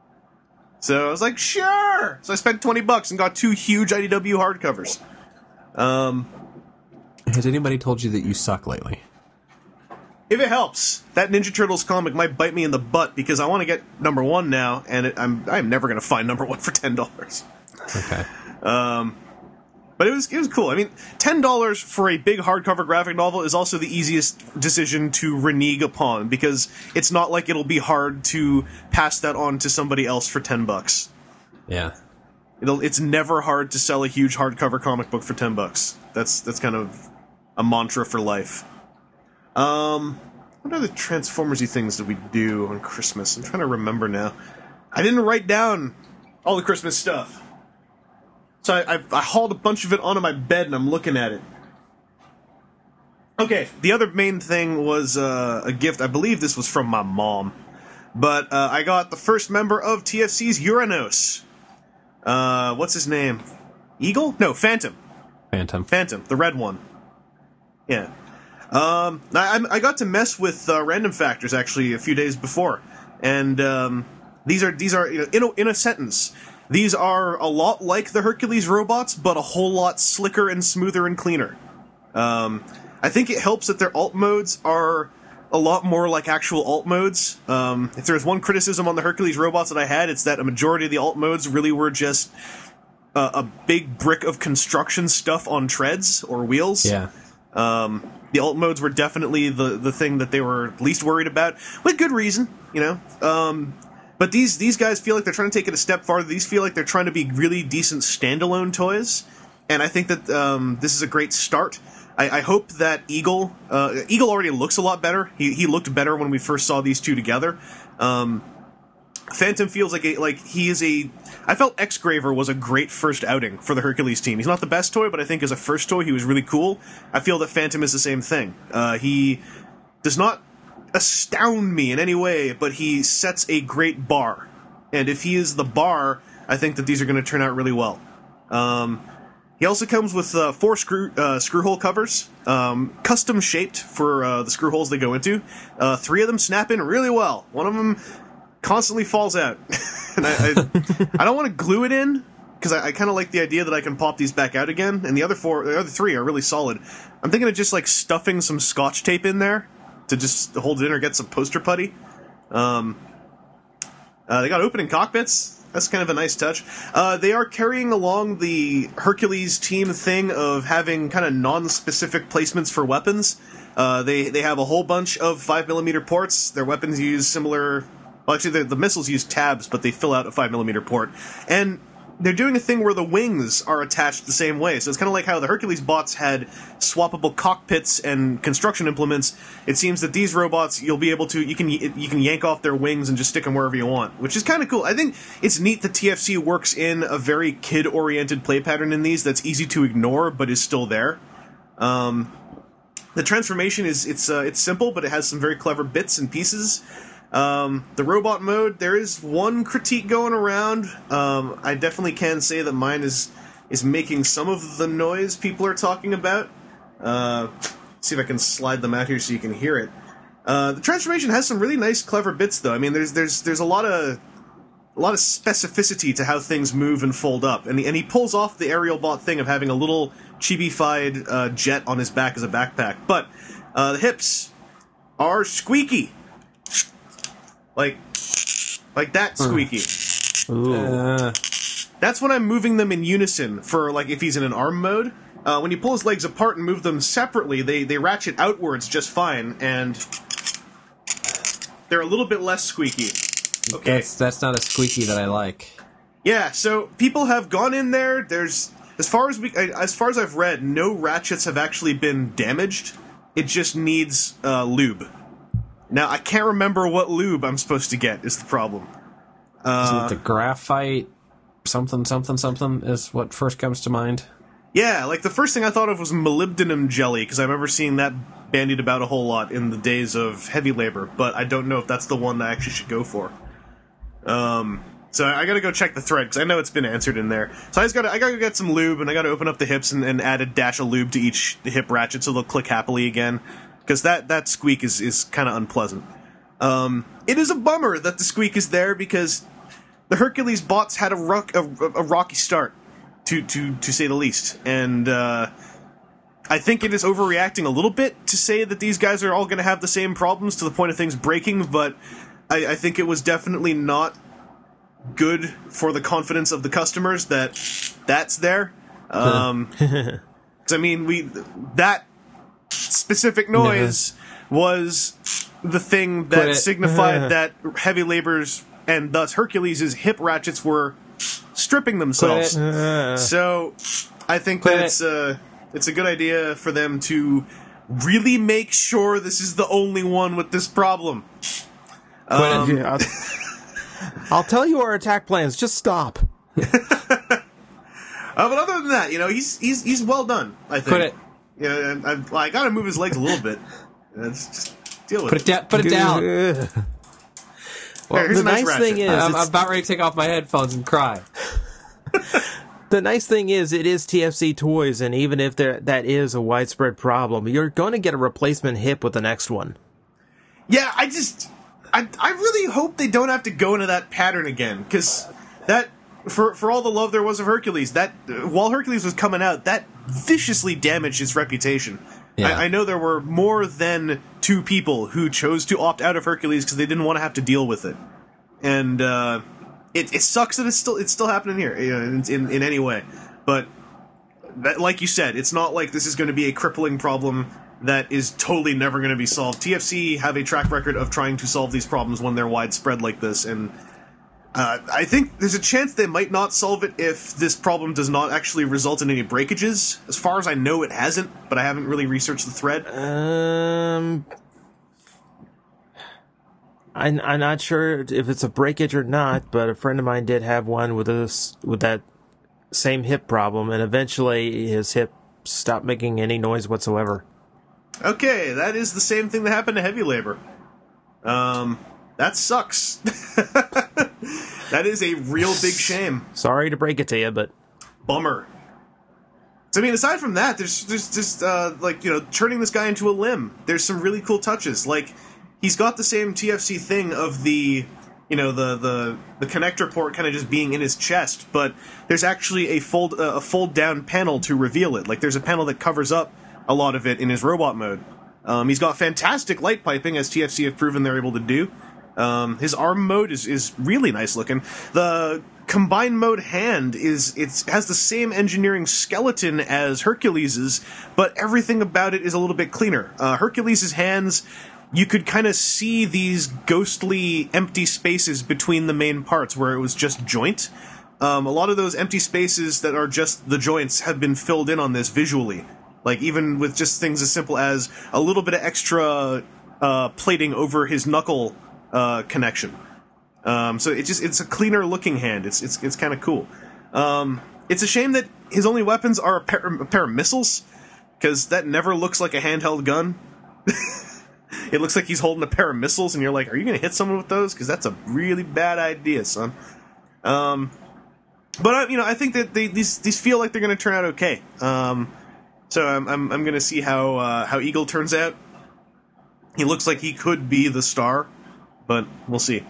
So I was like, sure! So I spent twenty bucks and got two huge I D W hardcovers. Um, Has anybody told you that you suck lately? If it helps, that Ninja Turtles comic might bite me in the butt because I want to get number one now, and it, I'm I'm never going to find number one for ten dollars. Okay. Um, but it was it was cool. I mean, ten dollars for a big hardcover graphic novel is also the easiest decision to renege upon because it's not like it'll be hard to pass that on to somebody else for ten bucks. Yeah. It'll it's never hard to sell a huge hardcover comic book for ten bucks. That's that's kind of a mantra for life. Um, what other Transformers-y things did we do on Christmas? I'm trying to remember now. I didn't write down all the Christmas stuff. So I, I, I hauled a bunch of it onto my bed and I'm looking at it. Okay, the other main thing was uh, a gift. I believe this was from my mom. But uh, I got the first member of T F C's Uranos. Uh, what's his name? Eagle? No, Phantom. Phantom. Phantom, the red one. Yeah. Um, I, I got to mess with uh, Random Factors actually a few days before, and um, these are these are you know, in a, in a sentence. These are a lot like the Hercules robots, but a whole lot slicker and smoother and cleaner. Um, I think it helps that their alt modes are a lot more like actual alt modes. Um, if there's one criticism on the Hercules robots that I had, it's that a majority of the alt modes really were just uh, a big brick of construction stuff on treads or wheels. Yeah. Um, the alt modes were definitely the, the thing that they were least worried about, with good reason, you know. Um, but these these guys feel like they're trying to take it a step farther. These feel like they're trying to be really decent standalone toys, and I think that um, this is a great start. I, I hope that Eagle uh, Eagle already looks a lot better. He he looked better when we first saw these two together. Um, Phantom feels like a, like he is a. I felt X-Graver was a great first outing for the Hercules team. He's not the best toy, but I think as a first toy, he was really cool. I feel that Phantom is the same thing. Uh, he does not astound me in any way, but he sets a great bar. And if he is the bar, I think that these are going to turn out really well. Um, he also comes with uh, four screw uh, screw hole covers, um, custom shaped for uh, the screw holes they go into. Uh, three of them snap in really well. One of them constantly falls out. and I, I, I don't want to glue it in, because I, I kind of like the idea that I can pop these back out again, and the other four, the other three are really solid. I'm thinking of just, like, stuffing some Scotch tape in there to just hold it in or get some poster putty. Um, uh, they got opening cockpits. That's kind of a nice touch. Uh, they are carrying along the Hercules team thing of having kind of non-specific placements for weapons. Uh, they, they have a whole bunch of five millimeter ports. Their weapons use similar... Well, actually, the, the missiles use tabs, but they fill out a five millimeter port. And they're doing a thing where the wings are attached the same way. So it's kind of like how the Hercules bots had swappable cockpits and construction implements. It seems that these robots, you'll be able to, you can you can yank off their wings and just stick them wherever you want, which is kind of cool. I think it's neat that T F C works in a very kid-oriented play pattern in these that's easy to ignore, but is still there. Um, the transformation is, it's uh, it's simple, but it has some very clever bits and pieces. Um, the robot mode, there is one critique going around. Um, I definitely can say that mine is is making some of the noise people are talking about. Uh, see if I can slide them out here so you can hear it. Uh, the transformation has some really nice, clever bits, though. I mean, there's there's there's a lot of a lot of specificity to how things move and fold up, and he, and he pulls off the aerial bot thing of having a little chibi-fied uh, jet on his back as a backpack. But uh, the hips are squeaky. Like, like that squeaky. Ooh. Uh, That's when I'm moving them in unison for, like, if he's in an arm mode. Uh, when you pull his legs apart and move them separately, they, they ratchet outwards just fine, and they're a little bit less squeaky. Okay. that's, that's not a squeaky that I like. Yeah, so people have gone in there, there's... As far as we, as far as I've read, no ratchets have actually been damaged. It just needs uh, lube. Now, I can't remember what lube I'm supposed to get, is the problem. Uh, Isn't it the graphite something, something, something is what first comes to mind? yeah, like the first thing I thought of was molybdenum jelly, because I remember seeing that bandied about a whole lot in the days of heavy labor, but I don't know if that's the one that I actually should go for. Um, so I gotta go check the thread, because I know it's been answered in there. So I just gotta, I gotta get some lube, and I gotta open up the hips and, and add a dash of lube to each hip ratchet so they'll click happily again. Because that, that squeak is, is kind of unpleasant. Um, it is a bummer that the squeak is there, because the Hercules bots had a, rock, a, a rocky start, to, to, to say the least. And uh, I think it is overreacting a little bit to say that these guys are all going to have the same problems to the point of things breaking, but I, I think it was definitely not good for the confidence of the customers that that's there. Um, 'cause I mean, we that... specific noise was the thing that signified that heavy labor's and thus Hercules' hip ratchets were stripping themselves. So I think that it's a, it's a good idea for them to really make sure this is the only one with this problem. Um, Yeah, I'll, I'll tell you our attack plans. Just stop. uh, but other than that, you know, he's he's he's well done, I think. Put it, Yeah, I, I, I gotta move his legs a little bit. Let's just deal with put it down, put it down. Well, here's the a nice nice ratchet. thing is, I'm, it's- I'm about ready to take off my headphones and cry. the nice thing is, it is T F C toys, and even if there that is a widespread problem, you're going to get a replacement hip with the next one. Yeah, I just, I, I really hope they don't have to go into that pattern again, because that, for for all the love there was of Hercules, that, uh, while Hercules was coming out, that viciously damaged his reputation. Yeah. I, I know there were more than two people who chose to opt out of Hercules because they didn't want to have to deal with it. And, uh, it, it sucks that it's still, it's still happening here, you know, in, in, in any way. But, that, like you said, it's not like this is going to be a crippling problem that is totally never going to be solved. T F C have a track record of trying to solve these problems when they're widespread like this, and uh, I think there's a chance they might not solve it if this problem does not actually result in any breakages. As far as I know, it hasn't, but I haven't really researched the thread. Um, I'm, I'm not sure if it's a breakage or not, but a friend of mine did have one with this with that same hip problem, and eventually his hip stopped making any noise whatsoever. Okay, that is the same thing that happened to heavy labor. Um, that sucks. That is a real big shame. Sorry to break it to you, but Bummer. So, I mean, aside from that, there's there's just, uh, like, you know, turning this guy into a limb. There's some really cool touches. Like, he's got the same T F C thing of the, you know, the, the, the connector port kind of just being in his chest, but there's actually a fold, uh, a fold-down panel to reveal it. Like, there's a panel that covers up a lot of it in his robot mode. Um, he's got fantastic light piping, as T F C have proven they're able to do. Um, his arm mode is, is really nice looking. The combined mode hand is it's has the same engineering skeleton as Hercules's, but everything about it is a little bit cleaner. Uh, Hercules's hands, you could kind of see these ghostly empty spaces between the main parts where it was just joint. Um, a lot of those empty spaces that are just the joints have been filled in on this visually. Like, even with just things as simple as a little bit of extra uh, plating over his knuckle uh, connection. Um, so it just it's a cleaner looking hand. It's it's it's kind of cool. Um, it's a shame that his only weapons are a pair, a pair of missiles, because that never looks like a handheld gun. It looks like he's holding a pair of missiles, and you're like, are you going to hit someone with those? Because that's a really bad idea, son. Um, but, I, you know, I think that they, these these feel like they're going to turn out okay. Um, so I'm I'm, I'm going to see how uh, how Eagle turns out. He looks like he could be the star, but we'll see.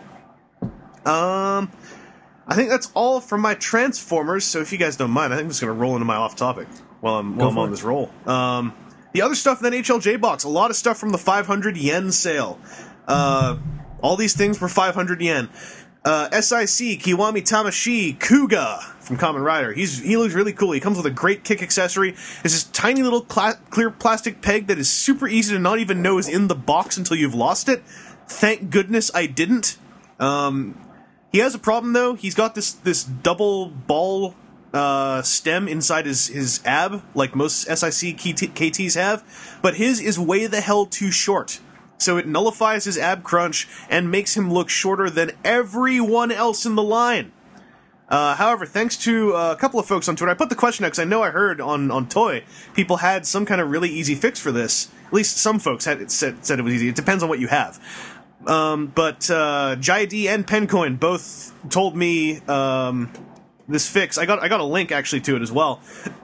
Um, I think that's all from my Transformers, so if you guys don't mind, I think I'm just going to roll into my off-topic while I'm, while I'm on this roll. Um... The other stuff in that H L J box, a lot of stuff from the five hundred yen sale. Uh, all these things were five hundred yen. Uh, S I C, Kiwami Tamashi, Kuga from Kamen Rider. He's, he looks really cool. He comes with a great kick accessory. It's this tiny little cla- clear plastic peg that is super easy to not even know is in the box until you've lost it. Thank goodness I didn't. Um, he has a problem, though. He's got this, this double ball uh, stem inside his, his ab, like most S I C K Ts have, but his is way the hell too short. So it nullifies his ab crunch and makes him look shorter than everyone else in the line. Uh, however, thanks to uh, a couple of folks on Twitter, I put the question out because I know I heard on, on Toy, people had some kind of really easy fix for this. At least some folks had said, said it was easy. It depends on what you have. Um, but uh, Jai-D and Pencoin both told me um, this fix. I got I got a link actually to it as well.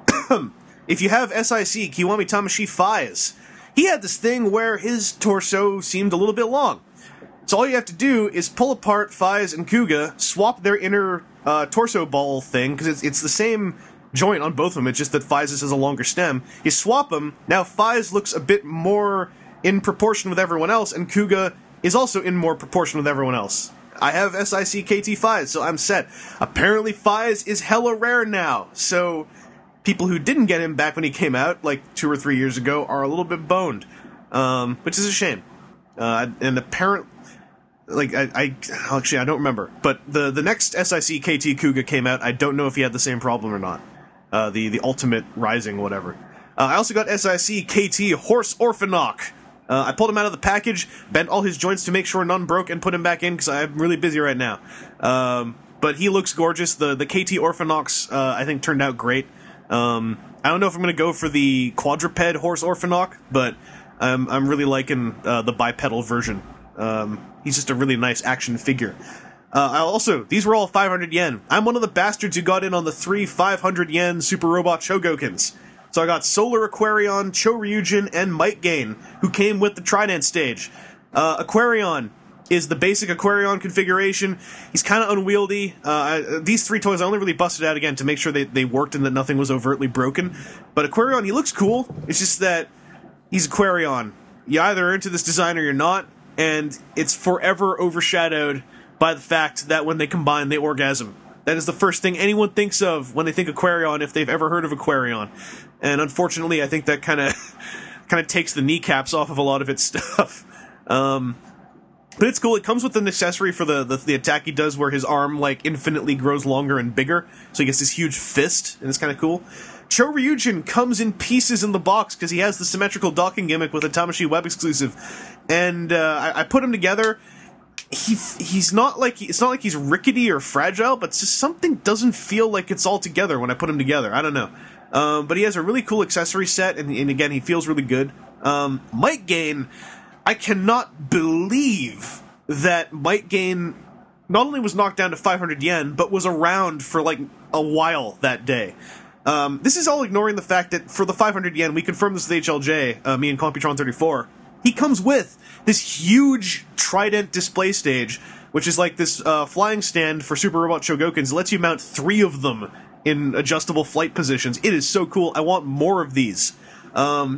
If you have S I C, Kiwami Tamashi Fies, he had this thing where his torso seemed a little bit long. So all you have to do is pull apart Fies and Kuga, swap their inner uh, torso ball thing, because it's, it's the same joint on both of them, it's just that Fies has a longer stem. You swap them, now Fies looks a bit more in proportion with everyone else, and Kuga is also in more proportion with everyone else. I have S I C K T Fies, so I'm set. Apparently Fies is hella rare now, so people who didn't get him back when he came out, like two or three years ago, are a little bit boned, um, which is a shame. Uh, and apparently, like, I, I, actually, I don't remember, but the, the next S I C K T Kuga came out, I don't know if he had the same problem or not. Uh, the, the Ultimate Rising, whatever. Uh, I also got S I C K T Horse Orphanok. Uh, I pulled him out of the package, bent all his joints to make sure none broke, and put him back in, because I'm really busy right now. Um, but he looks gorgeous. The, the K T Orphanoks, uh, I think, turned out great. Um, I don't know if I'm going to go for the quadruped Horse Orphanok, but I'm, I'm really liking uh, the bipedal version. Um, he's just a really nice action figure. Uh, I also, these were all five hundred yen. I'm one of the bastards who got in on the three five hundred yen Super Robot Chogokins. So I got Solar Aquarion, Choryujin, and Might Gain, who came with the Trident stage. Uh, Aquarion is the basic Aquarion configuration. He's kind of unwieldy. Uh, I, these three toys I only really busted out again to make sure they, they worked and that nothing was overtly broken. But Aquarion, he looks cool. It's just that he's Aquarion. You either are into this design or you're not, and it's forever overshadowed by the fact that when they combine, they orgasm. That is the first thing anyone thinks of when they think Aquarion, if they've ever heard of Aquarion. And unfortunately, I think that kind of kind of takes the kneecaps off of a lot of its stuff. Um, but it's cool. It comes with an accessory for the, the, the attack he does where his arm, like, infinitely grows longer and bigger. So he gets this huge fist, and it's kind of cool. Choryujin comes in pieces in the box because he has the symmetrical docking gimmick with a Tamashii Web exclusive. And uh, I, I put him together. He he's not like it's not like he's rickety or fragile, but it's just something doesn't feel like it's all together when I put him together. I don't know, um, but he has a really cool accessory set, and, and again, he feels really good. Um, Might Gain, I cannot believe that Might Gain not only was knocked down to five hundred yen, but was around for like a while that day. Um, this is all ignoring the fact that for the five hundred yen, we confirmed this with H L J, uh, me and Computron thirty-four. He comes with this huge Trident display stage, which is like this uh, flying stand for Super Robot Chogokins. It lets you mount three of them in adjustable flight positions. It is so cool. I want more of these. Um,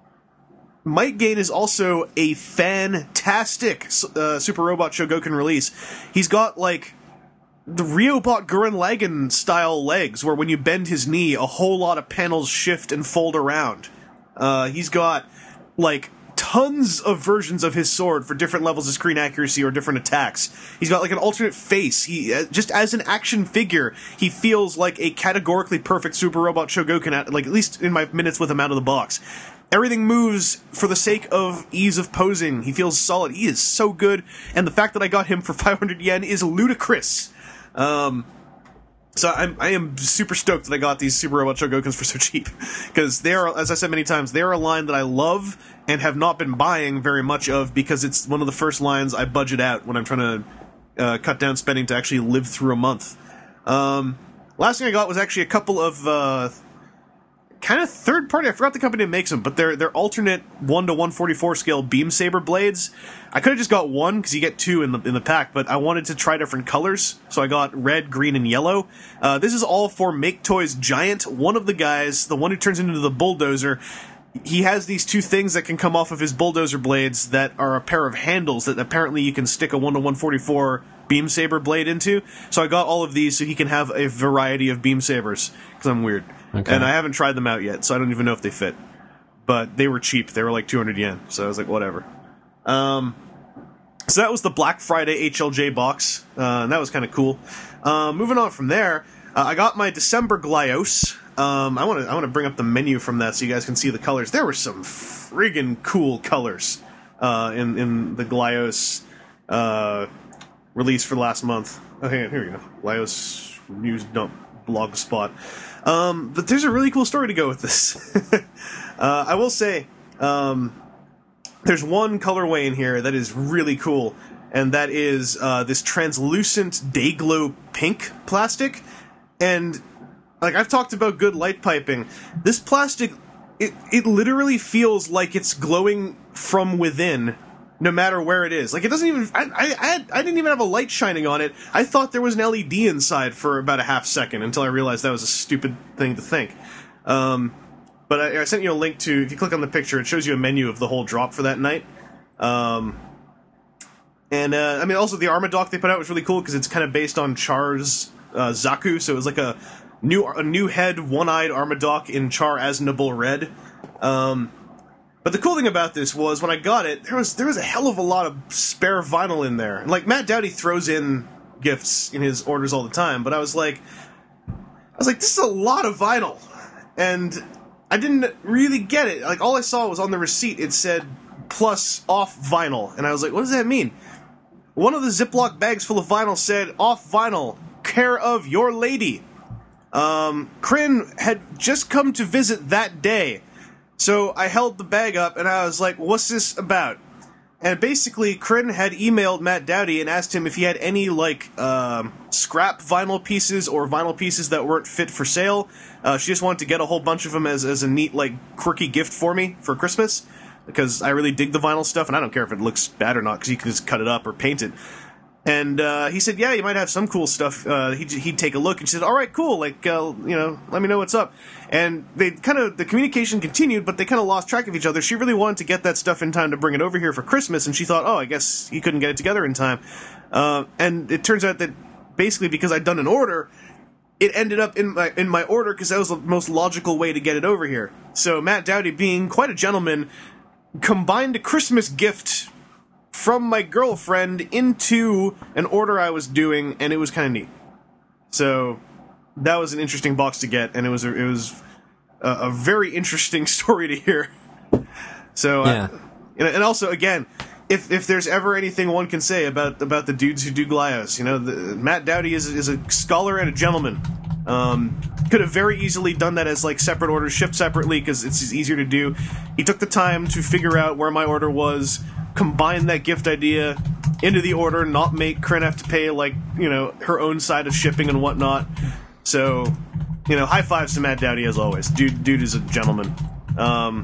Might Gain is also a fantastic uh, Super Robot Chogokin release. He's got, like, the Riobot Gurren Lagann style legs, where when you bend his knee, a whole lot of panels shift and fold around. Uh, he's got, like, tons of versions of his sword for different levels of screen accuracy or different attacks. He's got like an alternate face. He uh, just as an action figure, he feels like a categorically perfect Super Robot Chogokin, at, like at least in my minutes with him out of the box. Everything moves for the sake of ease of posing. He feels solid. He is so good, and the fact that I got him for five hundred yen is ludicrous. Um, So I'm, I am super stoked that I got these Super Robot Chogokins for so cheap. Because they are, as I said many times, they are a line that I love and have not been buying very much of because it's one of the first lines I budget out when I'm trying to uh, cut down spending to actually live through a month. Um, last thing I got was actually a couple of uh, kind of third party, I forgot the company that makes them, but they're, they're alternate one to one forty-four scale beam saber blades. I could have just got one because you get two in the in the pack, but I wanted to try different colors, so I got red, green, and yellow. Uh, this is all for Make Toys Giant. One of the guys, the one who turns into the bulldozer, he has these two things that can come off of his bulldozer blades that are a pair of handles that apparently you can stick a one to one forty-four beam saber blade into. So I got all of these so he can have a variety of beam sabers because I'm weird, okay. And I haven't tried them out yet, so I don't even know if they fit. But they were cheap; they were like two hundred yen. So I was like, whatever. Um, so that was the Black Friday H L J box, uh, and that was kind of cool. Uh, moving on from there, uh, I got my December Glyos. Um, I want to I want to bring up the menu from that so you guys can see the colors. There were some friggin' cool colors uh, in in the Glyos uh, release for last month. Oh, hang on, here we go. Glyos news dump blog spot. Um, but there's a really cool story to go with this. uh, I will say. Um, There's one colorway in here that is really cool, and that is uh, this translucent Dayglow pink plastic. And, like, I've talked about good light piping. This plastic, it, it literally feels like it's glowing from within, no matter where it is. Like, it doesn't even... I, I, I, had, I didn't even have a light shining on it. I thought there was an L E D inside for about a half second, until I realized that was a stupid thing to think. Um... But I, I sent you a link to, if you click on the picture, it shows you a menu of the whole drop for that night. Um, and, uh, I mean, also the Armadoc they put out was really cool because it's kind of based on Char's uh, Zaku, so it was like a new a new head, one-eyed Armadoc in Char Aznable Red. Um, but the cool thing about this was, when I got it, there was there was a hell of a lot of spare vinyl in there. And, like, Matt Doughty throws in gifts in his orders all the time, but I was like, I was like, this is a lot of vinyl. And I didn't really get it. Like, all I saw was on the receipt, it said plus off vinyl. And I was like, what does that mean? One of the Ziploc bags full of vinyl said off vinyl, care of your lady. Um, Kryn had just come to visit that day. So I held the bag up and I was like, what's this about? And basically, Kryn had emailed Matt Doughty and asked him if he had any, like, um, scrap vinyl pieces or vinyl pieces that weren't fit for sale. Uh, she just wanted to get a whole bunch of them as, as a neat, like, quirky gift for me for Christmas. Because I really dig the vinyl stuff, and I don't care if it looks bad or not, because you can just cut it up or paint it. And uh, he said, yeah, you might have some cool stuff. Uh, he'd, he'd take a look, and she said, all right, cool, like, uh, you know, let me know what's up. And they kind of, the communication continued, but they kind of lost track of each other. She really wanted to get that stuff in time to bring it over here for Christmas, and she thought, oh, I guess he couldn't get it together in time. Uh, and it turns out that basically because I'd done an order, it ended up in my in my order because that was the most logical way to get it over here. So Matt Doughty, being quite a gentleman, combined a Christmas gift from my girlfriend into an order I was doing, and it was kind of neat. So that was an interesting box to get, and it was a, it was a, a very interesting story to hear. So yeah. I, and, and also, again, if if there's ever anything one can say about about the dudes who do Glyos, you know, the, Matt Doughty is is a scholar and a gentleman. Um, could have very easily done that as like separate orders, shipped separately, because it's easier to do. He took the time to figure out where my order was, combine that gift idea into the order, not make Kryn have to pay, like, you know, her own side of shipping and whatnot. So, you know, high fives to Matt Doughty as always. Dude, dude is a gentleman. Um,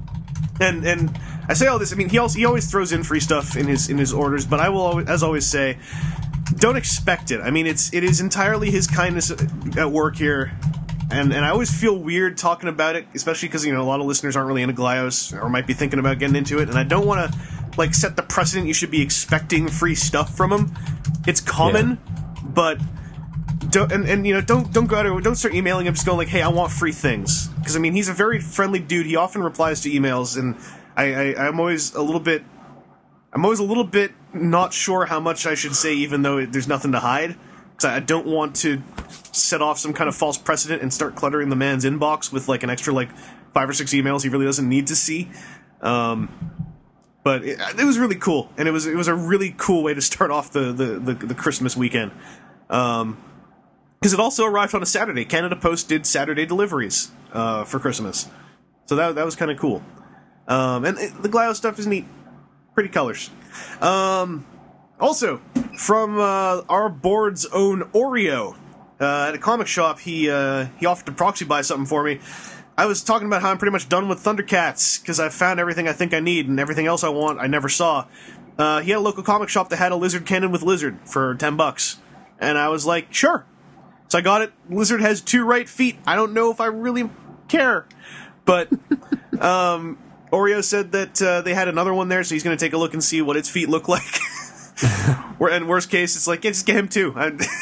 and and I say all this. I mean, he also he always throws in free stuff in his in his orders, but I will always, as always, say, don't expect it. I mean, it's it is entirely his kindness at work here. And and I always feel weird talking about it, especially because, you know, a lot of listeners aren't really into Glyos or might be thinking about getting into it, and I don't want to, like, set the precedent you should be expecting free stuff from him. It's common, yeah. but don't and, and you know don't don't go out or don't start emailing him just going like, hey, I want free things, because I mean, he's a very friendly dude. He often replies to emails, and I, I I'm always a little bit I'm always a little bit not sure how much I should say, even though it, there's nothing to hide. Because I don't want to set off some kind of false precedent and start cluttering the man's inbox with, like, an extra, like, five or six emails he really doesn't need to see. Um, but it, it was really cool, and it was it was a really cool way to start off the the, the, the Christmas weekend. Um, because it also arrived on a Saturday. Canada Post did Saturday deliveries uh, for Christmas, so that that was kind of cool. Um, and it, the Glaio stuff is neat, pretty colors. Um, also, from uh, our board's own Oreo, uh, at a comic shop, he uh, he offered to proxy buy something for me. I was talking about how I'm pretty much done with Thundercats because I've found everything I think I need, and everything else I want I never saw. Uh, he had a local comic shop that had a Lizard cannon with Lizard for ten bucks, and I was like, sure. So I got it. Lizard has two right feet. I don't know if I really care, but um, Oreo said that uh, they had another one there, so he's going to take a look and see what its feet look like. And worst case, it's like, yeah, just get him too.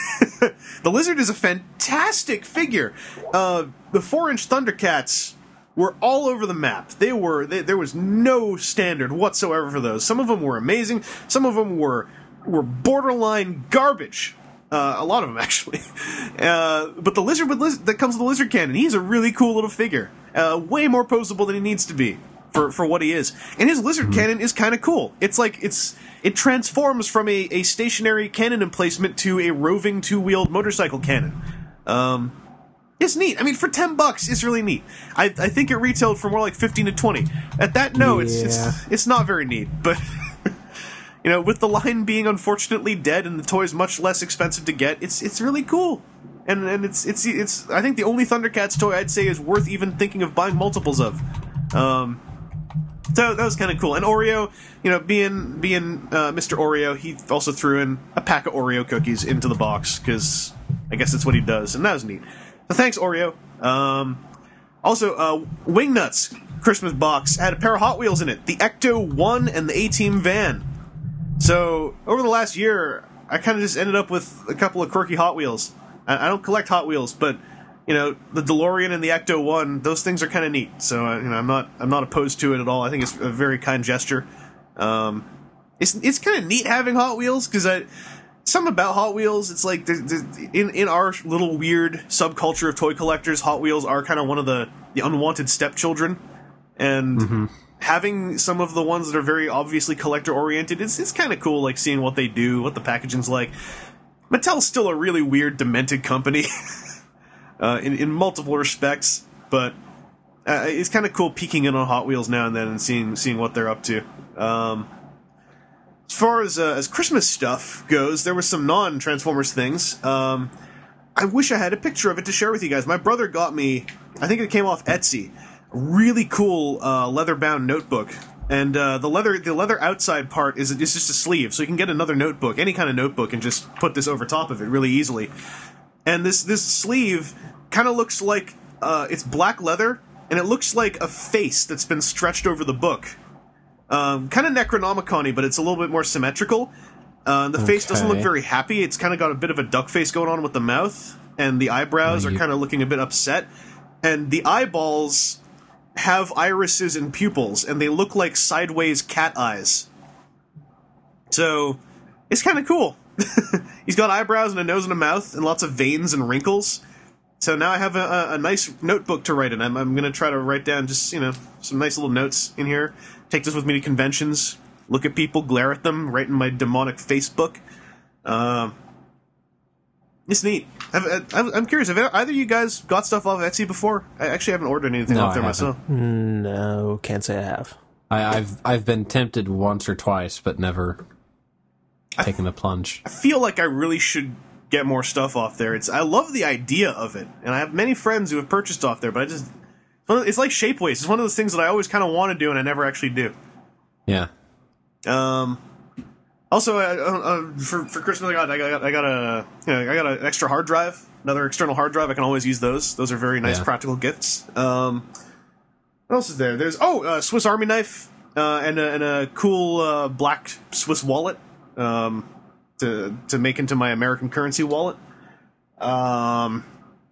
The Lizard is a fantastic figure. Uh, the four-inch Thundercats were all over the map. They were they, there was no standard whatsoever for those. Some of them were amazing. Some of them were were borderline garbage. Uh, a lot of them, actually. Uh, but the Lizard with Liz- that comes with the Lizard cannon, he's a really cool little figure. Uh, way more posable than he needs to be for, for what he is. And his Lizard mm-hmm. cannon is kind of cool. It's like, it's it transforms from a, a stationary cannon emplacement to a roving two-wheeled motorcycle cannon. Um, it's neat. I mean, for ten bucks, it's really neat. I, I think it retailed for more like fifteen to twenty. At that, no, yeah. it's, it's, it's not very neat, but... You know, with the line being unfortunately dead and the toys much less expensive to get, it's it's really cool, and and it's it's it's. I think the only Thundercats toy I'd say is worth even thinking of buying multiples of. Um, so that was kind of cool. And Oreo, you know, being being uh, Mister Oreo, he also threw in a pack of Oreo cookies into the box because I guess that's what he does, and that was neat. So thanks, Oreo. Um, also, uh, Wingnuts Christmas box had a pair of Hot Wheels in it: the Ecto one and the A-Team van. So, over the last year, I kind of just ended up with a couple of quirky Hot Wheels. I, I don't collect Hot Wheels, but, you know, the DeLorean and the Ecto one, those things are kind of neat. So, uh, you know, I'm not I'm not opposed to it at all. I think it's a very kind gesture. Um, it's it's kind of neat having Hot Wheels, because I... Something about Hot Wheels, it's like, the, the, in, in our little weird subculture of toy collectors, Hot Wheels are kind of one of the, the unwanted stepchildren. And... Mm-hmm. Having some of the ones that are very obviously collector-oriented, it's, it's kind of cool, like, seeing what they do, what the packaging's like. Mattel's still a really weird, demented company, uh, in, in multiple respects, but uh, it's kind of cool peeking in on Hot Wheels now and then and seeing seeing what they're up to. Um, as far as, uh, as Christmas stuff goes, there was some non-Transformers things. Um, I wish I had a picture of it to share with you guys. My brother got me, I think it came off Etsy, really cool uh, leather-bound notebook, and uh, the leather the leather outside part is is just a sleeve, so you can get another notebook, any kind of notebook, and just put this over top of it really easily. And this this sleeve kind of looks like uh, it's black leather, and it looks like a face that's been stretched over the book. Um, kind of Necronomicon-y, but it's a little bit more symmetrical. Uh, the okay. face doesn't look very happy. It's kind of got a bit of a duck face going on with the mouth, and the eyebrows oh, you... are kind of looking a bit upset, and the eyeballs have irises and pupils, and they look like sideways cat eyes. So, it's kind of cool. He's got eyebrows and a nose and a mouth, and lots of veins and wrinkles. So now I have a, a nice notebook to write in. I'm, I'm going to try to write down just, you know, some nice little notes in here. Take this with me to conventions, look at people, glare at them, write in my demonic Facebook. Um... It's neat. I've, I'm curious, have either of you guys got stuff off Etsy before? I actually haven't ordered anything no, off there I myself. No, can't say I have. I, I've I've been tempted once or twice, but never I, taken the plunge. I feel like I really should get more stuff off there. It's I love the idea of it, and I have many friends who have purchased off there, but I just... It's like Shapeways. It's one of those things that I always kind of want to do, and I never actually do. Yeah. Um... Also, uh, uh, for for Christmas, I got I got I got a you know, I got an extra hard drive, another external hard drive. I can always use those. Those are very nice, yeah. practical gifts. Um, what else is there? There's oh, a Swiss Army knife uh, and a, and a cool uh, black Swiss wallet um, to to make into my American currency wallet. Um,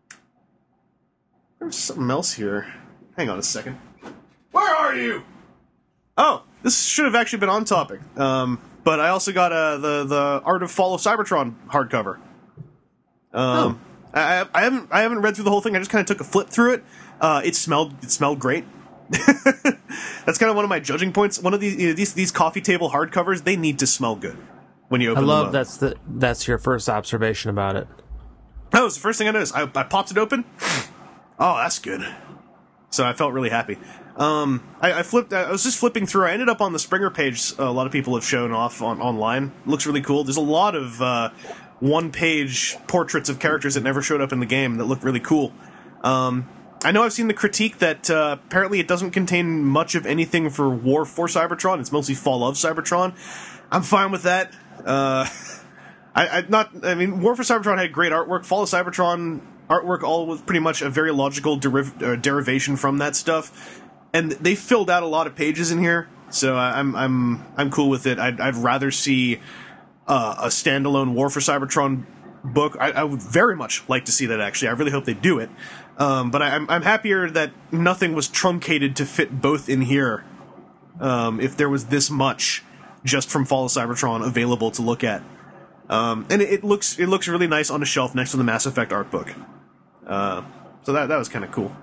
there's something else here. Hang on a second. Where are you? Oh, this should have actually been on topic. Um. But I also got uh, the the Art of Fall of Cybertron hardcover. Um, oh. I, I haven't I haven't read through the whole thing. I just kind of took a flip through it. Uh, it smelled it smelled great. That's kind of one of my judging points. One of these you know, these these coffee table hardcovers, they need to smell good when you open them up. I love them that's the that's your first observation about it. That was the first thing I noticed. I, I popped it open. Oh, that's good. So I felt really happy. Um, I, I flipped. I was just flipping through. I ended up on the Springer page. A lot of people have shown off on online. It looks really cool. There's a lot of uh, one-page portraits of characters that never showed up in the game that look really cool. Um, I know I've seen the critique that uh, apparently it doesn't contain much of anything for War for Cybertron. It's mostly Fall of Cybertron. I'm fine with that. Uh, I, I not. I mean, War for Cybertron had great artwork. Fall of Cybertron artwork all was pretty much a very logical deriv- uh, derivation from that stuff. And they filled out a lot of pages in here, so I'm I'm I'm cool with it. I'd, I'd rather see uh, a standalone War for Cybertron book. I, I would very much like to see that. Actually, I really hope they do it. Um, but I, I'm I'm happier that nothing was truncated to fit both in here. Um, if there was this much just from Fall of Cybertron available to look at, um, and it, it looks it looks really nice on a shelf next to the Mass Effect art book. Uh, so that that was kind of cool.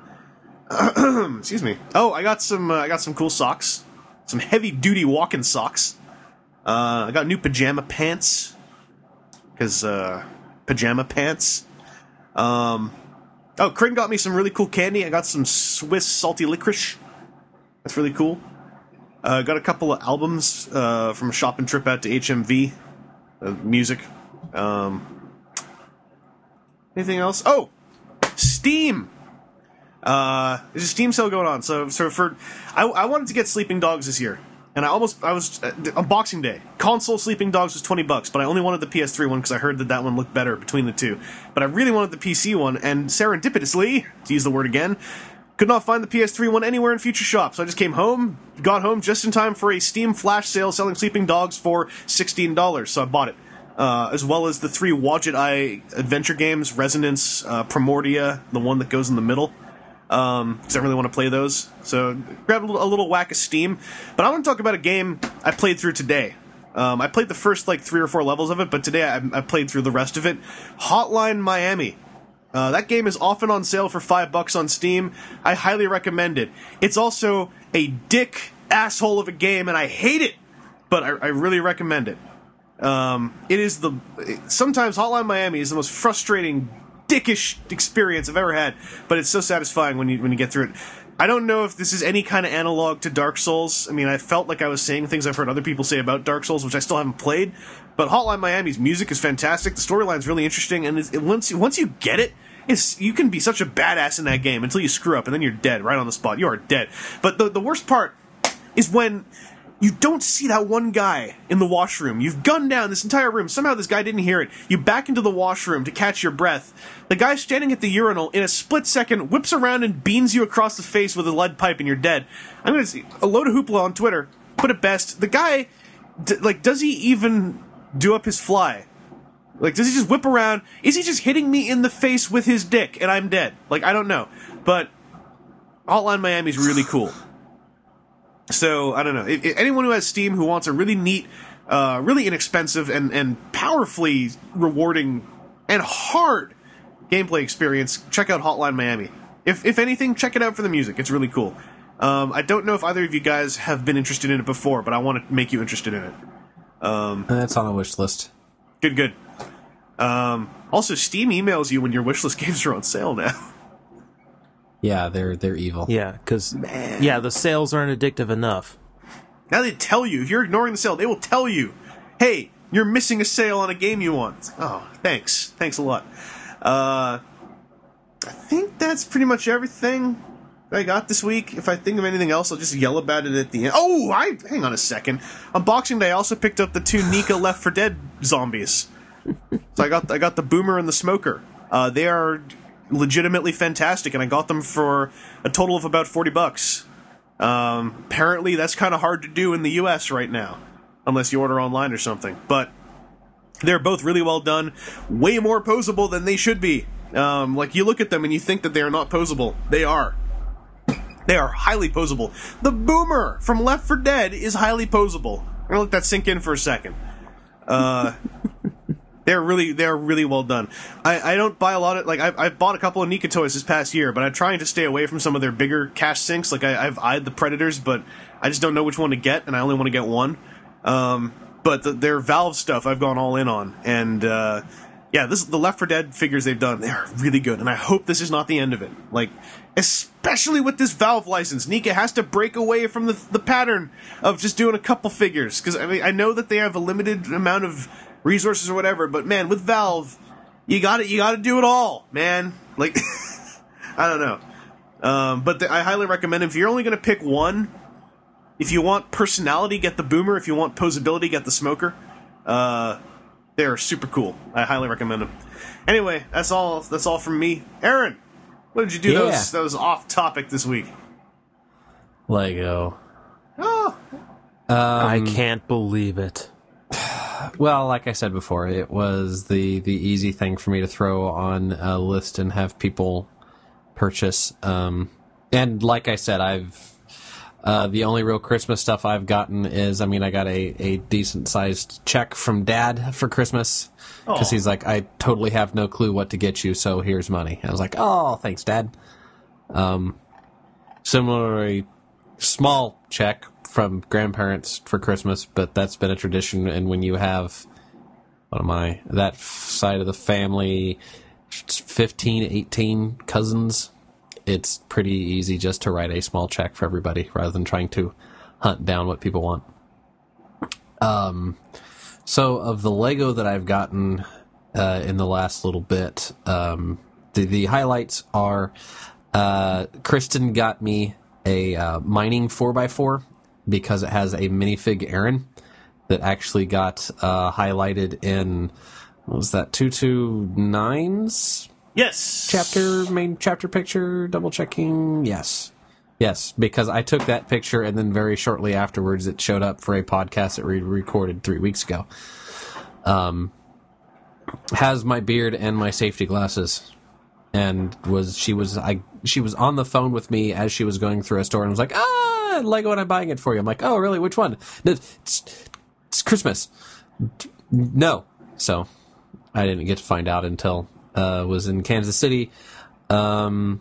Excuse me. Oh, I got some. Uh, I got some cool socks. Some heavy-duty walking socks. Uh, I got new pajama pants. Because uh, pajama pants. Um. Oh, Crin got me some really cool candy. I got some Swiss salty licorice. That's really cool. Uh, got a couple of albums uh, from a shopping trip out to H M V. Uh, music. Um. Anything else? Oh, Steam. Uh, there's a Steam sale going on, so so for I, I wanted to get Sleeping Dogs this year, and I almost I was uh, on Boxing Day. Console Sleeping Dogs was twenty bucks, but I only wanted the P S three one because I heard that that one looked better between the two. But I really wanted the P C one, and serendipitously, to use the word again, could not find the P S three one anywhere in Future Shop. So I just came home, got home just in time for a Steam flash sale selling Sleeping Dogs for sixteen dollars. So I bought it. Uh, as well as the three Wadget Eye adventure games, Resonance, uh, Primordia, the one that goes in the middle. Um, because I really want to play those. So, grab a little, a little whack of Steam. But I want to talk about a game I played through today. Um, I played the first, like, three or four levels of it, but today I, I played through the rest of it. Hotline Miami. Uh, that game is often on sale for five bucks on Steam. I highly recommend it. It's also a dick asshole of a game, and I hate it, but I, I really recommend it. Um, it is the... Sometimes Hotline Miami is the most frustrating dickish experience I've ever had, but it's so satisfying when you when you get through it. I don't know if this is any kind of analog to Dark Souls. I mean, I felt like I was saying things I've heard other people say about Dark Souls, which I still haven't played, but Hotline Miami's music is fantastic, the storyline's really interesting, and it's, it, once, once you get it, it's, you can be such a badass in that game until you screw up, and then you're dead, right on the spot. You are dead. But the, the worst part is when you don't see that one guy in the washroom. You've gunned down this entire room. Somehow this guy didn't hear it. You back into the washroom to catch your breath. The guy standing at the urinal in a split second whips around and beans you across the face with a lead pipe and you're dead. I'm going to see a load of hoopla on Twitter. Put it best. The guy, d- like, does he even do up his fly? Like, does he just whip around? Is he just hitting me in the face with his dick and I'm dead? Like, I don't know. But Hotline Miami's really cool. So, I don't know. If, if anyone who has Steam who wants a really neat, uh, really inexpensive, and, and powerfully rewarding and hard gameplay experience, check out Hotline Miami. If if anything, check it out for the music. It's really cool. Um, I don't know if either of you guys have been interested in it before, but I want to make you interested in it. Um, That's on a wish list. Good, good. Um, also, Steam emails you when your wishlist games are on sale now. Yeah, they're they're evil. Yeah, because yeah, the sales aren't addictive enough. Now they tell you, if you're ignoring the sale, they will tell you, hey, you're missing a sale on a game you want. It's like, oh, thanks. Thanks a lot. Uh, I think that's pretty much everything I got this week. If I think of anything else, I'll just yell about it at the end. Oh, I hang on a second. On Boxing Day, I also picked up the two Nika Left four Dead zombies. So I got I got the Boomer and the Smoker. Uh, they are legitimately fantastic, and I got them for a total of about forty bucks. Um, apparently, that's kind of hard to do in the U S right now, unless you order online or something. But they're both really well done, way more posable than they should be. Um, like, you look at them and you think that they are not posable. They are. They are highly posable. The Boomer from Left four Dead is highly posable. I'm gonna let that sink in for a second. Uh... They're really, they're really well done. I, I don't buy a lot of, like, I I bought a couple of Nika toys this past year, but I'm trying to stay away from some of their bigger cash sinks. Like, I, I've eyed the Predators, but I just don't know which one to get, and I only want to get one. Um, but the, their Valve stuff I've gone all in on, and uh, Yeah, this the Left four Dead figures they've done, they are really good, and I hope this is not the end of it. Like, especially with this Valve license, Nika has to break away from the the pattern of just doing a couple figures, because I mean, I know that they have a limited amount of resources or whatever, but man, with Valve, you got you got to do it all, man. Like, I don't know, um, but the, I highly recommend them. If you're only going to pick one, if you want personality, get the Boomer. If you want posability, get the Smoker. Uh, they're super cool. I highly recommend them. Anyway, that's all. That's all from me. Aaron, what did you do? Yeah. That was, that was off topic this week. Lego. Oh, I can't believe it. Well, like I said before, it was the, the easy thing for me to throw on a list and have people purchase. Um, and like I said, I've uh, the only real Christmas stuff I've gotten is, I mean, I got a, a decent-sized check from Dad for Christmas, because Aw. he's like, I totally have no clue what to get you, so here's money. I was like, oh, thanks, Dad. Um, similarly, small check from grandparents for Christmas, but that's been a tradition. And when you have, what am I, that f- side of the family, fifteen, eighteen cousins, it's pretty easy just to write a small check for everybody rather than trying to hunt down what people want. Um, so of the Lego that I've gotten uh, in the last little bit, um, the, the highlights are uh, Kristen got me a uh, mining four by four because it has a minifig Aaron that actually got uh, highlighted in, what was that, two twenty-nine's yes. chapter, main chapter picture, double checking, yes. Yes, because I took that picture and then very shortly afterwards it showed up for a podcast that we recorded three weeks ago. Um, has my beard and my safety glasses. And was she was I she was on the phone with me as she was going through a store and was like, ah, Lego, and I'm buying it for you. I'm like, oh, really? Which one? No, it's, it's Christmas. No. So I didn't get to find out until uh, was in Kansas City. Um,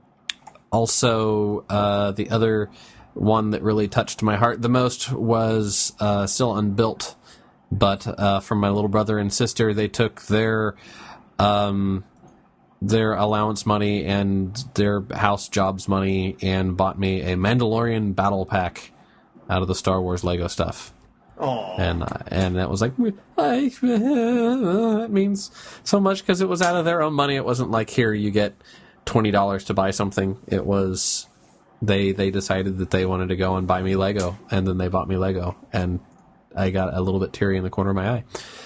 also, uh, the other one that really touched my heart the most was uh, still unbuilt, but uh, from my little brother and sister, they took their um, their allowance money and their house jobs money and bought me a Mandalorian battle pack out of the Star Wars Lego stuff. Aww. And uh, and that was like, I, that means so much because it was out of their own money. It wasn't like, here, you get twenty dollars to buy something. It was, they they decided that they wanted to go and buy me Lego, and then they bought me Lego, and I got a little bit teary in the corner of my eye.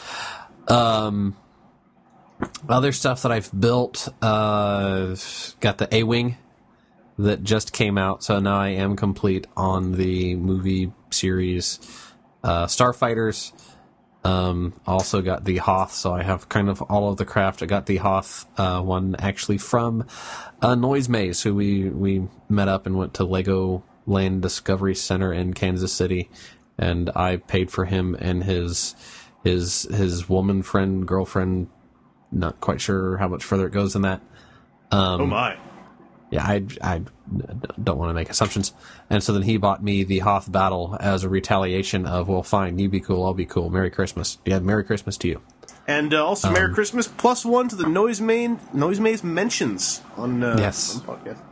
Um, other stuff that I've built, uh, got the A-Wing that just came out, so now I am complete on the movie series uh, Starfighters. Um, also got the Hoth, so I have kind of all of the craft. I got the Hoth uh, one actually from uh, Noise Maze, who we, we met up and went to Lego Land Discovery Center in Kansas City, and I paid for him and his his his woman friend, girlfriend. Not quite sure how much further it goes than that. Um, Oh my. Yeah, I, I don't want to make assumptions. And so then he bought me the Hoth Battle as a retaliation of, well, fine, you be cool, I'll be cool. Merry Christmas. Yeah, Merry Christmas to you. And uh, also, Merry Christmas plus one to the Noise Maze, Noise Maze mentions on, uh, Yes. on the podcast.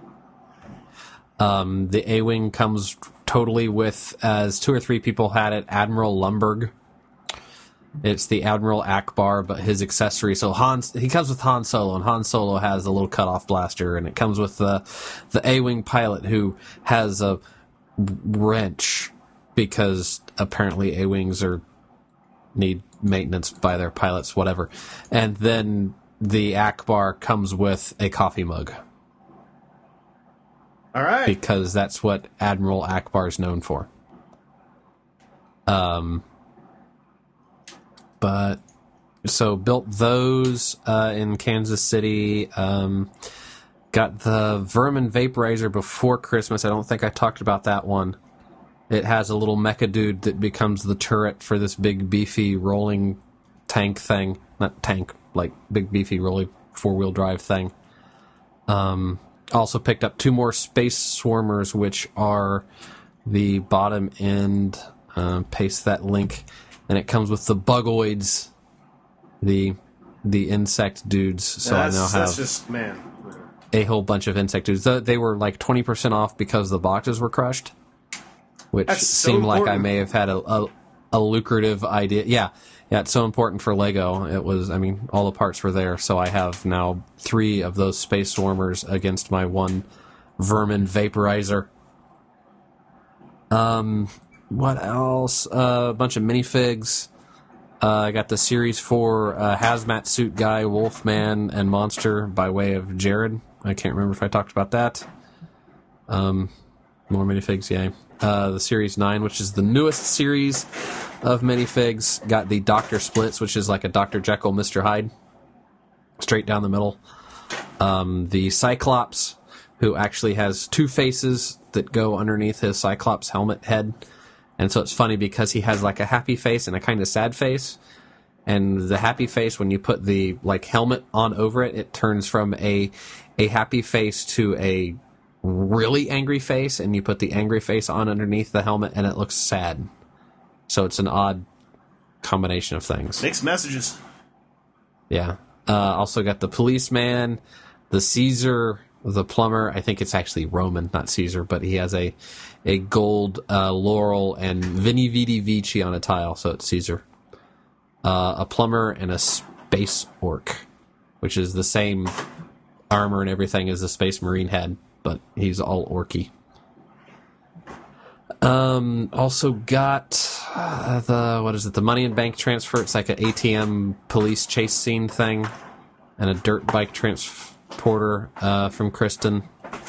Um, the A-Wing comes totally with, as two or three people had it, Admiral Lumberg. It's the Admiral Akbar, but his accessory. So Han, he comes with Han Solo, and Han Solo has a little cut-off blaster, and it comes with the the A-Wing pilot who has a wrench because apparently A-Wings are need maintenance by their pilots, whatever. And then the Akbar comes with a coffee mug All right. because that's what Admiral Akbar is known for. Um. But so built those uh, in Kansas City. Um, got the Vermin Vaporizer before Christmas. I don't think I talked about that one. It has a little mecha dude that becomes the turret for this big beefy rolling tank thing. Not tank, like big beefy rolling four wheel drive thing. Um, also picked up two more Space Swarmers, which are the bottom end. Uh, paste that link. And it comes with the Bugoids, the the insect dudes. So Yeah, I that's, now that's have just man. a whole bunch of insect dudes. Th- They were like twenty percent off because the boxes were crushed, which That's so seemed like I important. may have had a, a a lucrative idea. Yeah, yeah, it's so important for Lego. It was. I mean, all the parts were there, so I have now three of those space swarmers against my one vermin vaporizer. Um, what else? Uh, a bunch of minifigs. Uh, I got the Series four uh, hazmat suit guy, Wolfman, and Monster by way of Jared. I can't remember if I talked about that. Um, more minifigs, yay. Uh, the Series nine, which is the newest series of minifigs. Got the Doctor Splits, which is like a Doctor Jekyll, Mister Hyde. Straight down the middle. Um, the Cyclops, who actually has two faces that go underneath his Cyclops helmet head. And so it's funny because he has like a happy face and a kind of sad face. And the happy face, when you put the like helmet on over it, it turns from a a happy face to a really angry face. And you put the angry face on underneath the helmet and it looks sad. So it's an odd combination of things. Mixed messages. Yeah. Uh, also got the policeman, the Caesar, the plumber. I think it's actually Roman, not Caesar, but he has a a gold uh, laurel and Vini Vidi Vici on a tile, so it's Caesar. Uh, a plumber and a space orc, which is the same armor and everything as the Space Marine had, but he's all orky. Um, also got uh, the, what is it, the Money in Bank transfer. It's like an A T M police chase scene thing, and a dirt bike transporter uh, from Kristen.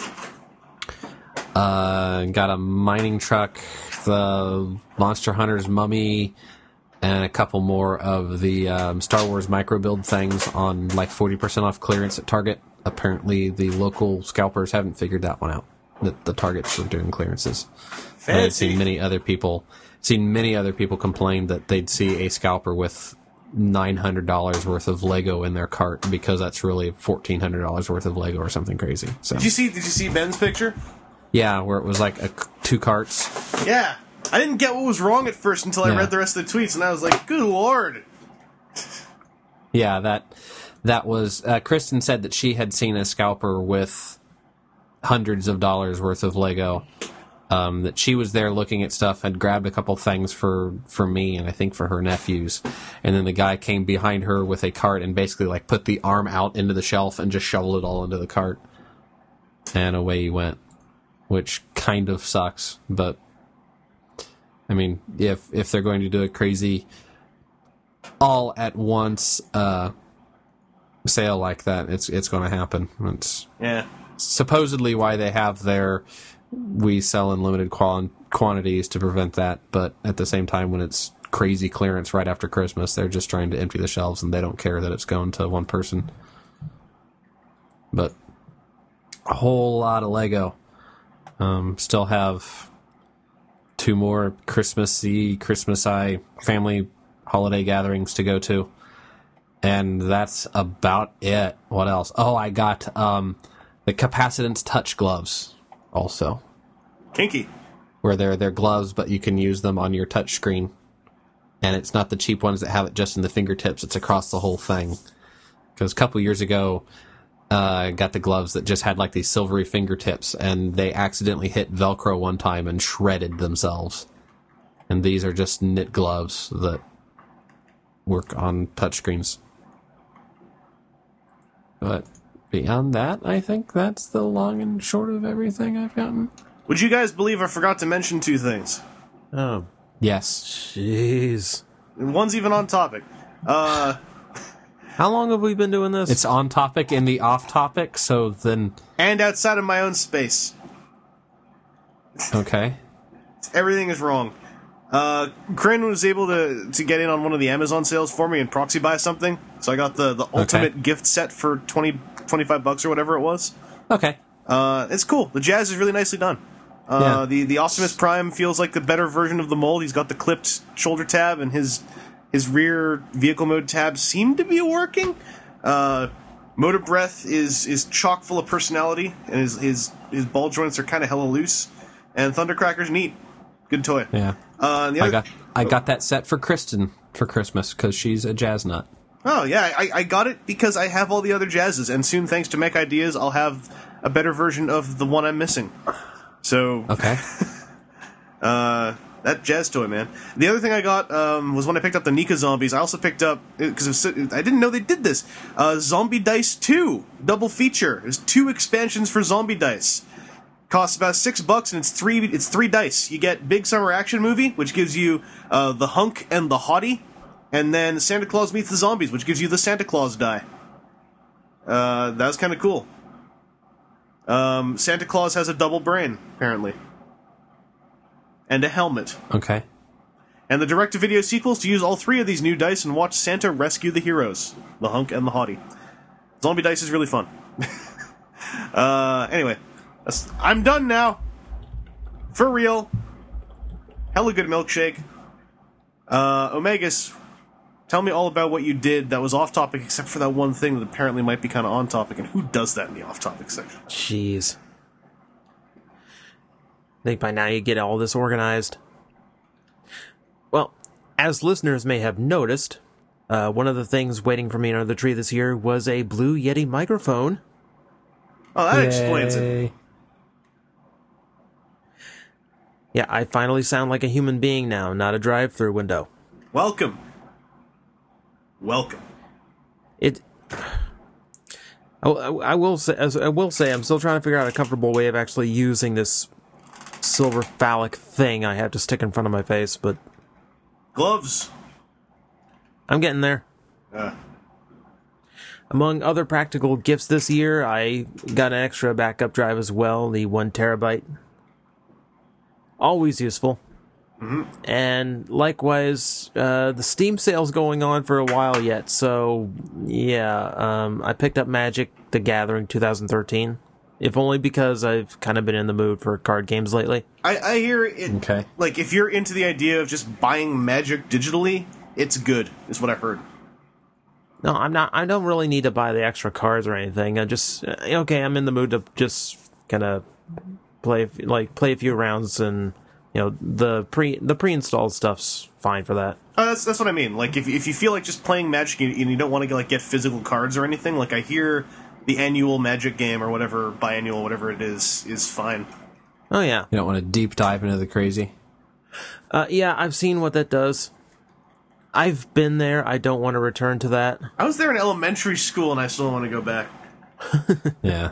Uh, got a mining truck, the Monster Hunter's mummy, and a couple more of the um, Star Wars micro build things on like forty percent off clearance at Target. Apparently, the local scalpers haven't figured that one out, that the Targets are doing clearances. And I've Fancy. seen many other people seen many other people complain that they'd see a scalper with nine hundred dollars worth of Lego in their cart because that's really fourteen hundred dollars worth of Lego or something crazy. So Did you see? Did you see Ben's picture? yeah, where it was like a, two carts. Yeah. I didn't get what was wrong at first until I Yeah. read the rest of the tweets, and I was like, "Good lord!" Yeah, that that was uh, Kristen said that she had seen a scalper with hundreds of dollars worth of Lego. Um, that she was there looking at stuff, had grabbed a couple things for, for me and I think for her nephews, and then the guy came behind her with a cart and basically like put the arm out into the shelf and just shoveled it all into the cart, and away he went, which kind of sucks. But I mean, if if they're going to do a crazy all at once uh, sale like that, it's it's going to happen. It's Yeah. supposedly why they have their we sell in limited qual- quantities to prevent that, but at the same time, when it's crazy clearance right after Christmas, they're just trying to empty the shelves and they don't care that it's going to one person. But a whole lot of Lego. Um, still have two more Christmassy, Christmas-y family holiday gatherings to go to. And that's about it. What else? Oh, I got um, the Capacitance touch gloves also. Kinky. Where they're, they're gloves, but you can use them on your touch screen. And it's not the cheap ones that have it just in the fingertips. It's across the whole thing. Because a couple years ago, uh, I got the gloves that just had like these silvery fingertips, and they accidentally hit Velcro one time and shredded themselves. And these are just knit gloves that work on touchscreens. But beyond that, I think that's the long and short of everything I've gotten. Would you guys believe I forgot to mention two things? Oh, Yes. jeez. And one's even on topic. Uh, How long have we been doing this? It's on topic and the off topic, so then... and outside of my own space. Okay. Everything is wrong. Uh, Corinne was able to, to get in on one of the Amazon sales for me and proxy buy something. So I got the, the ultimate gift set for twenty, twenty-five bucks or whatever it was. Okay. Uh, it's cool. The jazz is really nicely done. Uh, Yeah. the, the Optimus Prime feels like the better version of the mold. He's got the clipped shoulder tab, and his his rear vehicle mode tabs seem to be working. Uh, Motor Breath is is chock full of personality, and his his, his ball joints are kind of hella loose. And Thundercracker's neat. Good toy. Yeah. Uh, and the I other, got I got that set for Kristen for Christmas because she's a jazz nut. Oh, yeah, I, I got it because I have all the other jazzes, and soon, thanks to Mech Ideas, I'll have a better version of the one I'm missing. So, Okay. uh, that jazz toy, man. The other thing I got um, was when I picked up the Nika Zombies, I also picked up, because I didn't know they did this, uh, Zombie Dice two, double feature. There's two expansions for Zombie Dice. Costs about six bucks, and it's three it's three dice. You get Big Summer Action Movie, which gives you uh, the Hunk and the Hottie, and then Santa Claus Meets the Zombies, which gives you the Santa Claus die. Uh, that was kind of cool. Um, Santa Claus has a double brain, apparently. And a helmet. Okay. And the direct-to-video sequels to use all three of these new dice and watch Santa rescue the heroes. The Hunk and the Hottie. Zombie Dice is really fun. uh, anyway. That's, I'm done now. For real. Hella good milkshake. Uh, Omegas, tell me all about what you did that was off-topic, except for that one thing that apparently might be kind of on-topic, and who does that in the off-topic section? Jeez. I think by now you get all this organized. Well, as listeners may have noticed, uh, one of the things waiting for me under the tree this year was a Blue Yeti microphone. Oh, that explains it. Yay. Yeah, I finally sound like a human being now, not a drive-through window. Welcome. Welcome. It. I, I will say, I will say, I'm still trying to figure out a comfortable way of actually using this silver phallic thing I have to stick in front of my face, but Gloves. I'm getting there. Uh, Among other practical gifts this year, I got an extra backup drive as well, the one terabyte. Always useful. mm-hmm. And likewise, uh, the Steam sale's going on for a while yet, so yeah, um, I picked up Magic the Gathering twenty thirteen. If only because I've kind of been in the mood for card games lately. I, I hear it. Okay. Like, if you're into the idea of just buying Magic digitally, it's good, is what I heard. No, I'm not. I don't really need to buy the extra cards or anything. I just uh, okay. I'm in the mood to just kind of play, like play a few rounds, and you know the pre the pre-installed stuff's fine for that. Uh, that's that's what I mean. Like, if if you feel like just playing Magic and you don't want to like get physical cards or anything, like I hear the annual Magic game or whatever, biannual, whatever it is, is fine. Oh yeah, You don't want to deep dive into the crazy? uh, yeah. I've seen what that does. I've been there. I don't want to return to that. I was there in elementary school and I still want to go back. Yeah.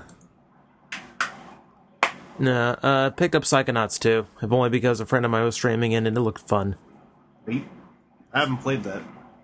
Nah, uh, picked up Psychonauts too, if only because a friend of mine was streaming in and it looked fun. I haven't played that.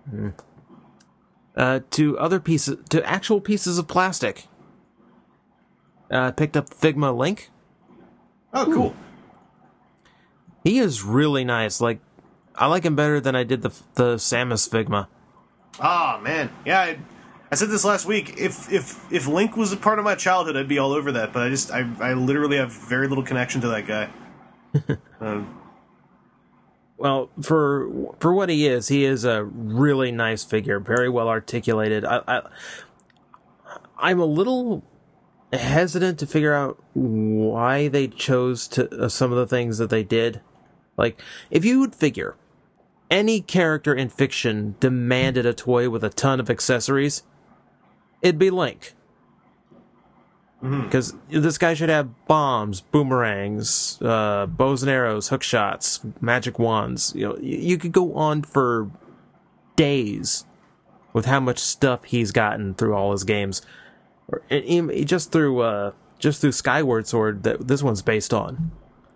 Uh, to other pieces, to actual pieces of plastic. Uh, picked up Figma Link. Oh, cool. Ooh. He is really nice. Like, I like him better than I did the the Samus Figma. Ah, man. Yeah, I, I said this last week. If if if Link was a part of my childhood, I'd be all over that. But I just, I, I literally have very little connection to that guy. um, Well, for for what he is, he is a really nice figure, very well articulated. I, I I'm a little hesitant to figure out why they chose to uh, some of the things that they did. Like, if you would figure any character in fiction demanded a toy with a ton of accessories, it'd be Link. Because mm-hmm. this guy should have bombs, boomerangs, uh, bows and arrows, hook shots, magic wands. You know, you, you could go on for days with how much stuff he's gotten through all his games, or and, and just through uh, just through Skyward Sword that this one's based on.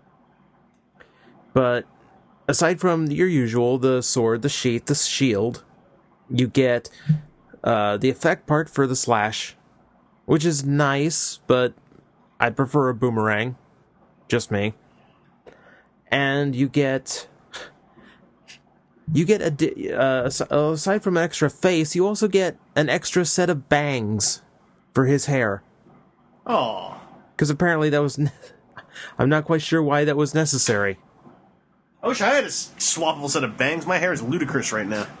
But aside from your usual, the sword, the sheath, the shield, you get uh, the effect part for the slash, which is nice, but I'd prefer a boomerang. Just me. And you get... You get, a, uh, aside from an extra face, you also get an extra set of bangs for his hair. Oh. Because apparently that was... Ne- I'm not quite sure why that was necessary. I wish I had a swappable set of bangs. My hair is ludicrous right now.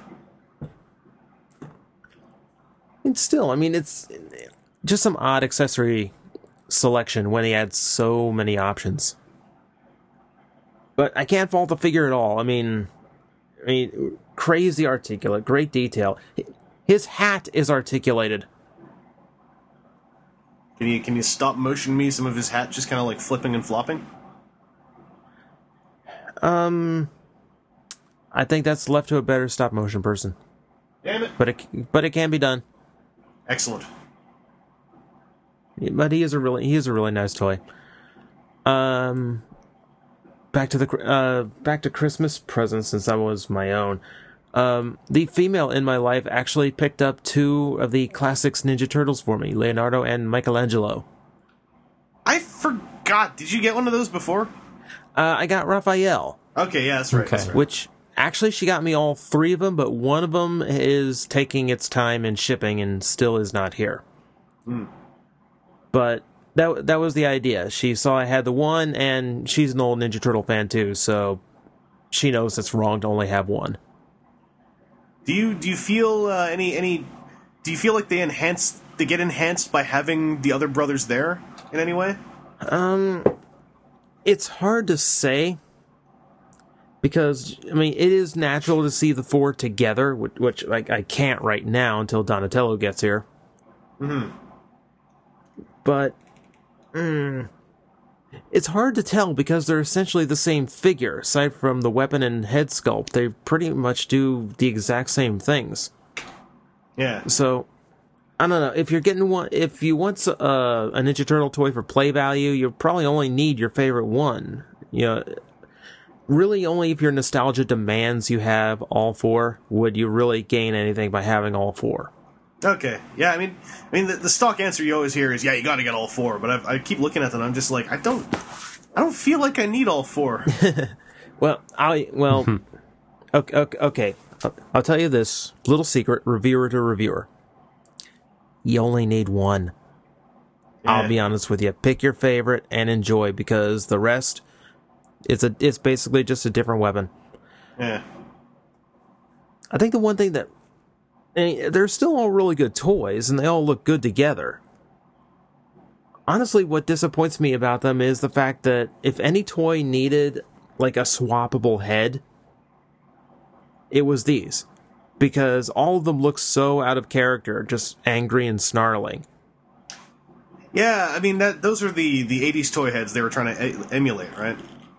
And still, I mean, it's just some odd accessory selection when he had so many options. But I can't fault the figure at all. I mean, I mean, crazy articulate, great detail. His hat is articulated. Can you can you stop motion me some of his hat just kind of like flipping and flopping? Um, I think that's left to a better stop motion person. Damn it! But it but it can be done. Excellent. But he is a really he is a really nice toy. Um, back to the uh back to Christmas presents since that was my own. Um, the female in my life actually picked up two of the classics Ninja Turtles for me, Leonardo and Michelangelo. I forgot. Did you get one of those before? Uh, I got Raphael. Okay, yeah, that's right. Okay. That's right. Which, actually, she got me all three of them, but one of them is taking its time in shipping and still is not here. Mm. But that that was the idea. She saw I had the one, and she's an old Ninja Turtle fan too, so she knows it's wrong to only have one. Do you do you feel uh, any any? Do you feel like they enhance? They get enhanced by having the other brothers there in any way? Um, it's hard to say. Because, I mean, it is natural to see the four together, which, which like, I can't right now until Donatello gets here. Mm-hmm. But, mm, it's hard to tell because they're essentially the same figure. Aside from the weapon and head sculpt, they pretty much do the exact same things. Yeah. So, I don't know. If you're getting one, if you want uh, a Ninja Turtle toy for play value, you probably only need your favorite one. You know, really only if your nostalgia demands you have all four would you really gain anything by having all four. Okay. Yeah. I mean, I mean, the, the stock answer you always hear is, "Yeah, you got to get all four." But I've, I keep looking at them, and I'm just like, I don't, I don't feel like I need all four. well, I well, okay, okay, okay. I'll, I'll tell you this little secret, reviewer to reviewer. You only need one. Yeah. I'll be honest with you. Pick your favorite and enjoy, because the rest, it's a, it's basically just a different weapon. Yeah. I think the one thing that, I mean, they're still all really good toys, and they all look good together. Honestly, what disappoints me about them is the fact that if any toy needed, like, a swappable head, it was these. Because all of them look so out of character, just angry and snarling. Yeah, I mean, that those are the, the eighties toy heads they were trying to e- emulate, right?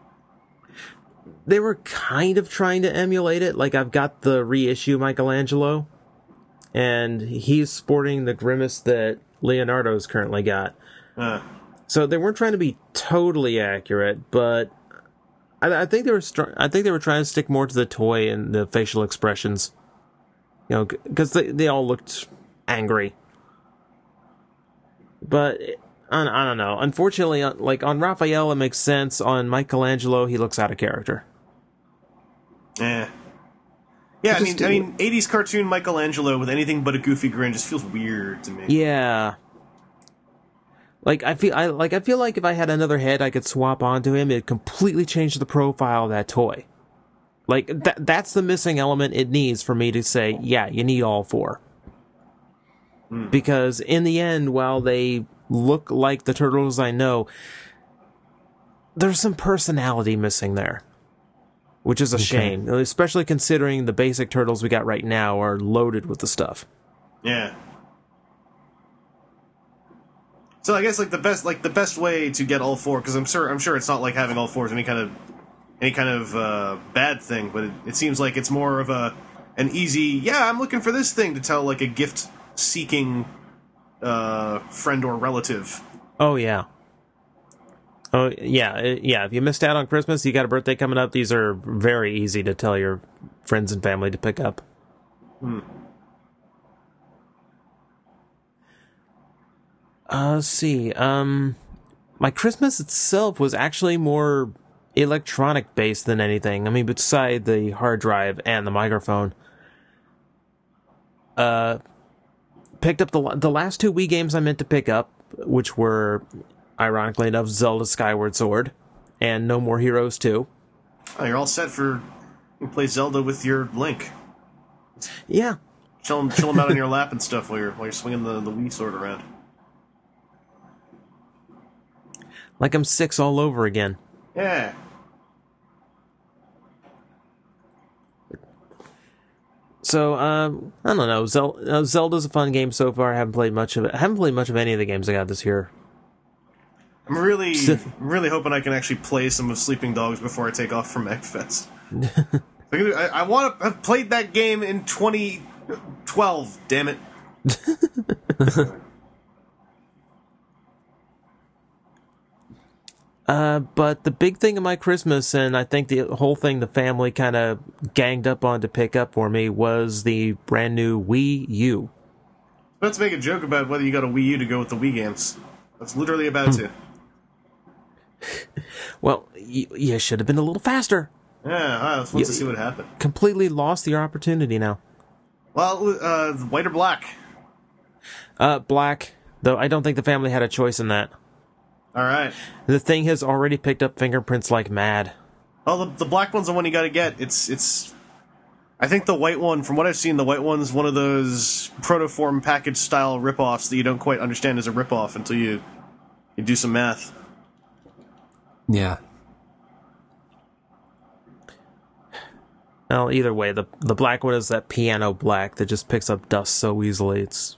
They were kind of trying to emulate it. Like, I've got the reissue Michelangelo, and he's sporting the grimace that Leonardo's currently got. Uh. So they weren't trying to be totally accurate, but I, I think they were. Str- I think they were trying to stick more to the toy and the facial expressions. You know, because they they all looked angry. But I, I don't know. Unfortunately, like on Raphael, it makes sense. On Michelangelo, he looks out of character. Yeah. Yeah, I Just mean, do I mean, eighties cartoon Michelangelo with anything but a goofy grin just feels weird to me. Yeah. Like I feel, I like I feel like if I had another head I could swap onto him, it'd completely change the profile of that toy. Like that that's the missing element it needs for me to say, yeah, you need all four. Mm. Because in the end, while they look like the Turtles I know, there's some personality missing there. Which is a okay. shame, especially considering the basic Turtles we got right now are loaded with the stuff. Yeah. So I guess like the best like the best way to get all four, because I'm sure I'm sure it's not like having all four is any kind of any kind of uh, bad thing, but it, it seems like it's more of a an easy, yeah, I'm looking for this thing to tell like a gift seeking uh, friend or relative. Oh yeah. Oh yeah, yeah. If you missed out on Christmas, you got a birthday coming up. These are very easy to tell your friends and family to pick up. Hmm. Uh, let's see. Um, my Christmas itself was actually more electronic based than anything. I mean, beside the hard drive and the microphone. Uh, picked up the the last two Wii games I meant to pick up, which were, ironically enough, Zelda Skyward Sword and No More Heroes two. Oh, you're all set for you can play Zelda with your Link. Yeah. Chill him, chill him out on your lap and stuff while you're while you're swinging the, the Wii sword around. Like I'm six all over again. Yeah. So, um, I don't know. Zel- uh, Zelda's a fun game so far. I haven't played much of it. I haven't played much of any of the games I got this year. I'm really, really hoping I can actually play some of Sleeping Dogs before I take off from Eggfest. I, I want to have played that game in twenty twelve, damn it. Uh, but the big thing of my Christmas, and I think the whole thing the family kind of ganged up on to pick up for me, was the brand new Wii U. Let's make a joke about whether you got a Wii U to go with the Wii games. That's literally about to. Well, y- you should have been a little faster. Yeah, let's You- to see what happened. Completely lost your opportunity now. Well, uh, white or black? Uh, black, though I don't think the family had a choice in that. All right. The thing has already picked up fingerprints like mad. Oh, the, the black one's the one you got to get. It's it's. I think the white one, from what I've seen, the white one's one of those protoform package style ripoffs that you don't quite understand as a ripoff until you you do some math. Yeah. Well, either way, the the black one is that piano black that just picks up dust so easily. It's,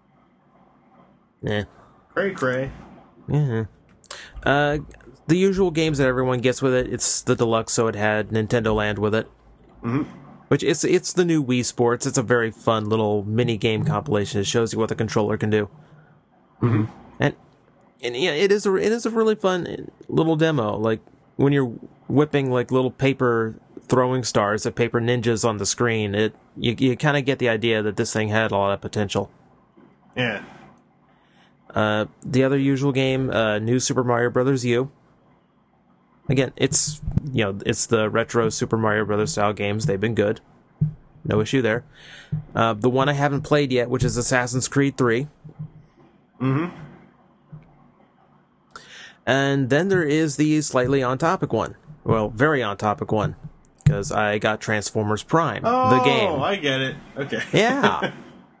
eh, Cray cray. yeah. Uh, the usual games that everyone gets with it. It's the deluxe, so it had Nintendo Land with it. Mm-hmm. Which it's it's the new Wii Sports. It's a very fun little mini game compilation. It shows you what the controller can do. Mm-hmm. And and yeah, it is a it is a really fun little demo. Like when you're whipping like little paper throwing stars at paper ninjas on the screen, it you you kind of get the idea that this thing had a lot of potential. Yeah. Uh, the other usual game, uh, New Super Mario Brothers U. Again, it's you know it's the retro Super Mario Brothers style games. They've been good, no issue there. Uh, the one I haven't played yet, which is Assassin's Creed three. Mm-hmm. And then there is the slightly on topic one. Well, very on topic one, because I got Transformers Prime, Oh, the game. I get it. Okay. Yeah.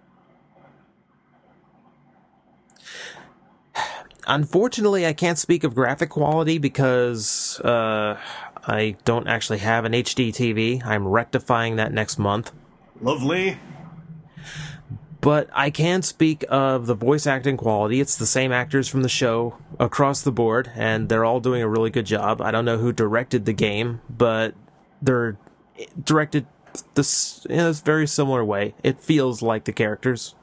Unfortunately, I can't speak of graphic quality because uh, I don't actually have an H D T V. I'm rectifying that next month. Lovely. But I can speak of the voice acting quality. It's the same actors from the show across the board, and they're all doing a really good job. I don't know who directed the game, but they're directed this in a very similar way. It feels like the characters.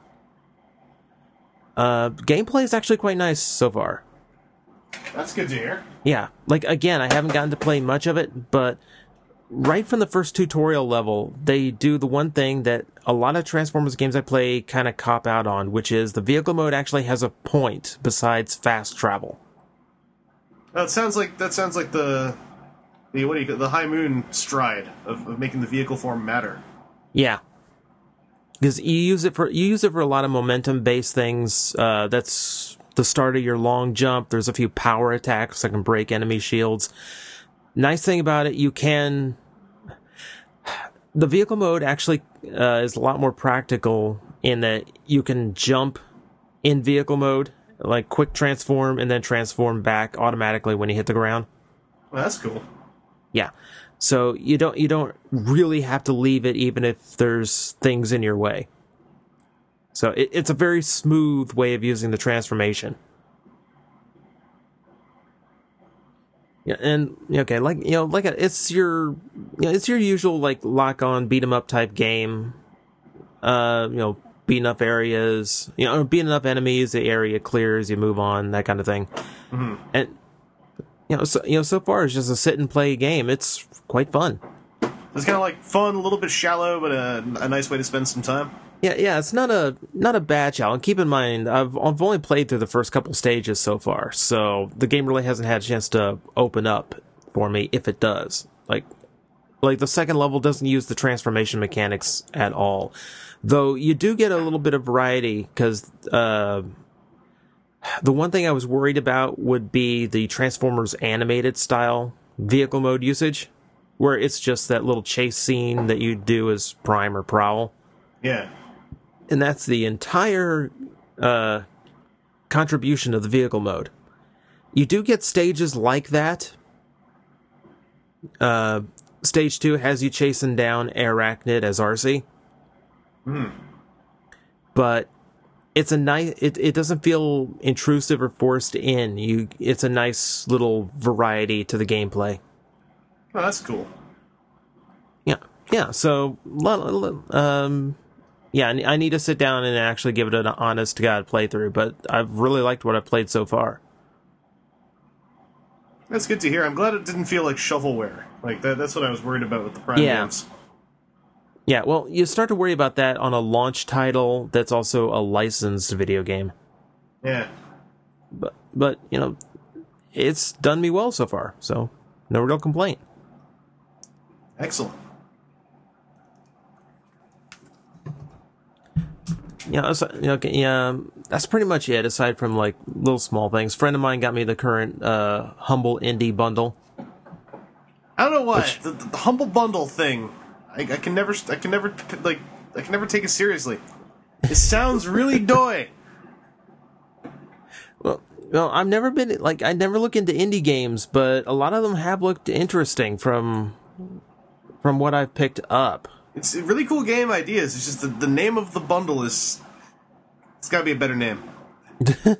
Uh, gameplay is actually quite nice so far. That's good to hear. Yeah, like again, I haven't gotten to play much of it, but right from the first tutorial level, they do the one thing that a lot of Transformers games I play kind of cop out on, which is the vehicle mode actually has a point besides fast travel. That sounds like that sounds like the the what do you call the High Moon stride of, of making the vehicle form matter. Yeah, because you use it for you use it for a lot of momentum based things. Uh, that's the start of your long jump. There's a few power attacks that can break enemy shields. Nice thing about it, you can. The vehicle mode actually uh, is a lot more practical in that you can jump in vehicle mode, like quick transform, and then transform back automatically when you hit the ground. Well, that's cool. Yeah, so you don't you don't really have to leave it, even if there's things in your way. So it, it's a very smooth way of using the transformation. Yeah, and okay, like you know, like a, it's your, you know, it's your usual like lock on beat 'em up type game. Uh, you know, beating up areas, you know, beating up enemies, the area clears, you move on, that kind of thing. Mm-hmm. And you know, so you know, so far it's just a sit and play game. It's quite fun. It's kind of like fun, a little bit shallow, but a, a nice way to spend some time. Yeah, yeah, it's not a not a bad challenge. Keep in mind, I've I've only played through the first couple stages so far, so the game really hasn't had a chance to open up for me. If it does, like like the second level doesn't use the transformation mechanics at all, though you do get a little bit of variety because uh, the one thing I was worried about would be the Transformers animated style vehicle mode usage, where it's just that little chase scene that you do as Prime or Prowl. Yeah. And that's the entire uh, contribution of the vehicle mode. You do get stages like that. Uh, stage two has you chasing down Arachnid as Arcee. Hmm. But it's a nice. It it doesn't feel intrusive or forced in. You. It's a nice little variety to the gameplay. Oh, that's cool. Yeah. Yeah. So, um, yeah. I need to sit down and actually give it an honest to God playthrough. But I've really liked what I've played so far. That's good to hear. I'm glad it didn't feel like shovelware. Like that. That's what I was worried about with the Prime Yeah. games. Yeah, well, you start to worry about that on a launch title that's also a licensed video game. Yeah. But, but you know, it's done me well so far, so no real complaint. Excellent. Yeah, so, you know, yeah, that's pretty much it, aside from, like, little small things. A friend of mine got me the current uh, Humble Indie bundle. I don't know why. Which- The, the Humble Bundle thing, I, I can never, I can never, like, I can never take it seriously. It sounds really doy. Well, well, I've never been, like, I never look into indie games, but a lot of them have looked interesting from, from what I've picked up. It's a really cool game ideas. It's just the, the name of the bundle is, it's got to be a better name. Is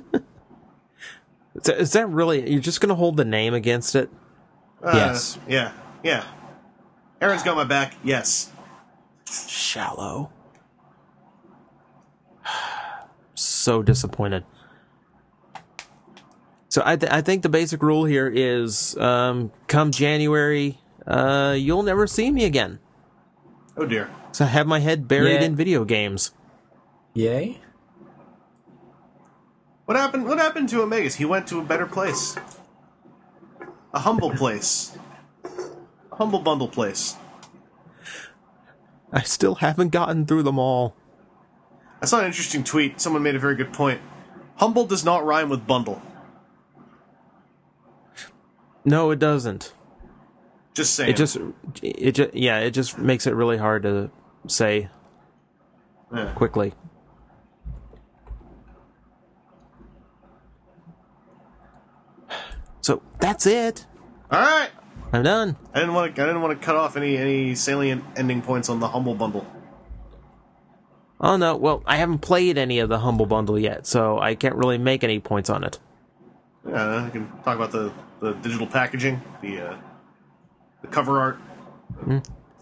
that, is that really, you're just going to hold the name against it? Uh, Yes. Yeah. Yeah. Aaron's got my back. Yes. Shallow. So disappointed. So I, th- I think the basic rule here is, um, come January, uh, you'll never see me again. Oh dear. So I have my head buried Yeah. in video games. Yay? What happened? What happened to Omegas? He went to a better place. A humble place. A humble bundle place. I still haven't gotten through them all. I saw an interesting tweet. Someone made a very good point. Humble does not rhyme with bundle. No, it doesn't. Just saying. It just, it just, yeah, it just makes it really hard to say Yeah. quickly. So that's it. All right. I'm done. I didn't want to. I didn't want to cut off any any salient ending points on the humble bundle. Oh no, well, I haven't played any of the Humble Bundle yet, so I can't really make any points on it. Yeah, I can talk about the, the digital packaging, the uh, the cover art. Mm.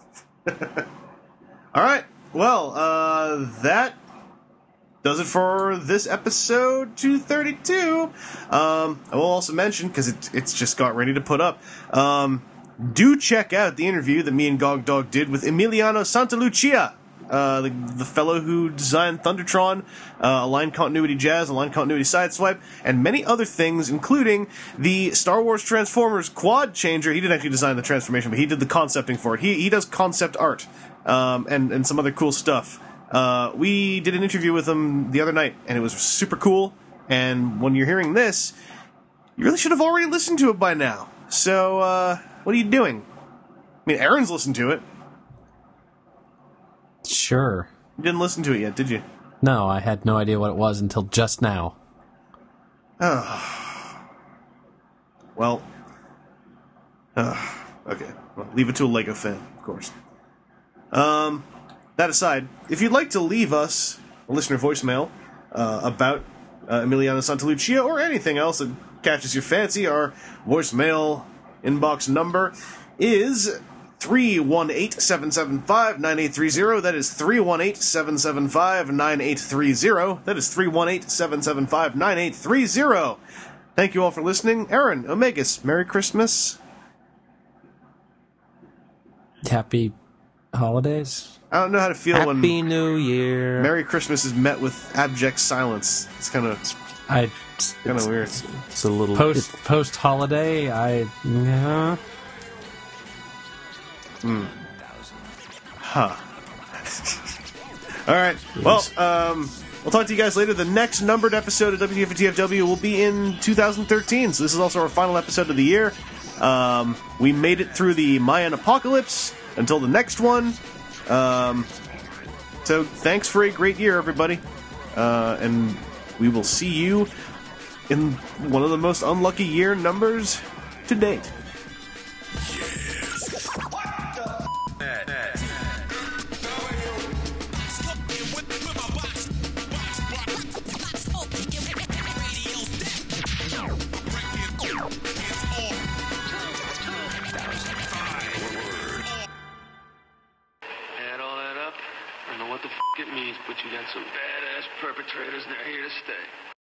All right. Well, uh, that does it for this episode two thirty-two. Um, I will also mention, because it, it's just got ready to put up, um, do check out the interview that me and Gog Dog did with Emiliano Santalucia, uh, the, the fellow who designed Thundertron, uh, Aligned Continuity Jazz, Aligned Continuity Sideswipe, and many other things, including the Star Wars Transformers Quad Changer. He didn't actually design the transformation, but he did the concepting for it. He, he does concept art, um, and, and some other cool stuff. Uh, we did an interview with him the other night, and it was super cool. And when you're hearing this, you really should have already listened to it by now. So, uh, what are you doing? I mean, Aaron's listened to it. Sure. You didn't listen to it yet, did you? No, I had no idea what it was until just now. Well, uh, okay. Well, leave it to a Lego fan, of course. Um, that aside, if you'd like to leave us a listener voicemail uh, about uh, Emiliano Santalucia or anything else that catches your fancy, our voicemail inbox number is three one eight, seven seven five, nine eight three zero. That is three one eight, seven seven five, nine eight three zero. That is three one eight, seven seven five, nine eight three zero. Thank you all for listening. Aaron, Omegas, Merry Christmas. Happy holidays? I don't know how to feel Happy when New Year. Merry Christmas is met with abject silence. It's kind of I kind of weird. It's a little post post holiday. I yeah. Huh. All right. Well, um, we'll talk to you guys later. The next numbered episode of W T F and T F W will be in two thousand thirteen, so this is also our final episode of the year. Um, we made it through the Mayan apocalypse until the next one. Um, so thanks for a great year, everybody. Uh, and we will see you in one of the most unlucky year numbers to date. it means, but you got some badass perpetrators and they're here to stay.